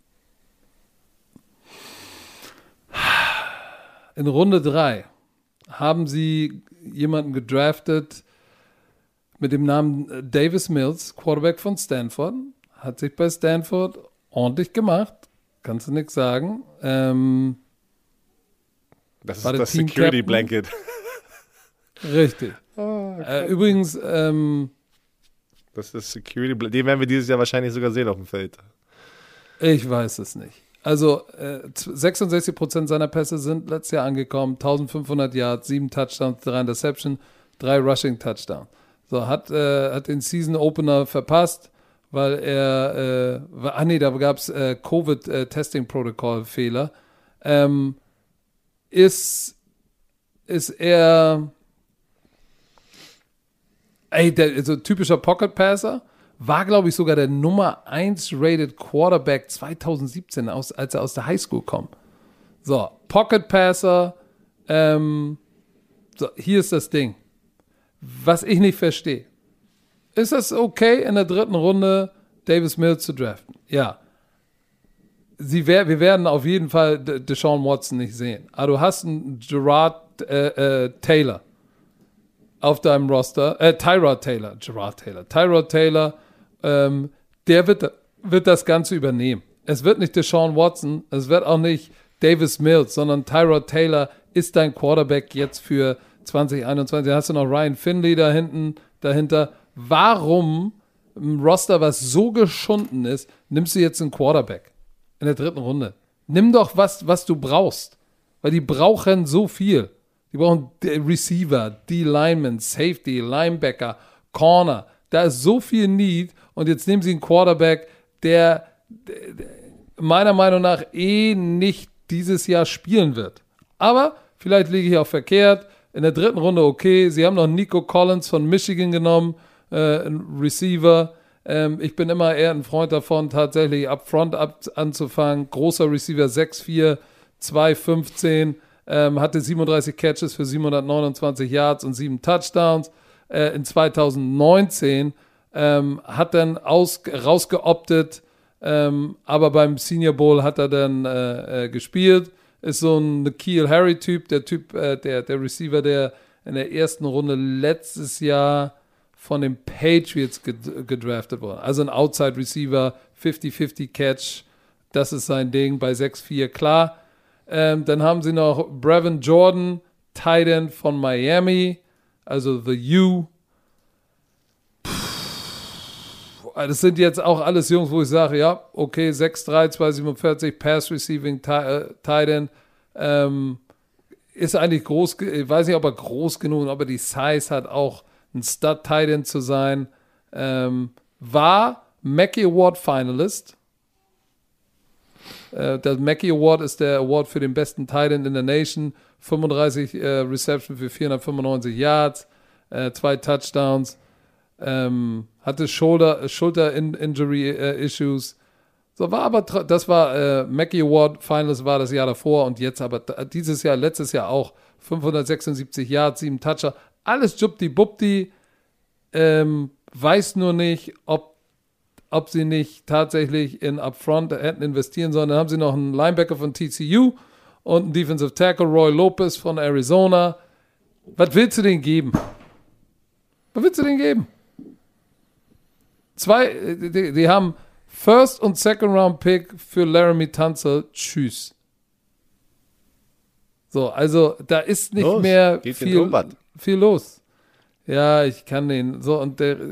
in Runde drei haben sie jemanden gedraftet mit dem Namen Davis Mills, Quarterback von Stanford. Hat sich bei Stanford ordentlich gemacht. Kannst du nichts sagen. Ähm, das ist das Security Blanket. Richtig. Oh, äh, übrigens, ähm, das ist Security Blanket. Den werden wir dieses Jahr wahrscheinlich sogar sehen auf dem Feld. Ich weiß es nicht. Also äh, sechsundsechzig Prozent seiner Pässe sind letztes Jahr angekommen. eintausendfünfhundert Yards, sieben Touchdowns, drei Interception, drei Rushing Touchdowns. So, hat, äh, hat den Season Opener verpasst, weil er, äh, war, ah nee, da gab es äh, Covid-Testing-Protocol-Fehler. Ähm, ist, ist er, ey, der, also typischer Pocket-Passer, war, glaube ich, sogar der Nummer eins rated Quarterback zweitausendsiebzehn, aus, als er aus der Highschool kommt. So, Pocket-Passer, ähm, so, hier ist das Ding. was ich nicht verstehe. Ist es okay, in der dritten Runde Davis Mills zu draften? Ja. Sie wär, wir werden auf jeden Fall Deshaun Watson nicht sehen. Aber du hast einen Gerard äh, äh, Taylor auf deinem Roster, äh, Tyrod Taylor, Gerard Taylor, Tyrod Taylor, ähm, der wird, wird das Ganze übernehmen. Es wird nicht Deshaun Watson, es wird auch nicht Davis Mills, sondern Tyrod Taylor ist dein Quarterback jetzt für zwanzig einundzwanzig. Da hast du noch Ryan Finley da hinten, dahinter. Warum im Roster, was so geschunden ist, nimmst du jetzt einen Quarterback in der dritten Runde? Nimm doch was, was du brauchst, weil die brauchen so viel. Die brauchen Receiver, D-Lineman, Safety, Linebacker, Corner. Da ist so viel Need und jetzt nehmen sie einen Quarterback, der, der meiner Meinung nach eh nicht dieses Jahr spielen wird. Aber vielleicht liege ich auch verkehrt. In der dritten Runde okay. Sie haben noch Nico Collins von Michigan genommen, äh, ein Receiver. Ähm, ich bin immer eher ein Freund davon, tatsächlich upfront ab, anzufangen. Großer Receiver, sechs vier, zwei fünfzehn. Ähm, hatte siebenunddreißig Catches für siebenhundertneunundzwanzig Yards und sieben Touchdowns. Äh, in zweitausendneunzehn ähm, hat dann aus, rausgeoptet, ähm, aber beim Senior Bowl hat er dann äh, äh, gespielt. Ist so ein N'Keal Harry-Typ, der Typ, äh, der, der Receiver, der in der ersten Runde letztes Jahr von den Patriots ged- gedraftet wurde. Also ein Outside-Receiver, fünfzig fünfzig Catch, das ist sein Ding bei sechs vier, klar. Ähm, dann haben sie noch Brevin Jordan, Tight End von Miami, also The U. Das sind jetzt auch alles Jungs, wo ich sage, ja, okay, sechs drei, zweihundertsiebenundvierzig, Pass Receiving, Tight End, ähm, ist eigentlich groß, ich weiß nicht, ob er groß genug, ob er die Size hat, auch ein Stud Tight End zu sein, ähm, war Mackey Award Finalist. Äh, der Mackey Award ist der Award für den besten Tight End in der Nation, fünfunddreißig äh, Reception für vierhundertfünfundneunzig Yards, äh, zwei Touchdowns. Ähm, hatte Shoulder, Schulter-Injury-Issues. Äh, so war aber, das war äh, Mackey Award Finals war das Jahr davor und jetzt aber dieses Jahr, letztes Jahr auch fünfhundertsechsundsiebzig Yards, sieben Toucher. Alles Jubdi-Bubdi. Ähm, weiß nur nicht, ob, ob sie nicht tatsächlich in Upfront hätten investieren sollen. Dann haben sie noch einen Linebacker von T C U und einen Defensive Tackle, Roy Lopez von Arizona. Was willst du denen geben? Was willst du denen geben? Zwei, die, die haben First- und Second-Round-Pick für Laramie Tunsil. Tschüss. So, also da ist nicht los, mehr geht viel, viel los. Ja, ich kann den. So, und der.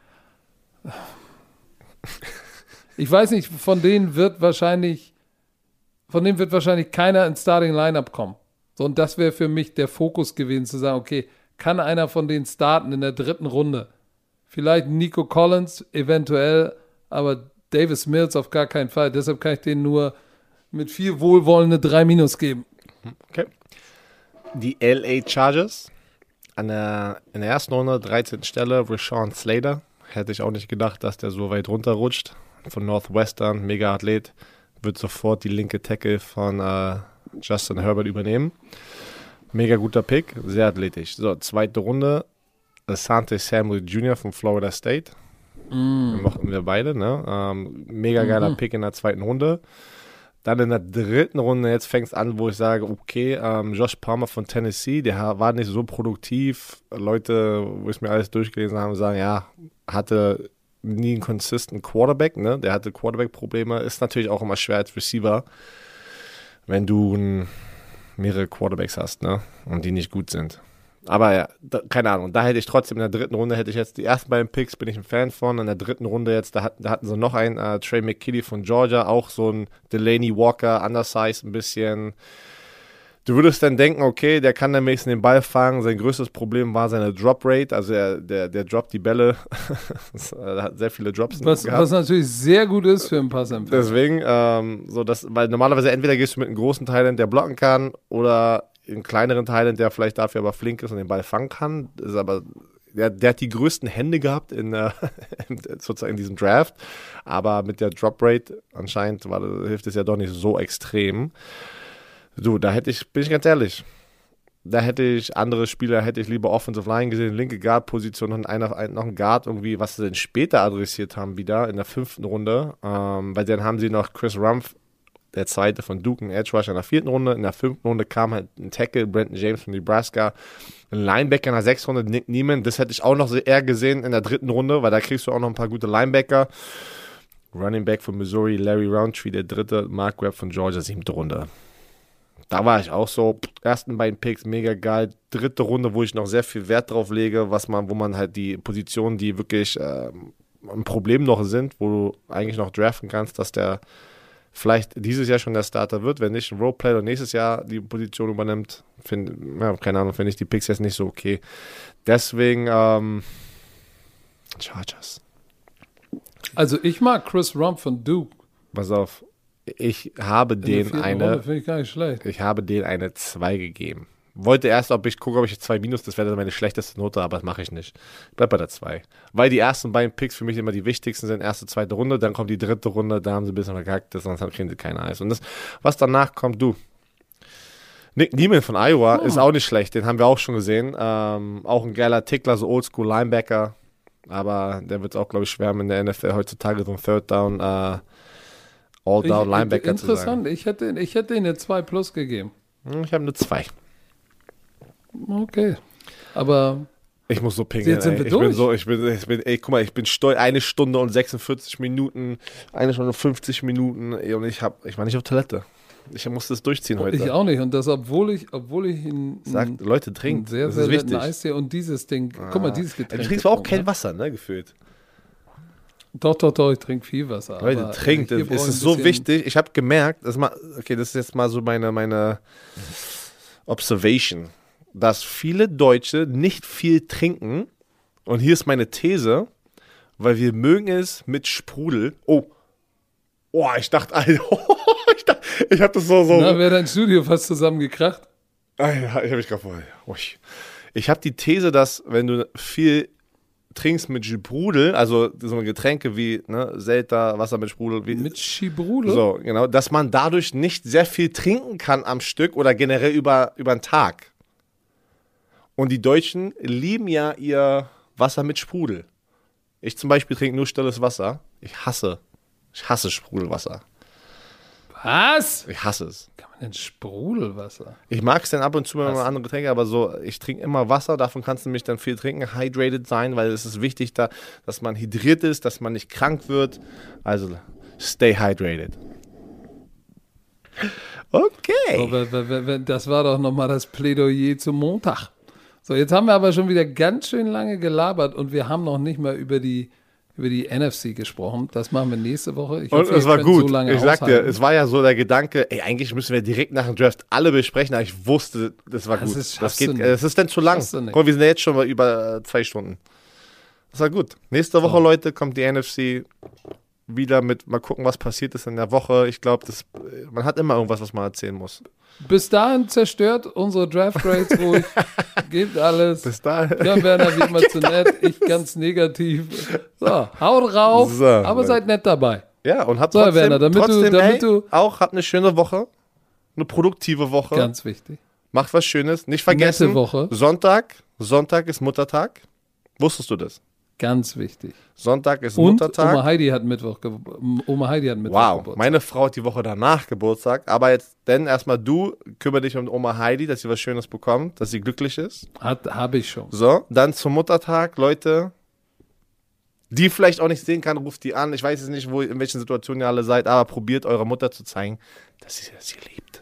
Ich weiß nicht, von denen wird wahrscheinlich, von denen wird wahrscheinlich keiner ins Starting-Lineup kommen. So, und das wäre für mich der Fokus gewesen, zu sagen, okay, kann einer von denen starten in der dritten Runde? Vielleicht Nico Collins, eventuell, aber Davis Mills auf gar keinen Fall. Deshalb kann ich denen nur mit viel Wohlwollen eine drei Minus geben. Okay. Die L A Chargers an der, in der ersten Runde, dreizehnten Stelle, Rashawn Slater. Hätte ich auch nicht gedacht, dass der so weit runterrutscht. Von Northwestern, mega Athlet. Wird sofort die linke Tackle von äh, Justin Herbert übernehmen. Mega guter Pick, sehr athletisch. So, zweite Runde, Asante Samuel Junior von Florida State. Mm. Mochten wir beide, ne? Ähm, mega geiler mhm. Pick in der zweiten Runde. Dann in der dritten Runde, jetzt fängt es an, wo ich sage, okay, ähm, Josh Palmer von Tennessee, der war nicht so produktiv. Leute, wo ich mir alles durchgelesen habe, sagen, ja, hatte nie einen consistent Quarterback, ne? Der hatte Quarterback-Probleme. Ist natürlich auch immer schwer als Receiver, wenn du ein mehrere Quarterbacks hast, ne? Und die nicht gut sind. Aber ja, da, keine Ahnung. Da hätte ich trotzdem in der dritten Runde, hätte ich jetzt die ersten beiden Picks, bin ich ein Fan von. In der dritten Runde jetzt, da, hat, da hatten sie noch einen, äh, Trey McKitty von Georgia, auch so ein Delaney Walker, undersized ein bisschen. Du würdest dann denken, okay, der kann am nächsten den Ball fangen. Sein größtes Problem war seine Drop Rate, also er, der, der droppt die Bälle. Er hat sehr viele Drops was, gehabt. Was natürlich sehr gut ist für einen Passempfänger. Deswegen, ähm, so das, weil normalerweise entweder gehst du mit einem großen Thailand, der blocken kann, oder einen kleineren Thailand, der vielleicht dafür aber flink ist und den Ball fangen kann. Das ist aber, der, der hat die größten Hände gehabt in, äh, sozusagen in diesem Draft, aber mit der Drop Rate anscheinend war, hilft es ja doch nicht so extrem. Du, da hätte ich, bin ich ganz ehrlich, da hätte ich andere Spieler, hätte ich lieber Offensive Line gesehen, linke Guard-Position und einer, ein, noch ein Guard irgendwie, was sie denn später adressiert haben wieder in der fünften Runde. Ähm, weil dann haben sie noch Chris Rumpf, der zweite von Duke, ein Edge Rusher in der vierten Runde. In der fünften Runde kam halt ein Tackle, Brandon James von Nebraska. Ein Linebacker in der sechsten Runde, Nick Niemann. Das hätte ich auch noch eher gesehen in der dritten Runde, weil da kriegst du auch noch ein paar gute Linebacker. Running Back von Missouri, Larry Roundtree, der dritte. Mark Webb von Georgia, siebte Runde. Da war ich auch so, ersten beiden Picks, mega geil. Dritte Runde, wo ich noch sehr viel Wert drauf lege, was man, wo man halt die Positionen, die wirklich äh, ein Problem noch sind, wo du eigentlich noch draften kannst, dass der vielleicht dieses Jahr schon der Starter wird, wenn nicht ein Roleplayer und nächstes Jahr die Position übernimmt. Find, ja, keine Ahnung, finde ich die Picks jetzt nicht so okay. Deswegen ähm, Chargers. Also ich mag Chris Rumpf von Duke. Pass auf. Ich habe den eine, finde ich gar nicht schlecht. ich habe den eine zwei gegeben. Wollte erst, ob ich gucke, ob ich zwei Minus, das wäre dann meine schlechteste Note, aber das mache ich nicht. Ich bleib bei der zwei. Weil die ersten beiden Picks für mich immer die wichtigsten sind. Erste, zweite Runde, dann kommt die dritte Runde, da haben sie ein bisschen verkackt, sonst kriegen sie kein Eis. Und das, was danach kommt, du. Nick Niemann von Iowa oh. ist auch nicht schlecht, den haben wir auch schon gesehen. Ähm, auch ein geiler Tickler, so Oldschool Linebacker. Aber der wird auch, glaube ich, schwer in der N F L heutzutage so ein Third Down äh, All-Down-Linebacker zu sein. Interessant, ich hätte, ich hätte ihnen eine zwei plus gegeben. Ich habe eine zwei. Okay, aber ich muss so pinkeln, jetzt sind ey. wir Ich durch. bin so, ich bin, ich bin, ey, guck mal, ich bin stolz, eine Stunde und sechsundvierzig Minuten, eine Stunde und fünfzig Minuten, ey, und ich hab, ich war nicht auf Toilette. Ich musste es durchziehen heute. Ich auch nicht, und das, obwohl ich, obwohl ich ihn Sagt, Leute, trinkt, sehr, das sehr ist wichtig. Eistee und dieses Ding, ah. guck mal, dieses Getränk. Du trinkst aber auch kein Wasser, ne, gefühlt. Doch, doch, doch, ich trinke viel Wasser. Leute, aber trinkt, äh, es ist so wichtig. Ich habe gemerkt, das mal, okay, das ist jetzt mal so meine, meine Observation, dass viele Deutsche nicht viel trinken. Und hier ist meine These, weil wir mögen es mit Sprudel. Oh, oh, ich dachte, Alter, ich, dachte, ich hab das so, so. Na, wäre dein Studio fast zusammengekracht? Alter, ich habe mich gerade vorher. Oh, ich ich habe die These, dass wenn du viel trinkst mit Sprudel, also so Getränke wie ne, Selter, Wasser mit Sprudel. Wie, mit Sprudel? So, genau, dass man dadurch nicht sehr viel trinken kann am Stück oder generell über, über den Tag. Und die Deutschen lieben ja ihr Wasser mit Sprudel. Ich zum Beispiel trinke nur stilles Wasser. Ich hasse, ich hasse Sprudelwasser. Was? Ich hasse es. Kann man denn Sprudelwasser? Ich mag es dann ab und zu mal andere Getränke, aber so, ich trinke immer Wasser, davon kannst du nämlich dann viel trinken, hydrated sein, weil es ist wichtig, da, dass man hydriert ist, dass man nicht krank wird. Also, stay hydrated. Okay. So, das war doch nochmal das Plädoyer zum Montag. So, jetzt haben wir aber schon wieder ganz schön lange gelabert und wir haben noch nicht mal über die über die N F C gesprochen. Das machen wir nächste Woche. Ich und hoffe, es war gut. So lange ich sag aushalten. dir, es war ja so der Gedanke, ey, eigentlich müssen wir direkt nach dem Draft alle besprechen, aber ich wusste, das war das gut. Ist, das geht, es ist denn zu lang. Guck, wir sind ja jetzt schon mal über zwei Stunden. Das war gut. Nächste Woche, so. Leute, kommt die N F C wieder mit, mal gucken, was passiert ist in der Woche. Ich glaube, man hat immer irgendwas, was man erzählen muss. Bis dahin zerstört unsere Draft Grades ruhig. Gebt alles. Bis dahin. Ja, Werner, wie immer zu nett. Ich ganz negativ. So, haut rauf. So, aber Leute. Seid nett dabei. Ja, und habt so, trotzdem, Werner, damit trotzdem du, damit ey, du auch habt eine schöne Woche. Eine produktive Woche. Ganz wichtig. Macht was Schönes. Nicht vergessen, Nette Woche. Sonntag, Sonntag ist Muttertag. Wusstest du das? Ganz wichtig. Sonntag ist und Muttertag. Oma Heidi hat Mittwoch, ge- Oma Heidi hat Mittwoch wow, Geburtstag. Meine Frau hat die Woche danach Geburtstag. Aber jetzt, denn erstmal du, kümmere dich um Oma Heidi, dass sie was Schönes bekommt, dass sie glücklich ist. Hat, habe ich schon. So, dann zum Muttertag, Leute, die vielleicht auch nicht sehen kann, ruft die an. Ich weiß jetzt nicht, wo, in welchen Situationen ihr alle seid, aber probiert eurer Mutter zu zeigen, dass sie sie liebt.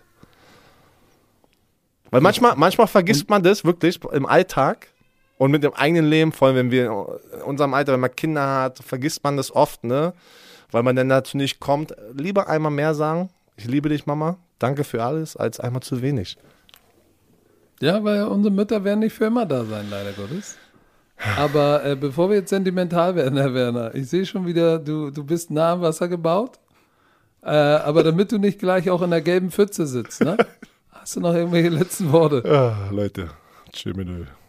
Weil manchmal, manchmal vergisst man das wirklich im Alltag. Und mit dem eigenen Leben, vor allem wenn wir in unserem Alter, wenn man Kinder hat, vergisst man das oft, ne? Weil man dann dazu nicht kommt. Lieber einmal mehr sagen, ich liebe dich, Mama, danke für alles, als einmal zu wenig. Ja, weil unsere Mütter werden nicht für immer da sein, leider Gottes. Aber äh, bevor wir jetzt sentimental werden, Herr Werner, ich sehe schon wieder, du, du bist nah am Wasser gebaut. Äh, aber damit du nicht gleich auch in der gelben Pfütze sitzt, ne? Hast du noch irgendwelche letzten Worte? Ah, Leute, tschüss mit